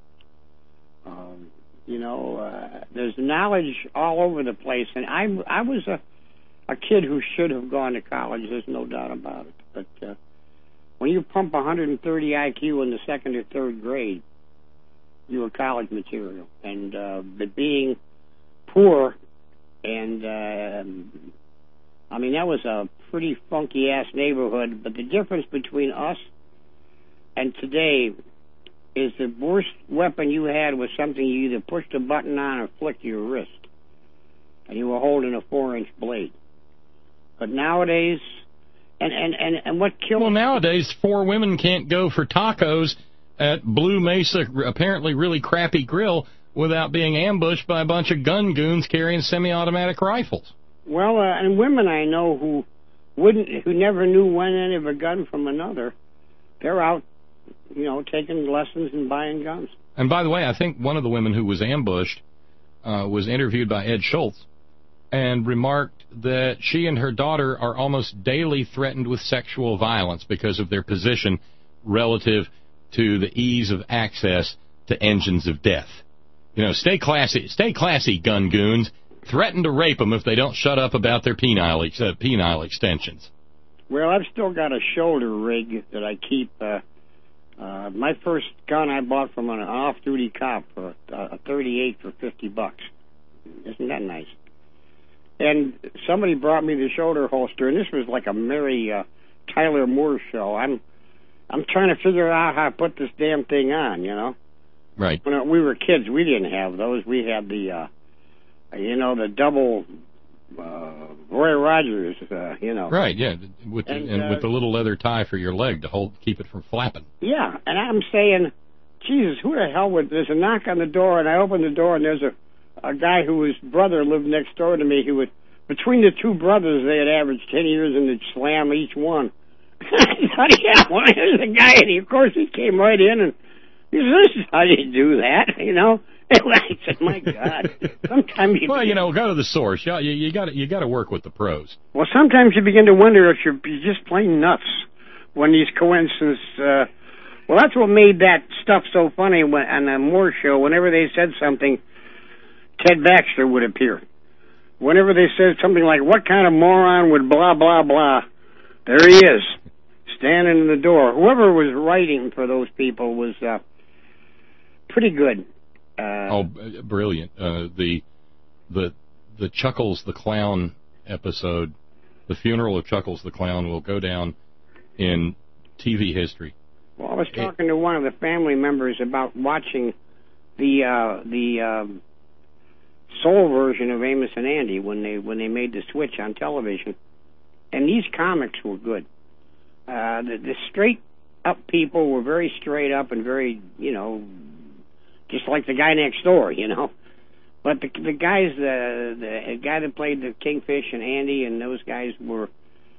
There's knowledge all over the place, and I was a kid who should have gone to college. There's no doubt about it. But when you pump 130 IQ in the second or third grade, you were college material. And but being poor, and that was a pretty funky ass neighborhood. But the difference between us and today is the worst weapon you had was something you either pushed a button on or flicked your wrist, and you were holding a 4-inch blade. But nowadays, and what kills... Well, nowadays, 4 women can't go for tacos at Blue Mesa, apparently really crappy grill, without being ambushed by a bunch of gun goons carrying semi-automatic rifles. Well, and women I know who never knew one end of a gun from another, they're out, taking lessons and buying guns. And by the way, I think one of the women who was ambushed was interviewed by Ed Schultz and remarked that she and her daughter are almost daily threatened with sexual violence because of their position relative to the ease of access to engines of death. Stay classy, gun goons. Threaten to rape them if they don't shut up about their penile extensions. Well, I've still got a shoulder rig that I keep. My first gun I bought from an off-duty cop for a 38 for $50. Isn't that nice? And somebody brought me the shoulder holster, and this was like a Mary Tyler Moore show. I'm trying to figure out how to put this damn thing on, Right. When we were kids, we didn't have those. We had the double Roy Rogers, Right, yeah, with the little leather tie for your leg to keep it from flapping. Yeah, and I'm saying, Jesus, who the hell would... There's a knock on the door, and I open the door, and there's a guy whose brother lived next door to me. Between the two brothers, they had averaged 10 years, and they'd slam each one. I thought, yeah, well, there's a guy, and of course he came right in, and he said, this is how you do that, I said, my God. Sometimes go to the source. You got to work with the pros. Well, sometimes you begin to wonder if you're just plain nuts when these coincidences. Well, that's what made that stuff so funny on the Moore show. Whenever they said something, Ted Baxter would appear. Whenever they said something like, "What kind of moron would blah blah blah?" There he is, standing in the door. Whoever was writing for those people was pretty good. Brilliant. The Chuckles the Clown episode, the funeral of Chuckles the Clown, will go down in TV history. Well, I was talking to one of the family members about watching the soul version of Amos and Andy when they made the switch on television, and these comics were good. The straight up people were very straight up and very, just like the guy next door, But the guys, the guy that played the Kingfish and Andy and those guys were,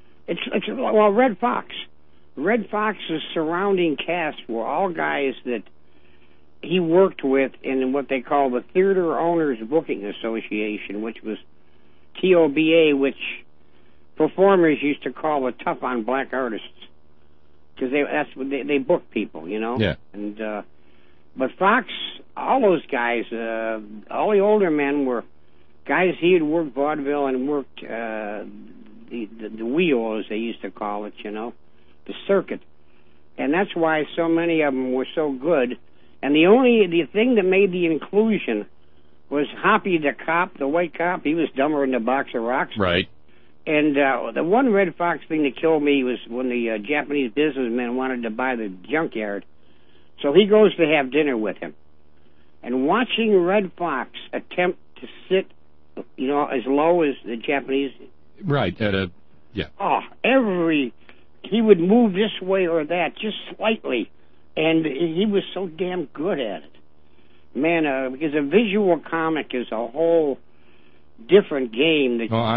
Red Fox. Red Fox's surrounding cast were all guys that he worked with in what they call the Theater Owners Booking Association, which was TOBA, which performers used to call the tough on black artists, because they book people, Yeah. And but Fox, all those guys, all the older men were guys he had worked vaudeville and worked the wheel, as they used to call it, the circuit, and that's why so many of them were so good. And the thing that made the inclusion was Hoppy the cop, the white cop. He was dumber than a box of rocks. Right. And the one Red Fox thing that killed me was when the Japanese businessman wanted to buy the junkyard. So he goes to have dinner with him. And watching Red Fox attempt to sit, as low as the Japanese... Right, yeah. Oh, he would move this way or that, just slightly. And he was so damn good at it. Man, because a visual comic is a whole different game.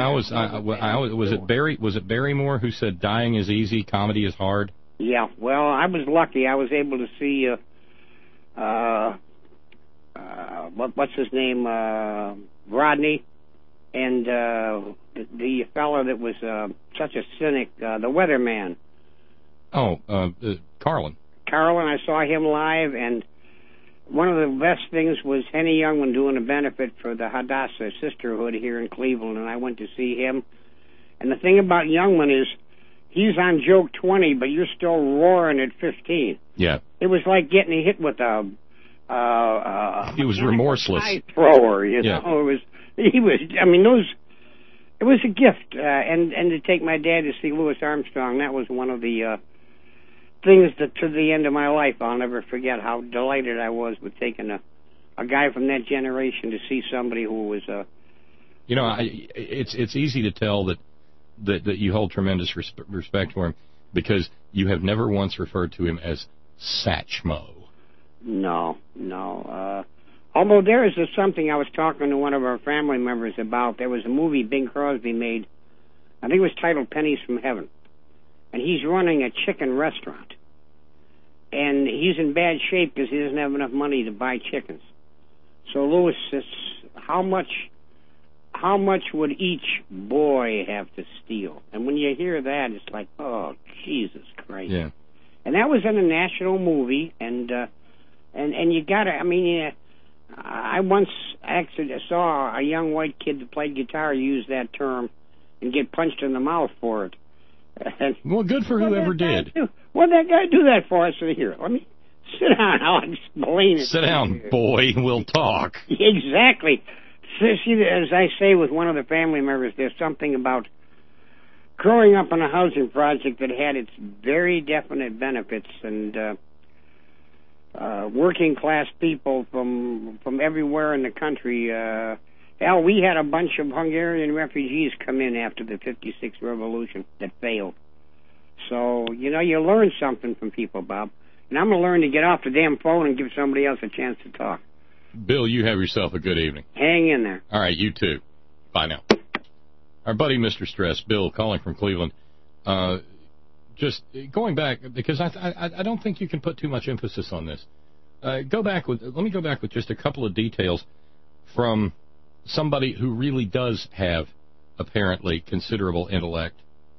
Was it Barrymore who said dying is easy, comedy is hard? Yeah, well, I was lucky. I was able to see, what's his name, Rodney, and the fellow that was such a cynic, the weatherman. Oh, Carlin. Carlin. I saw him live, and one of the best things was Henny Youngman doing a benefit for the Hadassah Sisterhood here in Cleveland, and I went to see him. And the thing about Youngman is he's on joke 20, but you're still roaring at 15. Yeah. It was like getting hit with a he was remorseless. Thrower, you know. It was a gift, and to take my dad to see Louis Armstrong, that was one of the things that to the end of my life I'll never forget. How delighted I was with taking a guy from that generation to see somebody who was it's easy to tell that you hold tremendous respect for him because you have never once referred to him as Satchmo. No. Although there is something I was talking to one of our family members about. There was a movie Bing Crosby made. I think it was titled Pennies from Heaven. And he's running a chicken restaurant. And he's in bad shape because he doesn't have enough money to buy chickens. So Louis says, how much would each boy have to steal? And when you hear that, it's like, oh, Jesus Christ. Yeah. And that was in a national movie, and you gotta, I once actually saw a young white kid that played guitar use that term and get punched in the mouth for it. Well, good for whoever did. What did that guy do that for? I said, here, let me sit down. I'll explain it. Sit down, boy. We'll talk. Exactly. See, as I say with one of the family members, there's something about growing up in a housing project that had its very definite benefits, and working class people from everywhere in the country. Hell, we had a bunch of Hungarian refugees come in after the '56 revolution that failed. So, you learn something from people, Bob. And I'm going to learn to get off the damn phone and give somebody else a chance to talk. Bill, you have yourself a good evening. Hang in there. All right, you too. Bye now. Our buddy, Mr. Stress, Bill, calling from Cleveland. Just going back, because I don't think you can put too much emphasis on this. Let me go back with just a couple of details from somebody who really does have, apparently, considerable intellect.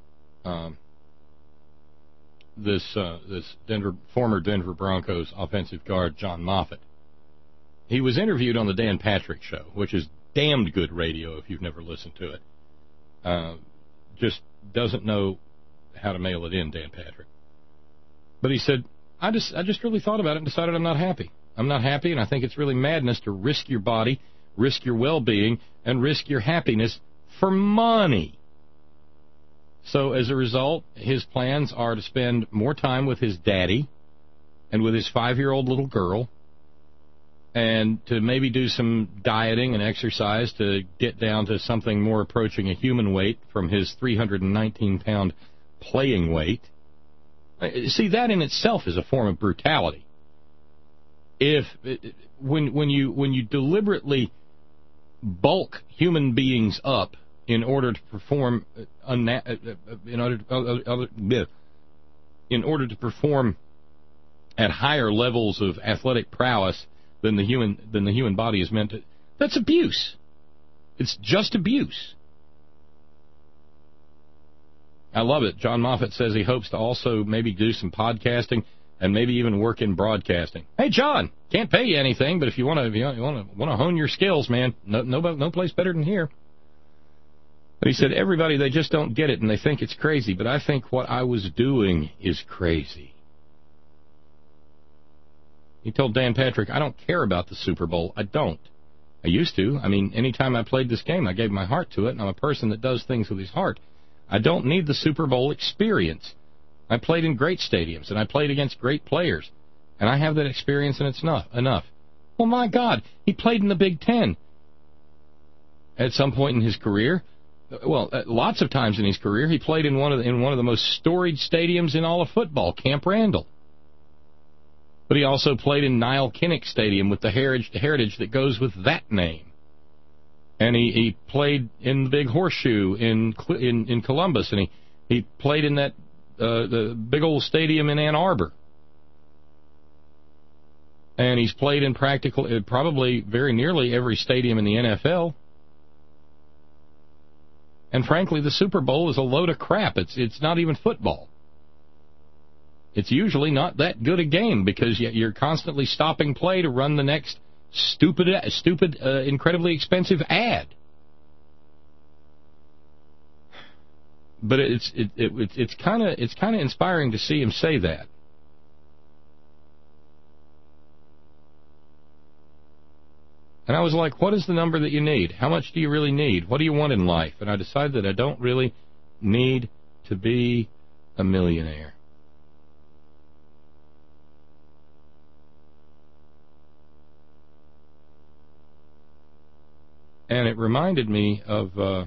This former Denver Broncos offensive guard, John Moffitt. He was interviewed on the Dan Patrick Show, which is damned good radio if you've never listened to it. Just doesn't know how to mail it in, Dan Patrick. But he said, I just really thought about it and decided I'm not happy. I'm not happy, and I think it's really madness to risk your body, risk your well-being, and risk your happiness for money. So as a result, his plans are to spend more time with his daddy and with his 5-year-old little girl, and to maybe do some dieting and exercise to get down to something more approaching a human weight from his 319-pound playing weight. See, that in itself is a form of brutality. When you deliberately bulk human beings up in order to perform in order to perform at higher levels of athletic prowess than the human body is meant to, that's abuse. It's just abuse. I love it. John Moffitt says he hopes to also maybe do some podcasting and maybe even work in broadcasting. Hey, John, can't pay you anything, but if you want to hone your skills, man, no place better than here. But he said, everybody, they just don't get it and they think it's crazy, but I think what I was doing is crazy. He told Dan Patrick, I don't care about the Super Bowl. I don't. I used to. Anytime I played this game, I gave my heart to it, and I'm a person that does things with his heart. I don't need the Super Bowl experience. I played in great stadiums, and I played against great players, and I have that experience, and it's enough. Well, my God, he played in the Big Ten at some point in his career. Well, lots of times in his career, he played in one of the most storied stadiums in all of football, Camp Randall. But he also played in Niall Kinnick Stadium with the heritage that goes with that name. And he played in the Big Horseshoe in Columbus, and he played in that the big old stadium in Ann Arbor. And he's played in probably very nearly every stadium in the NFL. And frankly, the Super Bowl is a load of crap. It's not even football. it's usually not that good a game because you're constantly stopping play to run the next stupid, incredibly expensive ad. But it's kind of inspiring to see him say that. And I was like, what is the number that you need? How much do you really need? What do you want in life? And I decided that I don't really need to be a millionaire. And it reminded me of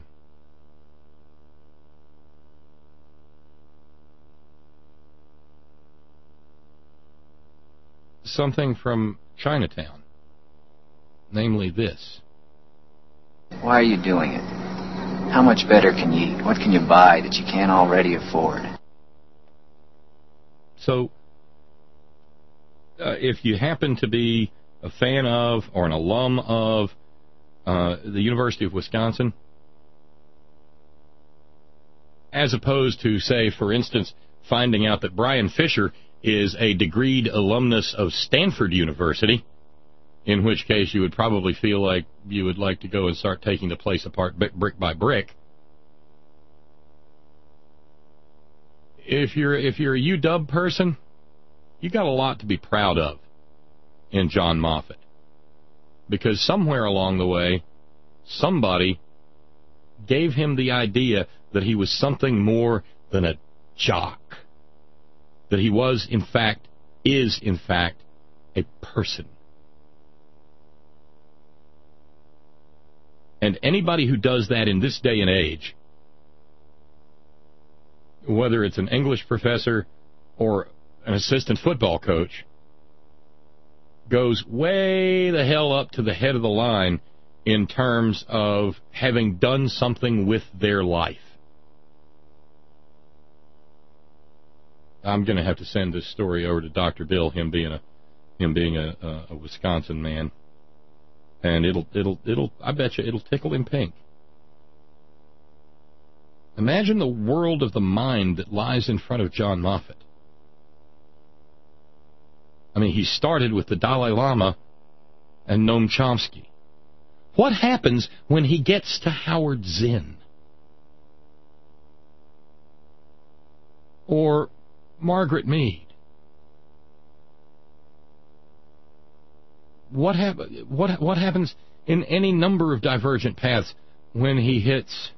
something from Chinatown. Namely this. Why are you doing it? How much better can you eat? What can you buy that you can't already afford? So, if you happen to be a fan of or an alum of the University of Wisconsin, as opposed to, say, for instance, finding out that Brian Fisher is a degreed alumnus of Stanford University, in which case you would probably feel like you would like to go and start taking the place apart brick by brick. If you're a UW person, you got a lot to be proud of in John Moffitt. Because somewhere along the way, somebody gave him the idea that he was something more than a jock. That he is in fact, a person. And anybody who does that in this day and age, whether it's an English professor or an assistant football coach, goes way the hell up to the head of the line in terms of having done something with their life. I'm going to have to send this story over to Dr. Bill, him being a Wisconsin man. And I bet you it'll tickle him pink. Imagine the world of the mind that lies in front of John Moffitt. I mean, he started with the Dalai Lama and Noam Chomsky. What happens when he gets to Howard Zinn? Or Margaret Mead? What happens in any number of divergent paths when he hits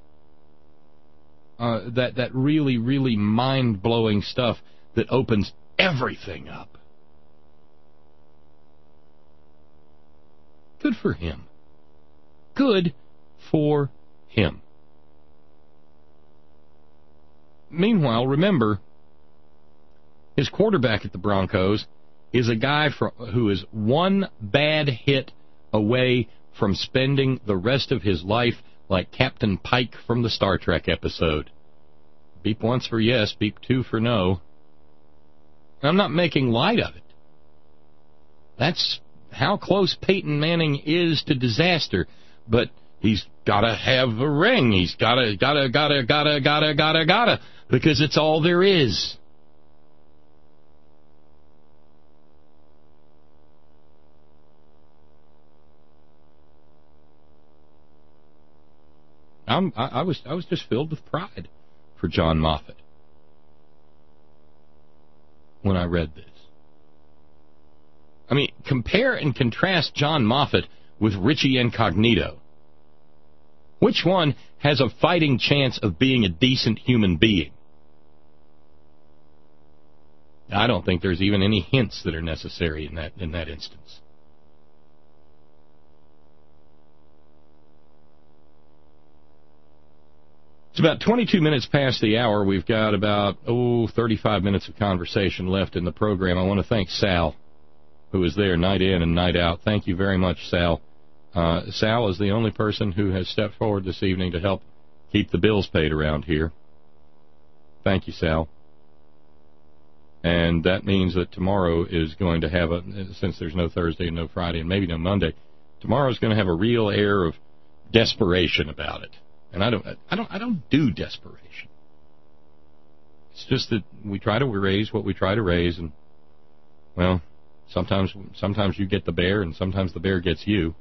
that really, really mind-blowing stuff that opens everything up? Good for him. Good for him. Meanwhile, remember, his quarterback at the Broncos is a guy who is one bad hit away from spending the rest of his life like Captain Pike from the Star Trek episode. Beep once for yes, beep two for no. I'm not making light of it. That's how close Peyton Manning is to disaster, but he's gotta have a ring. He's gotta, because it's all there is. I was just filled with pride for John Moffitt when I read this. I mean, compare and contrast John Moffitt with Richie Incognito. Which one has a fighting chance of being a decent human being? I don't think there's even any hints that are necessary in that instance. It's about 22 minutes past the hour. We've got about 35 minutes of conversation left in the program. I want to thank Sal, who is there night in and night out. Thank you very much, Sal. Sal is the only person who has stepped forward this evening to help keep the bills paid around here. Thank you, Sal. And that means that tomorrow is going to have since there's no Thursday and no Friday and maybe no Monday, tomorrow is going to have a real air of desperation about it. And I don't do desperation. It's just that we try to raise what we try to raise, and, well, sometimes you get the bear, and sometimes the bear gets you.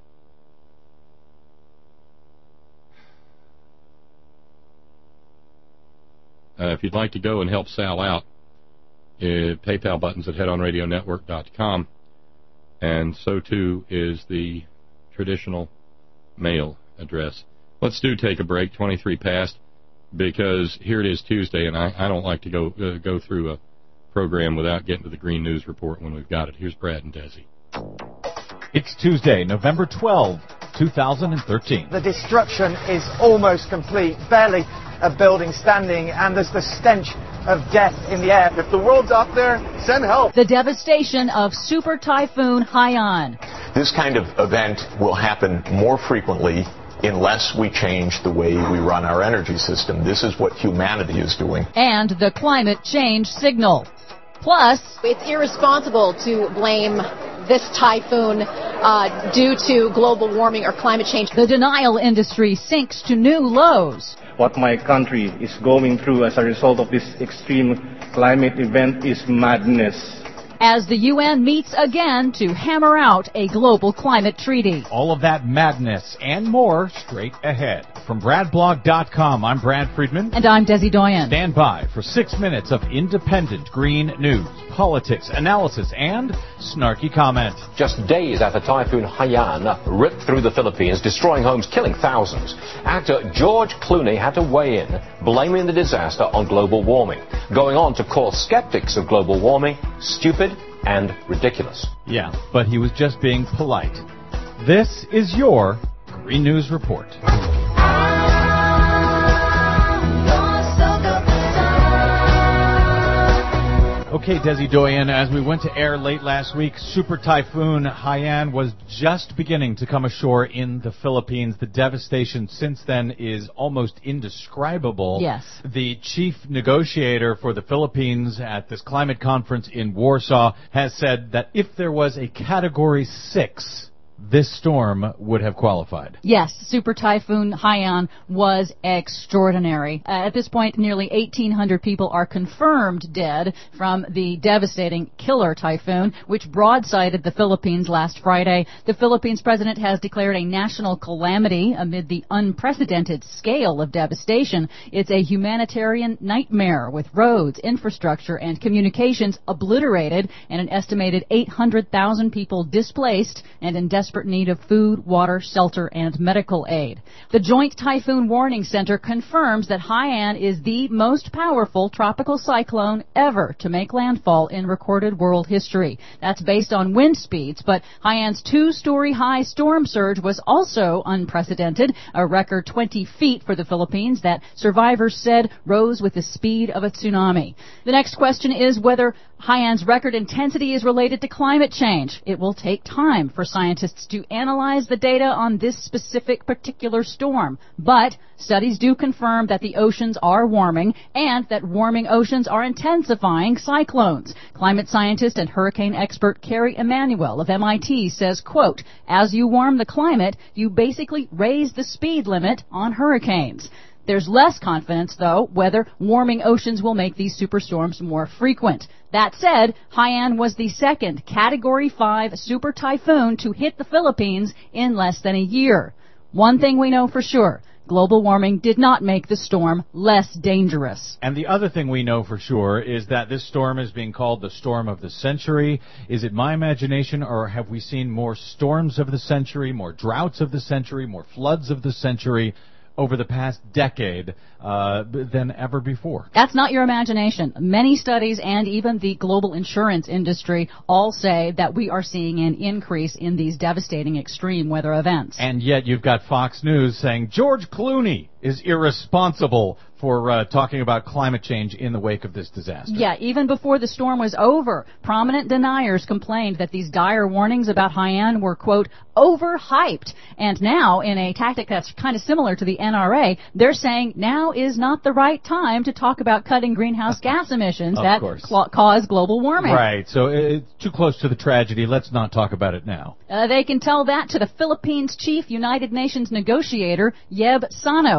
If you'd like to go and help Sal out, PayPal buttons at headonradionetwork.com, and so too is the traditional mail address. Let's take a break, 23 past, because here it is Tuesday, and I don't like to go through a program without getting to the Green News Report when we've got it. Here's Brad and Desi. It's Tuesday, November 12, 2013. The destruction is almost complete. Barely a building standing, and there's the stench of death in the air. If the world's up there, send help. The devastation of Super Typhoon Haiyan. This kind of event will happen more frequently unless we change the way we run our energy system. This is what humanity is doing. And the climate change signal. Plus, it's irresponsible to blame this typhoon due to global warming or climate change. The denial industry sinks to new lows. What my country is going through as a result of this extreme climate event is madness. As the UN meets again to hammer out a global climate treaty. All of that madness and more straight ahead. From BradBlog.com, I'm Brad Friedman. And I'm Desi Doyen. Stand by for 6 minutes of independent green news, politics, analysis, and snarky comment. Just days after Typhoon Haiyan ripped through the Philippines, destroying homes, killing thousands, actor George Clooney had to weigh in, blaming the disaster on global warming, going on to call skeptics of global warming stupid and ridiculous. Yeah, but he was just being polite. This is your Green News Report. Okay, Desi Doyen, as we went to air late last week, Super Typhoon Haiyan was just beginning to come ashore in the Philippines. The devastation since then is almost indescribable. Yes. The chief negotiator for the Philippines at this climate conference in Warsaw has said that if there was a Category 6, this storm would have qualified. Yes, Super Typhoon Haiyan was extraordinary. At this point, nearly 1,800 people are confirmed dead from the devastating killer typhoon, which broadsided the Philippines last Friday. The Philippines president has declared a national calamity amid the unprecedented scale of devastation. It's a humanitarian nightmare with roads, infrastructure, and communications obliterated, and an estimated 800,000 people displaced and in desperate need of food, water, shelter, and medical aid. The Joint Typhoon Warning Center confirms that Haiyan is the most powerful tropical cyclone ever to make landfall in recorded world history. That's based on wind speeds, but Haiyan's 2-story high storm surge was also unprecedented, a record 20 feet for the Philippines that survivors said rose with the speed of a tsunami. The next question is whether Haiyan's record intensity is related to climate change. It will take time for scientists to analyze the data on this specific particular storm, but studies do confirm that the oceans are warming and that warming oceans are intensifying cyclones. Climate scientist and hurricane expert Carrie Emanuel of MIT says, quote, "As you warm the climate, you basically raise the speed limit on hurricanes." There's less confidence, though, whether warming oceans will make these superstorms more frequent. That said, Haiyan was the second Category 5 super typhoon to hit the Philippines in less than a year. One thing we know for sure, global warming did not make the storm less dangerous. And the other thing we know for sure is that this storm is being called the storm of the century. Is it my imagination, or have we seen more storms of the century, more droughts of the century, more floods of the century over the past decade than ever before? That's not your imagination. Many studies and even the global insurance industry all say that we are seeing an increase in these devastating extreme weather events. And yet you've got Fox News saying George Clooney is irresponsible for talking about climate change in the wake of this disaster. Yeah, even before the storm was over, prominent deniers complained that these dire warnings about Haiyan were, quote, overhyped. And now, in a tactic that's kind of similar to the NRA, they're saying now is not the right time to talk about cutting greenhouse gas emissions that cause global warming. Right, so it's too close to the tragedy. Let's not talk about it now. They can tell that to the Philippines' chief United Nations negotiator, Yeb Sano.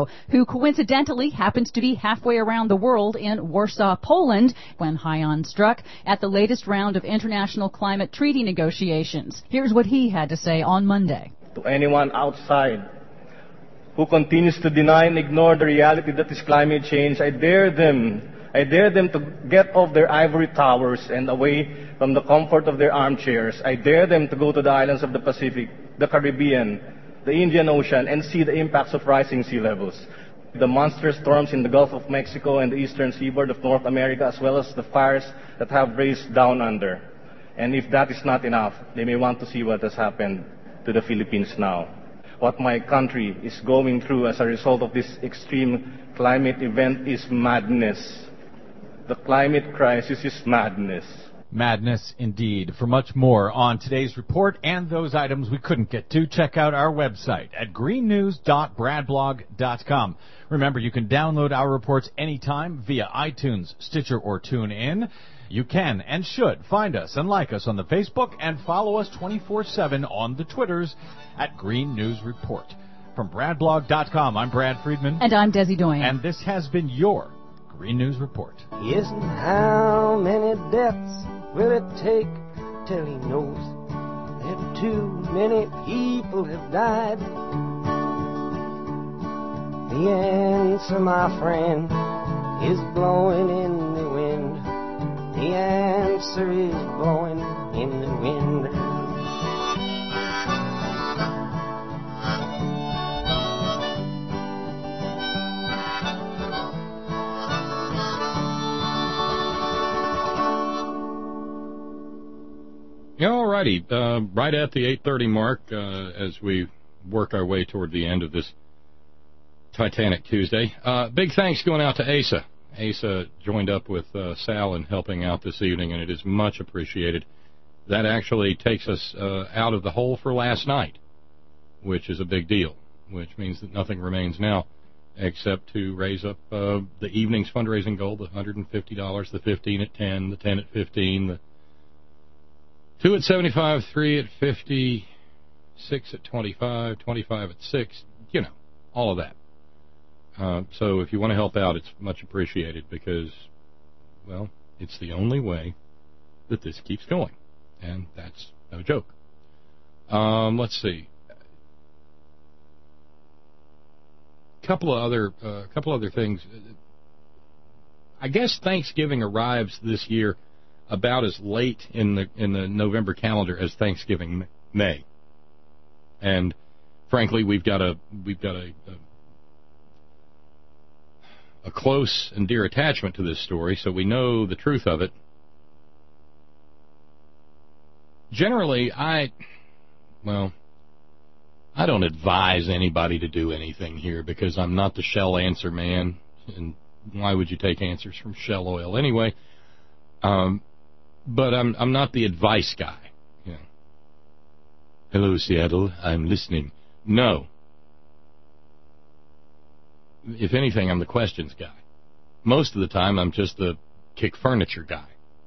who coincidentally happens to be halfway around the world in Warsaw, Poland, when Haiyan struck at the latest round of international climate treaty negotiations. Here's what he had to say on Monday. To anyone outside who continues to deny and ignore the reality that is climate change, I dare them to get off their ivory towers and away from the comfort of their armchairs. I dare them to go to the islands of the Pacific, the Caribbean, the Indian Ocean, and see the impacts of rising sea levels. The monster storms in the Gulf of Mexico and the eastern seaboard of North America, as well as the fires that have raged down under. And if that is not enough, they may want to see what has happened to the Philippines now. What my country is going through as a result of this extreme climate event is madness. The climate crisis is madness. Madness indeed. For much more on today's report and those items we couldn't get to, check out our website at greennews.bradblog.com. Remember, you can download our reports anytime via iTunes, Stitcher, or TuneIn. You can and should find us and like us on the Facebook and follow us 24/7 on the Twitters at Green News Report. From bradblog.com, I'm Brad Friedman. And I'm Desi Doyen. And this has been your Green News Report. Yes, and how many deaths will it take till he knows that too many people have died? The answer, my friend, is blowing in the wind. The answer is blowing in the wind. All righty, right at the 8:30 mark, as we work our way toward the end of this Titanic Tuesday. Big thanks going out to Asa. Asa joined up with Sal in helping out this evening, and it is much appreciated. That actually takes us out of the hole for last night, which is a big deal, which means that nothing remains now except to raise up the evening's fundraising goal, the $150, the 15 at 10, the 10 at 15, the 2 at 75, 3 at 50, 6 at 25, 25 at 6, you know, all of that. So if you want to help out, it's much appreciated because, well, it's the only way that this keeps going, and that's no joke. Let's see. Couple of other things. I guess Thanksgiving arrives this year about as late in the November calendar as Thanksgiving May, and frankly, we've got a close and dear attachment to this story, so we know the truth of it. Generally, I don't advise anybody to do anything here because I'm not the Shell answer man, and why would you take answers from Shell Oil anyway? But I'm not the advice guy. You know. Hello, Seattle, I'm listening. No. If anything, I'm the questions guy. Most of the time, I'm just the kick furniture guy.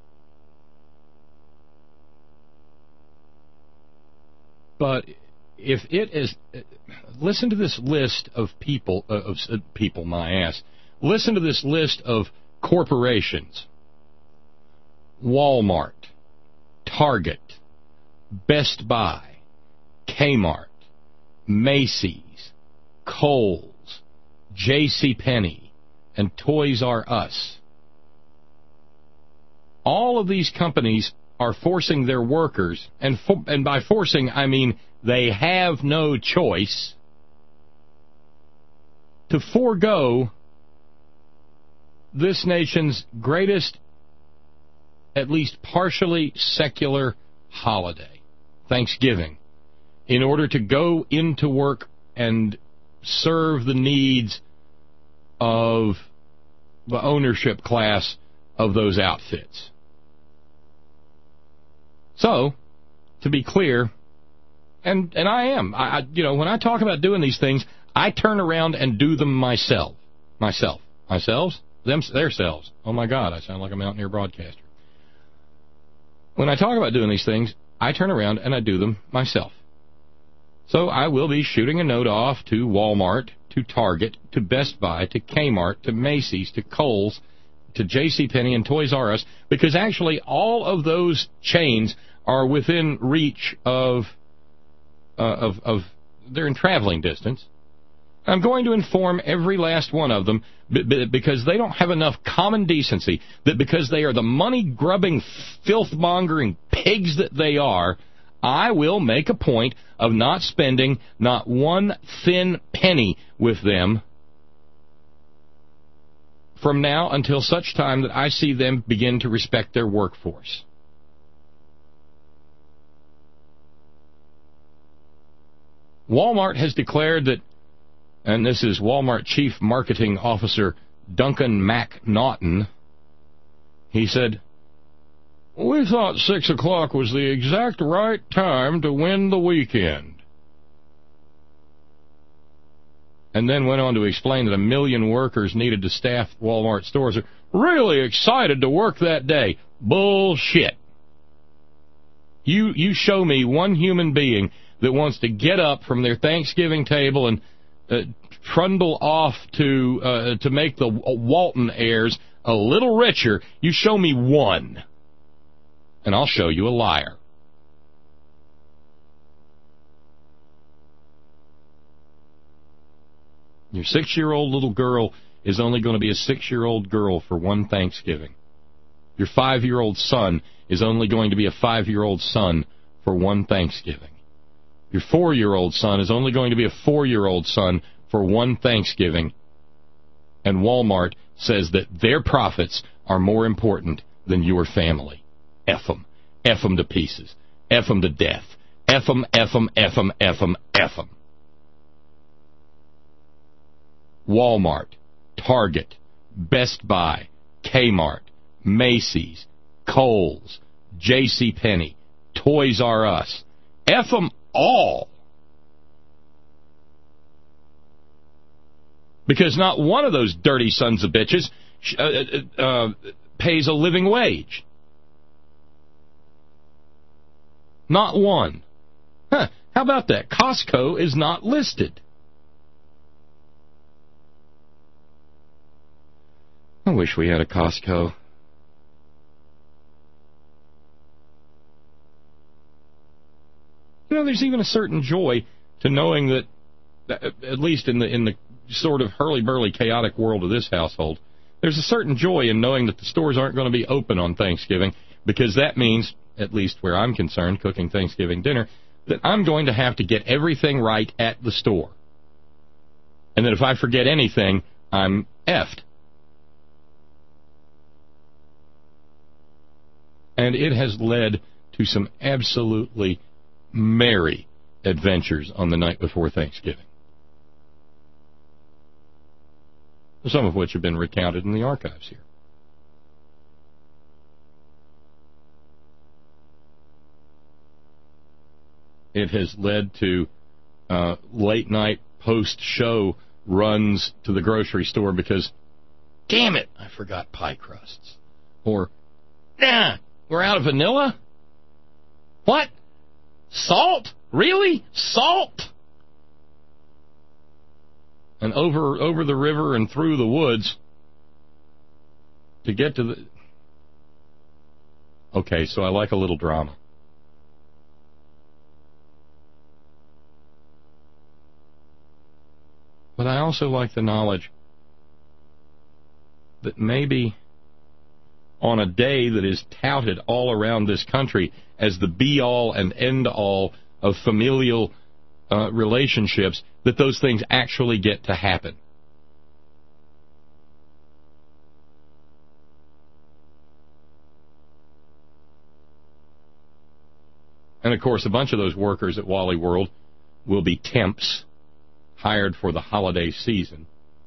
But if it is, listen to this list of people, my ass. Listen to this list of corporations. Walmart, Target, Best Buy, Kmart, Macy's, Kohl's, JCPenney, and Toys R Us. All of these companies are forcing their workers, and by forcing, I mean they have no choice, to forego this nation's greatest, at least partially secular holiday, Thanksgiving, in order to go into work and serve the needs of the ownership class of those outfits. So, to be clear, and I am, when I talk about doing these things, I turn around and do them myself. Myself? Theirselves. Oh my God, I sound like a Mountaineer broadcaster. When I talk about doing these things, I turn around and I do them myself. So I will be shooting a note off to Walmart, to Target, to Best Buy, to Kmart, to Macy's, to Kohl's, to JCPenney and Toys R Us, because actually all of those chains are within reach of they're in traveling distance. I'm going to inform every last one of them because they don't have enough common decency, that because they are the money-grubbing, filth-mongering pigs that they are, I will make a point of not spending not one thin penny with them from now until such time that I see them begin to respect their workforce. Walmart has declared that, and this is Walmart Chief Marketing Officer Duncan McNaughton, he said, "We thought 6 o'clock was the exact right time to win the weekend." And then went on to explain that 1 million workers needed to staff Walmart stores are really excited to work that day. Bullshit. You show me one human being that wants to get up from their Thanksgiving table and trundle off to make the Walton heirs a little richer. You show me one, and I'll show you a liar. Your 6-year-old little girl is only going to be a 6-year-old girl for one Thanksgiving. Your 5-year-old son is only going to be a 5-year-old son for one Thanksgiving. Your 4-year-old son is only going to be a 4-year-old son for one Thanksgiving. And Walmart says that their profits are more important than your family. F them. F them to pieces. F them to death. F them, F them, F them, F them, F them. Walmart, Target, Best Buy, Kmart, Macy's, Kohl's, JCPenney, Toys R Us. F them all. Because not one of those dirty sons of bitches pays a living wage. Not one. Huh, how about that? Costco is not listed. I wish we had a Costco. You know, there's even a certain joy to knowing that, at least in the sort of hurly-burly, chaotic world of this household, there's a certain joy in knowing that the stores aren't going to be open on Thanksgiving, because that means, at least where I'm concerned, cooking Thanksgiving dinner, that I'm going to have to get everything right at the store. And that if I forget anything, I'm effed. And it has led to some absolutely merry adventures on the night before Thanksgiving, some of which have been recounted in the archives here. It has led to late-night post-show runs to the grocery store because, damn it, I forgot pie crusts. Or, we're out of vanilla? What? Salt? Really? Salt? And over the river and through the woods to get to the... Okay, so I like a little drama. But I also like the knowledge that maybe on a day that is touted all around this country as the be-all and end-all of familial relationships, that those things actually get to happen. And, of course, a bunch of those workers at Wally World will be temps hired for the holiday season.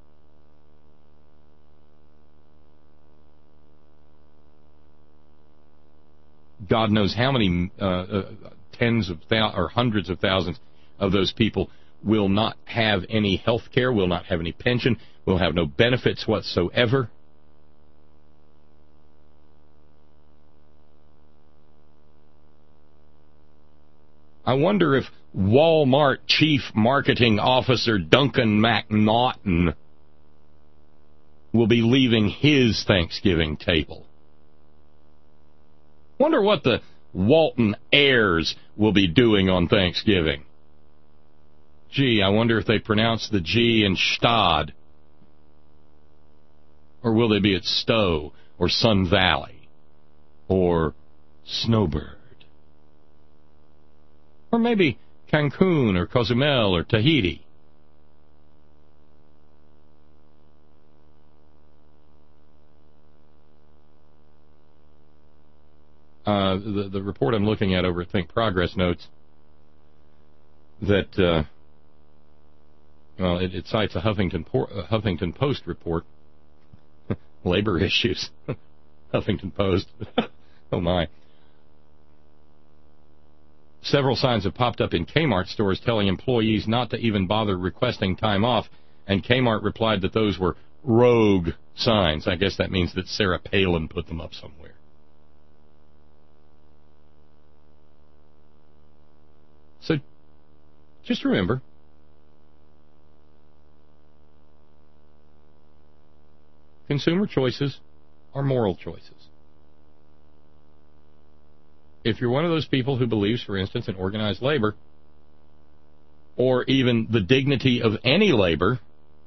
God knows how many tens of thousands or hundreds of thousands of those people will not have any health care, will not have any pension, will have no benefits whatsoever. I wonder if Walmart Chief Marketing Officer Duncan McNaughton will be leaving his Thanksgiving table. Wonder what the Walton heirs will be doing on Thanksgiving. Gee, I wonder if they pronounce the G in Stad. Or will they be at Stowe, or Sun Valley, or Snowbird? Or maybe Cancun, or Cozumel, or Tahiti. The report I'm looking at over at Think Progress notes that, it cites a Huffington Post report. Labor issues. Huffington Post. Oh, my. Several signs have popped up in Kmart stores telling employees not to even bother requesting time off, and Kmart replied that those were rogue signs. I guess that means that Sarah Palin put them up somewhere. So, just remember, consumer choices are moral choices. If you're one of those people who believes, for instance, in organized labor, or even the dignity of any labor,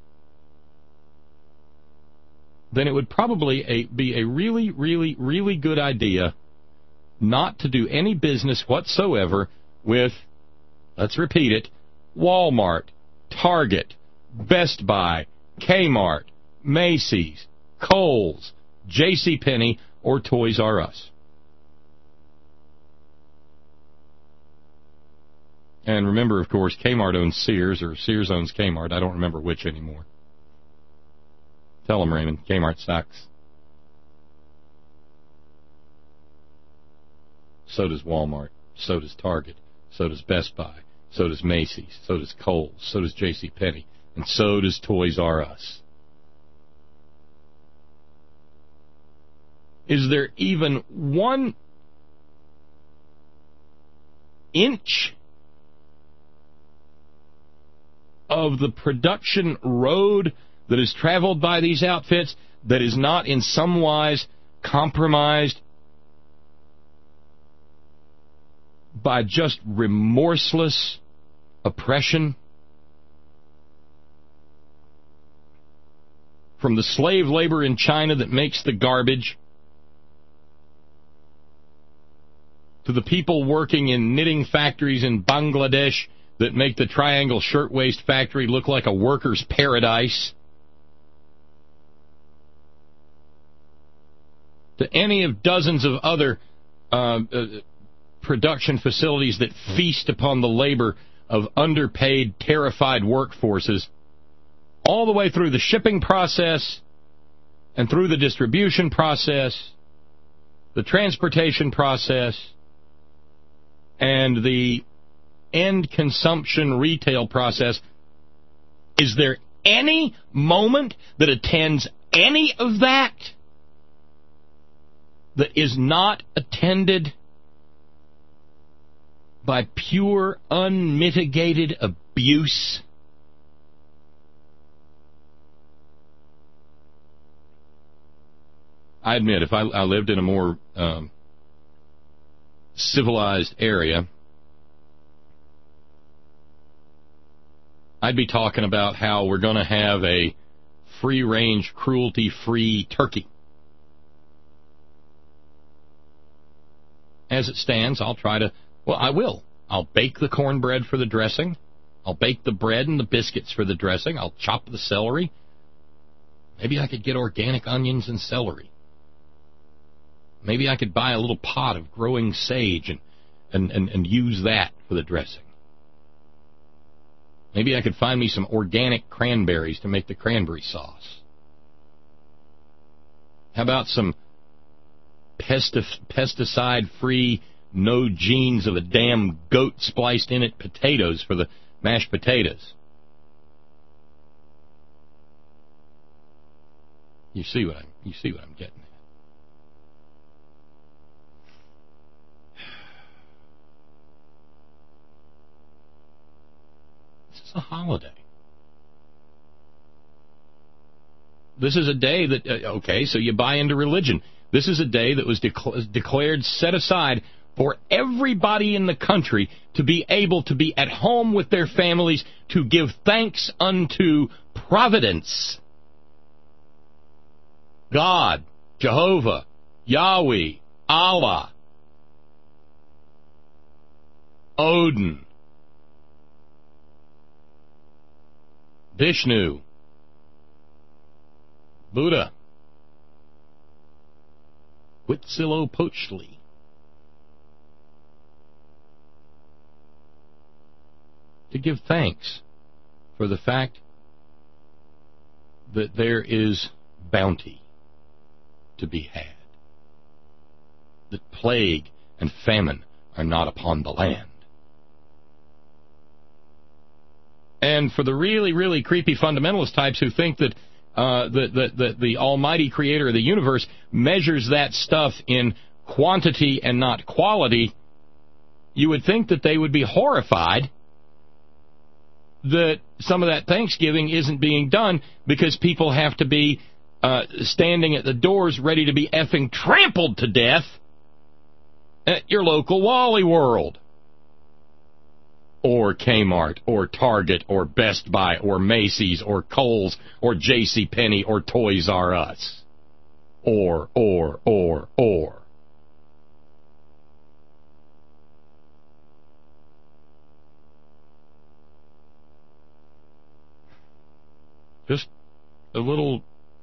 then it would probably be a really, really, really good idea not to do any business whatsoever with, let's repeat it, Walmart, Target, Best Buy, Kmart, Macy's, Kohl's, JCPenney, or Toys R Us. And remember, of course, Kmart owns Sears, or Sears owns Kmart. I don't remember which anymore. Tell them, Raymond, Kmart sucks. So does Walmart. So does Target. So does Best Buy. So does Macy's. So does Kohl's. So does JCPenney. And so does Toys R Us. Is there even 1 inch of the production road that is traveled by these outfits that is not in some wise compromised by just remorseless oppression? From the slave labor in China that makes the garbage, to the people working in knitting factories in Bangladesh that make the Triangle Shirtwaist Factory look like a worker's paradise, to any of dozens of other production facilities that feast upon the labor of underpaid, terrified workforces, all the way through the shipping process and through the distribution process, the transportation process, and the end consumption retail process. Is there any moment that attends any of that that is not attended by pure, unmitigated abuse? I admit, if I lived in a more civilized area, I'd be talking about how we're going to have a free-range, cruelty-free turkey. As it stands, I'll bake the cornbread for the dressing. I'll bake the bread and the biscuits for the dressing. I'll chop the celery. Maybe I could get organic onions and celery. Maybe I could buy a little pot of growing sage and use that for the dressing. Maybe I could find me some organic cranberries to make the cranberry sauce. How about some pesticide-free, no genes of a damn goat spliced in it potatoes for the mashed potatoes? You see what I'm getting at. It's a holiday. This is a day that, okay, so you buy into religion. This is a day that was declared, set aside for everybody in the country to be able to be at home with their families to give thanks unto Providence. God, Jehovah, Yahweh, Allah, Odin, Vishnu, Buddha, Huitzilopochtli. To give thanks for the fact that there is bounty to be had, that plague and famine are not upon the land. And for the really, really creepy fundamentalist types who think that the almighty creator of the universe measures that stuff in quantity and not quality, you would think that they would be horrified that some of that Thanksgiving isn't being done because people have to be standing at the doors ready to be effing trampled to death at your local Wally World, or Kmart, or Target, or Best Buy, or Macy's, or Kohl's, or JCPenney, or Toys R Us. Or. Just a little...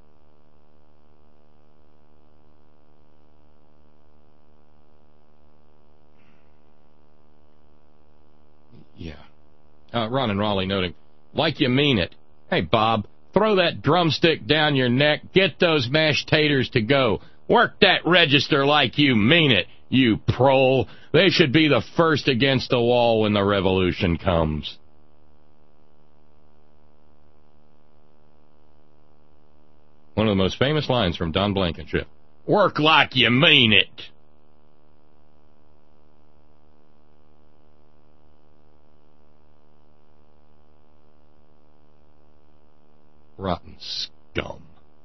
Yeah. Ron and Raleigh noting, like you mean it. Hey, Bob, throw that drumstick down your neck. Get those mashed taters to go. Work that register like you mean it, you prole. They should be the first against the wall when the revolution comes. One of the most famous lines from Don Blankenship. Work like you mean it. Rotten scum.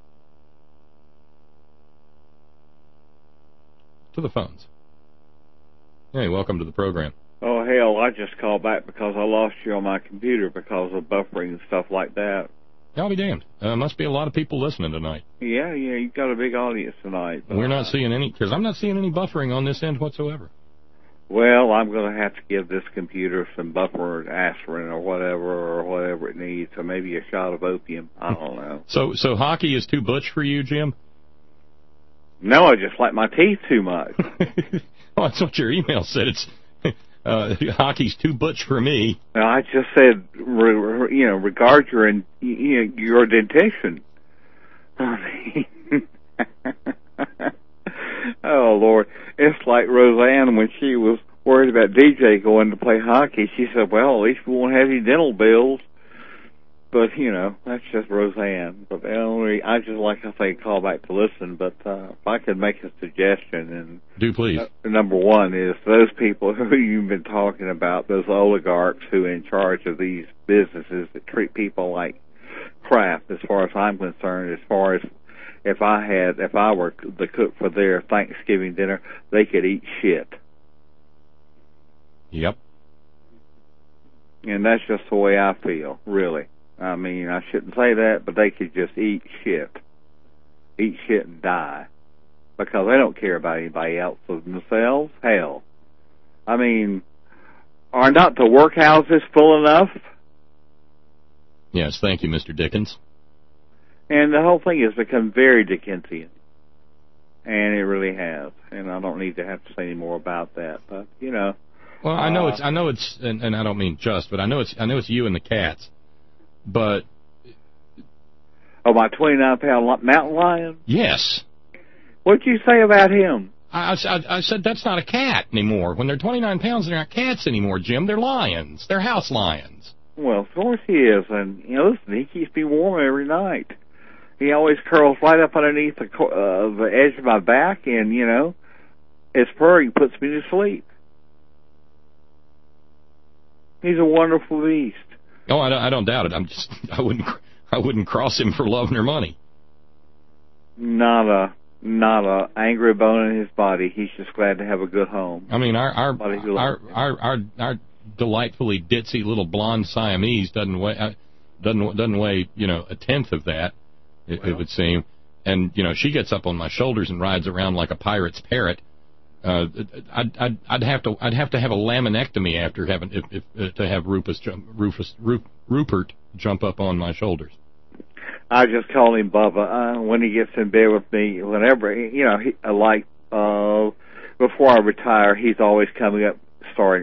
To the phones. Hey, welcome to the program. Oh, hell, I just called back because I lost you on my computer because of buffering and stuff like that. I'll be damned. Must be a lot of people listening tonight. Yeah, you've got a big audience tonight. We're not seeing any, because I'm not seeing any buffering on this end whatsoever. Well, I'm going to have to give this computer some buffer aspirin or whatever it needs, or maybe a shot of opium. I don't know. So hockey is too butch for you, Jim? No, I just like my teeth too much. Well, that's what your email said. It's hockey's too butch for me. I just said, regard your dentition. Oh, Lord. It's like Roseanne when she was worried about DJ going to play hockey. She said, well, at least we won't have any dental bills. But, that's just Roseanne. But I just like I say, call back to listen. But if I could make a suggestion, and do please. Number one is those people who you've been talking about, those oligarchs who are in charge of these businesses that treat people like crap, as far as I'm concerned, as far as if I were the cook for their Thanksgiving dinner, they could eat shit. Yep. And that's just the way I feel, really. I mean, I shouldn't say that, but they could just eat shit. Eat shit and die. Because they don't care about anybody else but themselves. Hell. I mean, are not the workhouses full enough? Yes, thank you, Mr. Dickens. And the whole thing has become very Dickensian. And it really has. And I don't need to have to say any more about that. But, Well, I know it's, and I don't mean just, but I know it's you and the cats. But... Oh, my 29-pound mountain lion? Yes. What'd you say about him? I said that's not a cat anymore. When they're 29 pounds, they're not cats anymore, Jim. They're lions. They're house lions. Well, of course he is. And, listen, he keeps me warm every night. He always curls right up underneath the edge of my back, and, his purring puts me to sleep. He's a wonderful beast. Oh, I don't doubt it. I wouldn't cross him for loving her money. Not a angry bone in his body. He's just glad to have a good home. I mean, our delightfully ditzy little blonde Siamese doesn't weigh a tenth of that. It would seem. And she gets up on my shoulders and rides around like a pirate's parrot. I'd have to have a laminectomy after having to have Rupert jump up on my shoulders. I just call him Bubba when he gets in bed with me. Whenever before I retire, he's always coming up, starting,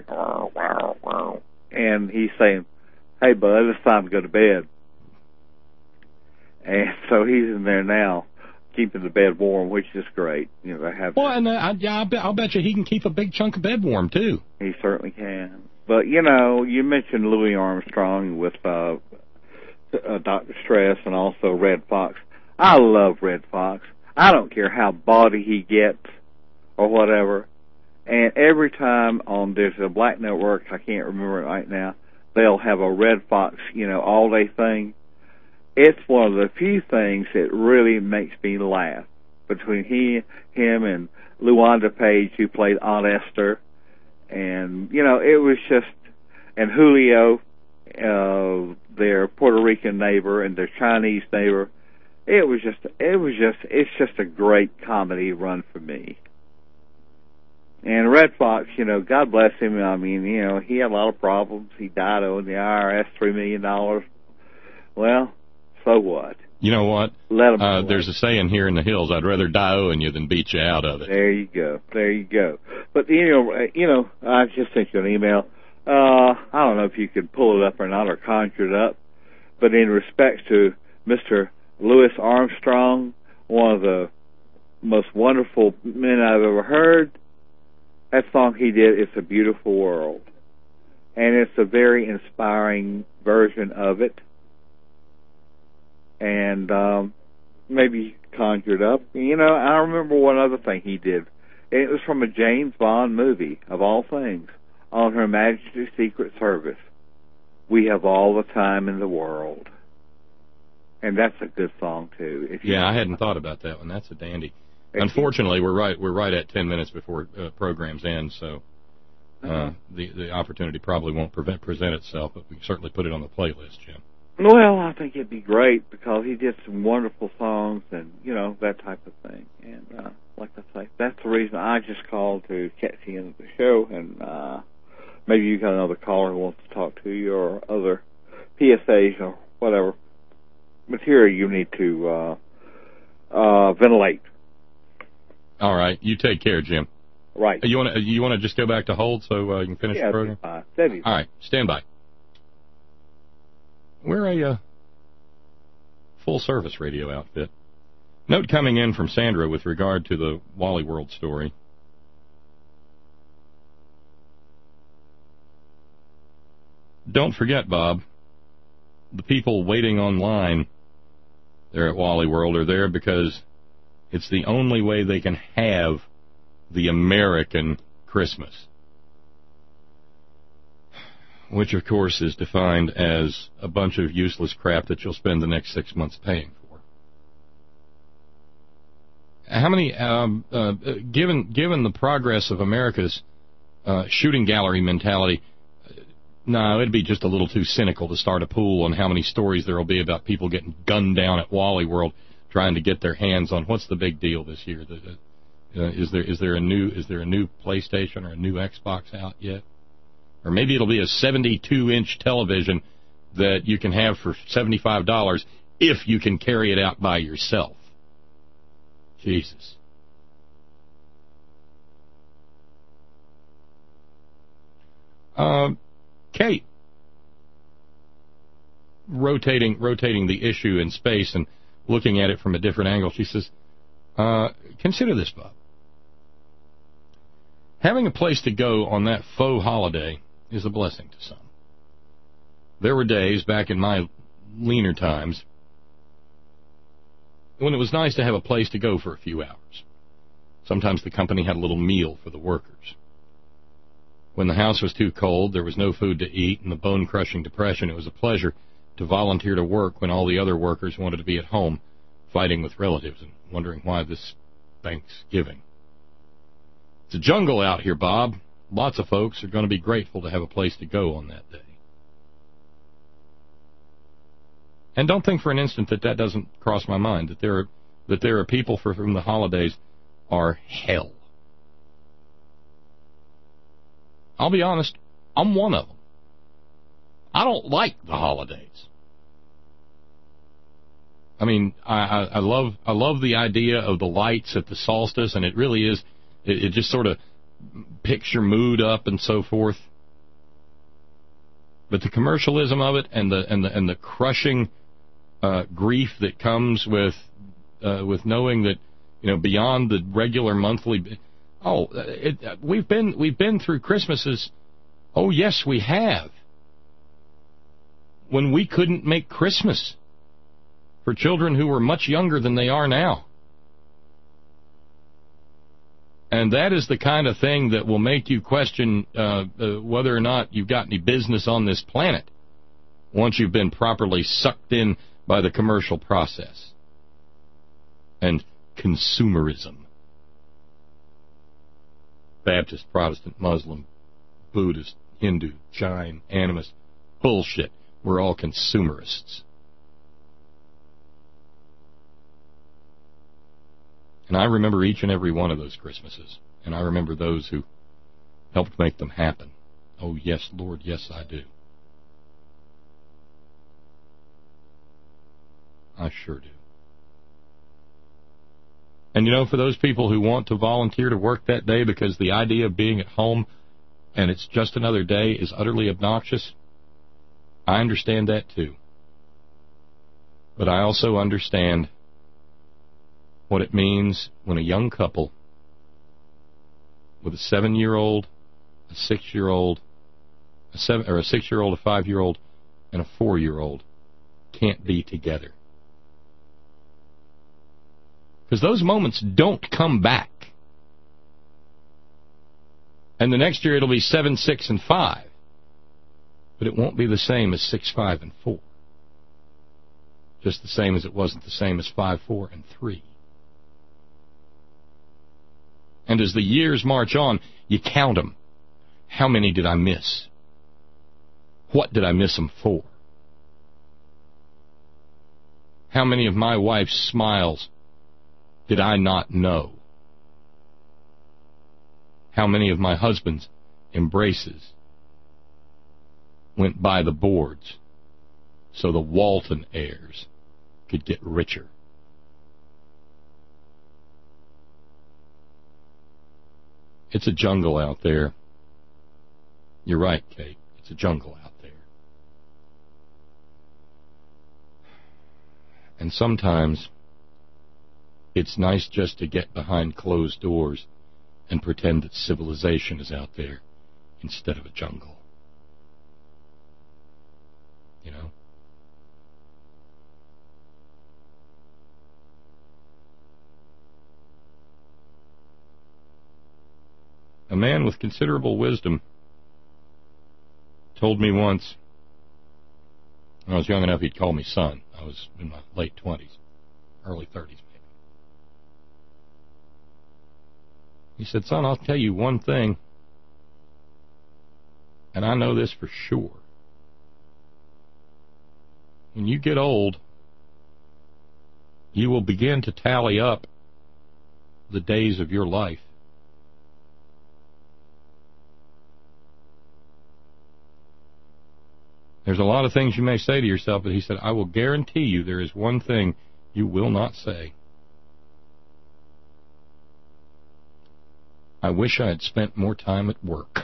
and he's saying, "Hey, bud, it's time to go to bed." And so he's in there now, keeping the bed warm, which is great. I'll bet you he can keep a big chunk of bed warm too. He certainly can. But you mentioned Louis Armstrong with Dr. Stress and also Red Fox. I love Red Fox. I don't care how bawdy he gets or whatever. And every time there's a black network, I can't remember it right now, they'll have a Red Fox, all day thing. It's one of the few things that really makes me laugh. Between him and Luanda Page, who played Aunt Esther, and it was just, and Julio, their Puerto Rican neighbor and their Chinese neighbor. It's just a great comedy run for me. And Red Fox, God bless him. I mean, he had a lot of problems. He died owing the IRS $3 million. Well, so what? You know what? Let him. There's a saying here in the hills: "I'd rather die owing you than beat you out of it." There you go. But I just sent you an email. I don't know if you could pull it up or not, or conjure it up. But in respect to Mr. Louis Armstrong, one of the most wonderful men I've ever heard, that song he did, "It's a Beautiful World." And it's a very inspiring version of it. And maybe conjure it up. I remember one other thing he did. It was from a James Bond movie, of all things, "On Her Majesty's Secret Service. We have all the time in the world." And that's a good song too. I hadn't thought about that one. That's a dandy. Unfortunately, we're right at 10 minutes before programs end, so the opportunity probably won't present itself, but we can certainly put it on the playlist, Jim. Well, I think it'd be great because he did some wonderful songs and, that type of thing. And like I say, that's the reason I just called to catch the end of the show. And maybe you got another caller who wants to talk to you, or other PSAs or whatever material you need to ventilate. All right. You take care, Jim. Right. You want to just go back to hold so you can finish the program? All right. Stand by. We're a full-service radio outfit. Note coming in from Sandra with regard to the Wally World story. Don't forget, Bob, the people waiting online there at Wally World are there because it's the only way they can have the American Christmas, which, of course, is defined as a bunch of useless crap that you'll spend the next 6 months paying for. How many, given the progress of America's shooting gallery mentality, no, it'd be just a little too cynical to start a pool on how many stories there will be about people getting gunned down at Wally World trying to get their hands on. What's the big deal this year? Is there a new PlayStation or a new Xbox out yet? Or maybe it'll be a 72-inch television that you can have for $75 if you can carry it out by yourself. Jesus. Kate, rotating the issue in space and looking at it from a different angle, she says, consider this, Bob. Having a place to go on that faux holiday is a blessing to some. There were days back in my leaner times when it was nice to have a place to go for a few hours. Sometimes the company had a little meal for the workers. When the house was too cold, there was no food to eat, and the bone-crushing depression, it was a pleasure to volunteer to work when all the other workers wanted to be at home fighting with relatives and wondering why this Thanksgiving. It's a jungle out here, Bob. Lots of folks are going to be grateful to have a place to go on that day. And don't think for an instant that that doesn't cross my mind, that there are people for whom the holidays are hell. I'll be honest, I'm one of them. I don't like the holidays. I mean, I love the idea of the lights at the solstice, and it really is, it just sort of picks your mood up and so forth. But the commercialism of it and the crushing grief that comes with knowing that, you know, beyond the regular monthly. We've been through Christmases. Oh yes, we have. When we couldn't make Christmas for children who were much younger than they are now. And that is the kind of thing that will make you question whether or not you've got any business on this planet once you've been properly sucked in by the commercial process. And consumerism. Baptist, Protestant, Muslim, Buddhist, Hindu, Jain, animist, bullshit. We're all consumerists. And I remember each and every one of those Christmases. And I remember those who helped make them happen. Oh, yes, Lord, yes, I do. I sure do. And, you know, for those people who want to volunteer to work that day because the idea of being at home and it's just another day is utterly obnoxious, I understand that too. But I also understand what it means when a young couple with a 7-year-old, a 6-year-old, a 6-year-old, a 5-year-old, and a 4-year-old can't be together. Because those moments don't come back. And the next year it'll be 7, 6, and 5. But it won't be the same as 6, 5, and 4. Just the same as it wasn't the same as 5, 4, and 3. And as the years march on, you count them. How many did I miss? What did I miss them for? How many of my wife's smiles did I not know? How many of my husband's embraces went by the boards so the Walton heirs could get richer? It's a jungle out there. You're right, Kate. It's a jungle out there. And sometimes it's nice just to get behind closed doors and pretend that civilization is out there instead of a jungle. You know? A man with considerable wisdom told me once, when I was young enough he'd call me son. I was in my late 20s, early 30s maybe. He said, son, I'll tell you one thing, and I know this for sure. When you get old, you will begin to tally up the days of your life. There's a lot of things you may say to yourself, but he said, I will guarantee you there is one thing you will not say. I wish I had spent more time at work.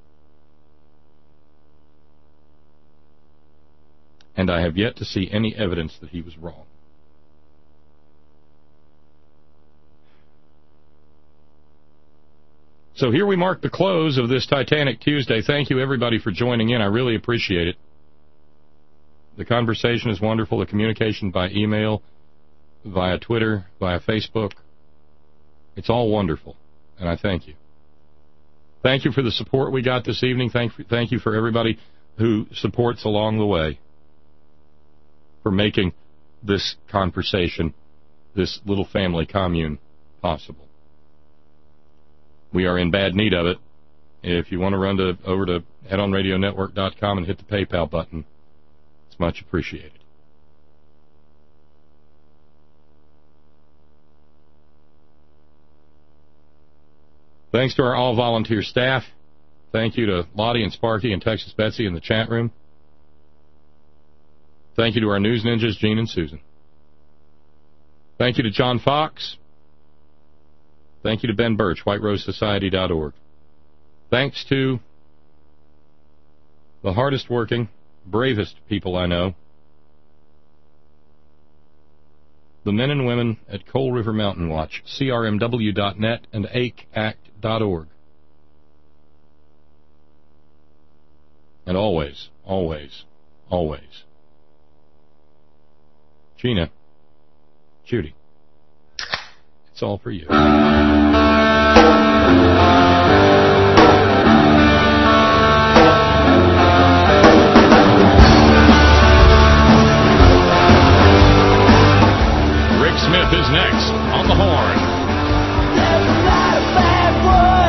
And I have yet to see any evidence that he was wrong. So here we mark the close of this Titanic Tuesday. Thank you, everybody, for joining in. I really appreciate it. The conversation is wonderful. The communication by email, via Twitter, via Facebook. It's all wonderful, and I thank you. Thank you for the support we got this evening. Thank you for everybody who supports along the way for making this conversation, this little family commune, possible. We are in bad need of it. If you want to run over to headonradionetwork.com and hit the PayPal button, it's much appreciated. Thanks to our all-volunteer staff. Thank you to Lottie and Sparky and Texas Betsy in the chat room. Thank you to our news ninjas, Gene and Susan. Thank you to John Fox. Thank you to Ben Birch, WhiteRoseSociety.org. Thanks to the hardest working, bravest people I know, the men and women at Coal River Mountain Watch, CRMW.net, and ACACT.org. And always, always, always, Gina, Judy, it's all for you. Rick Smith is next on the horn. There's a lot of bad words.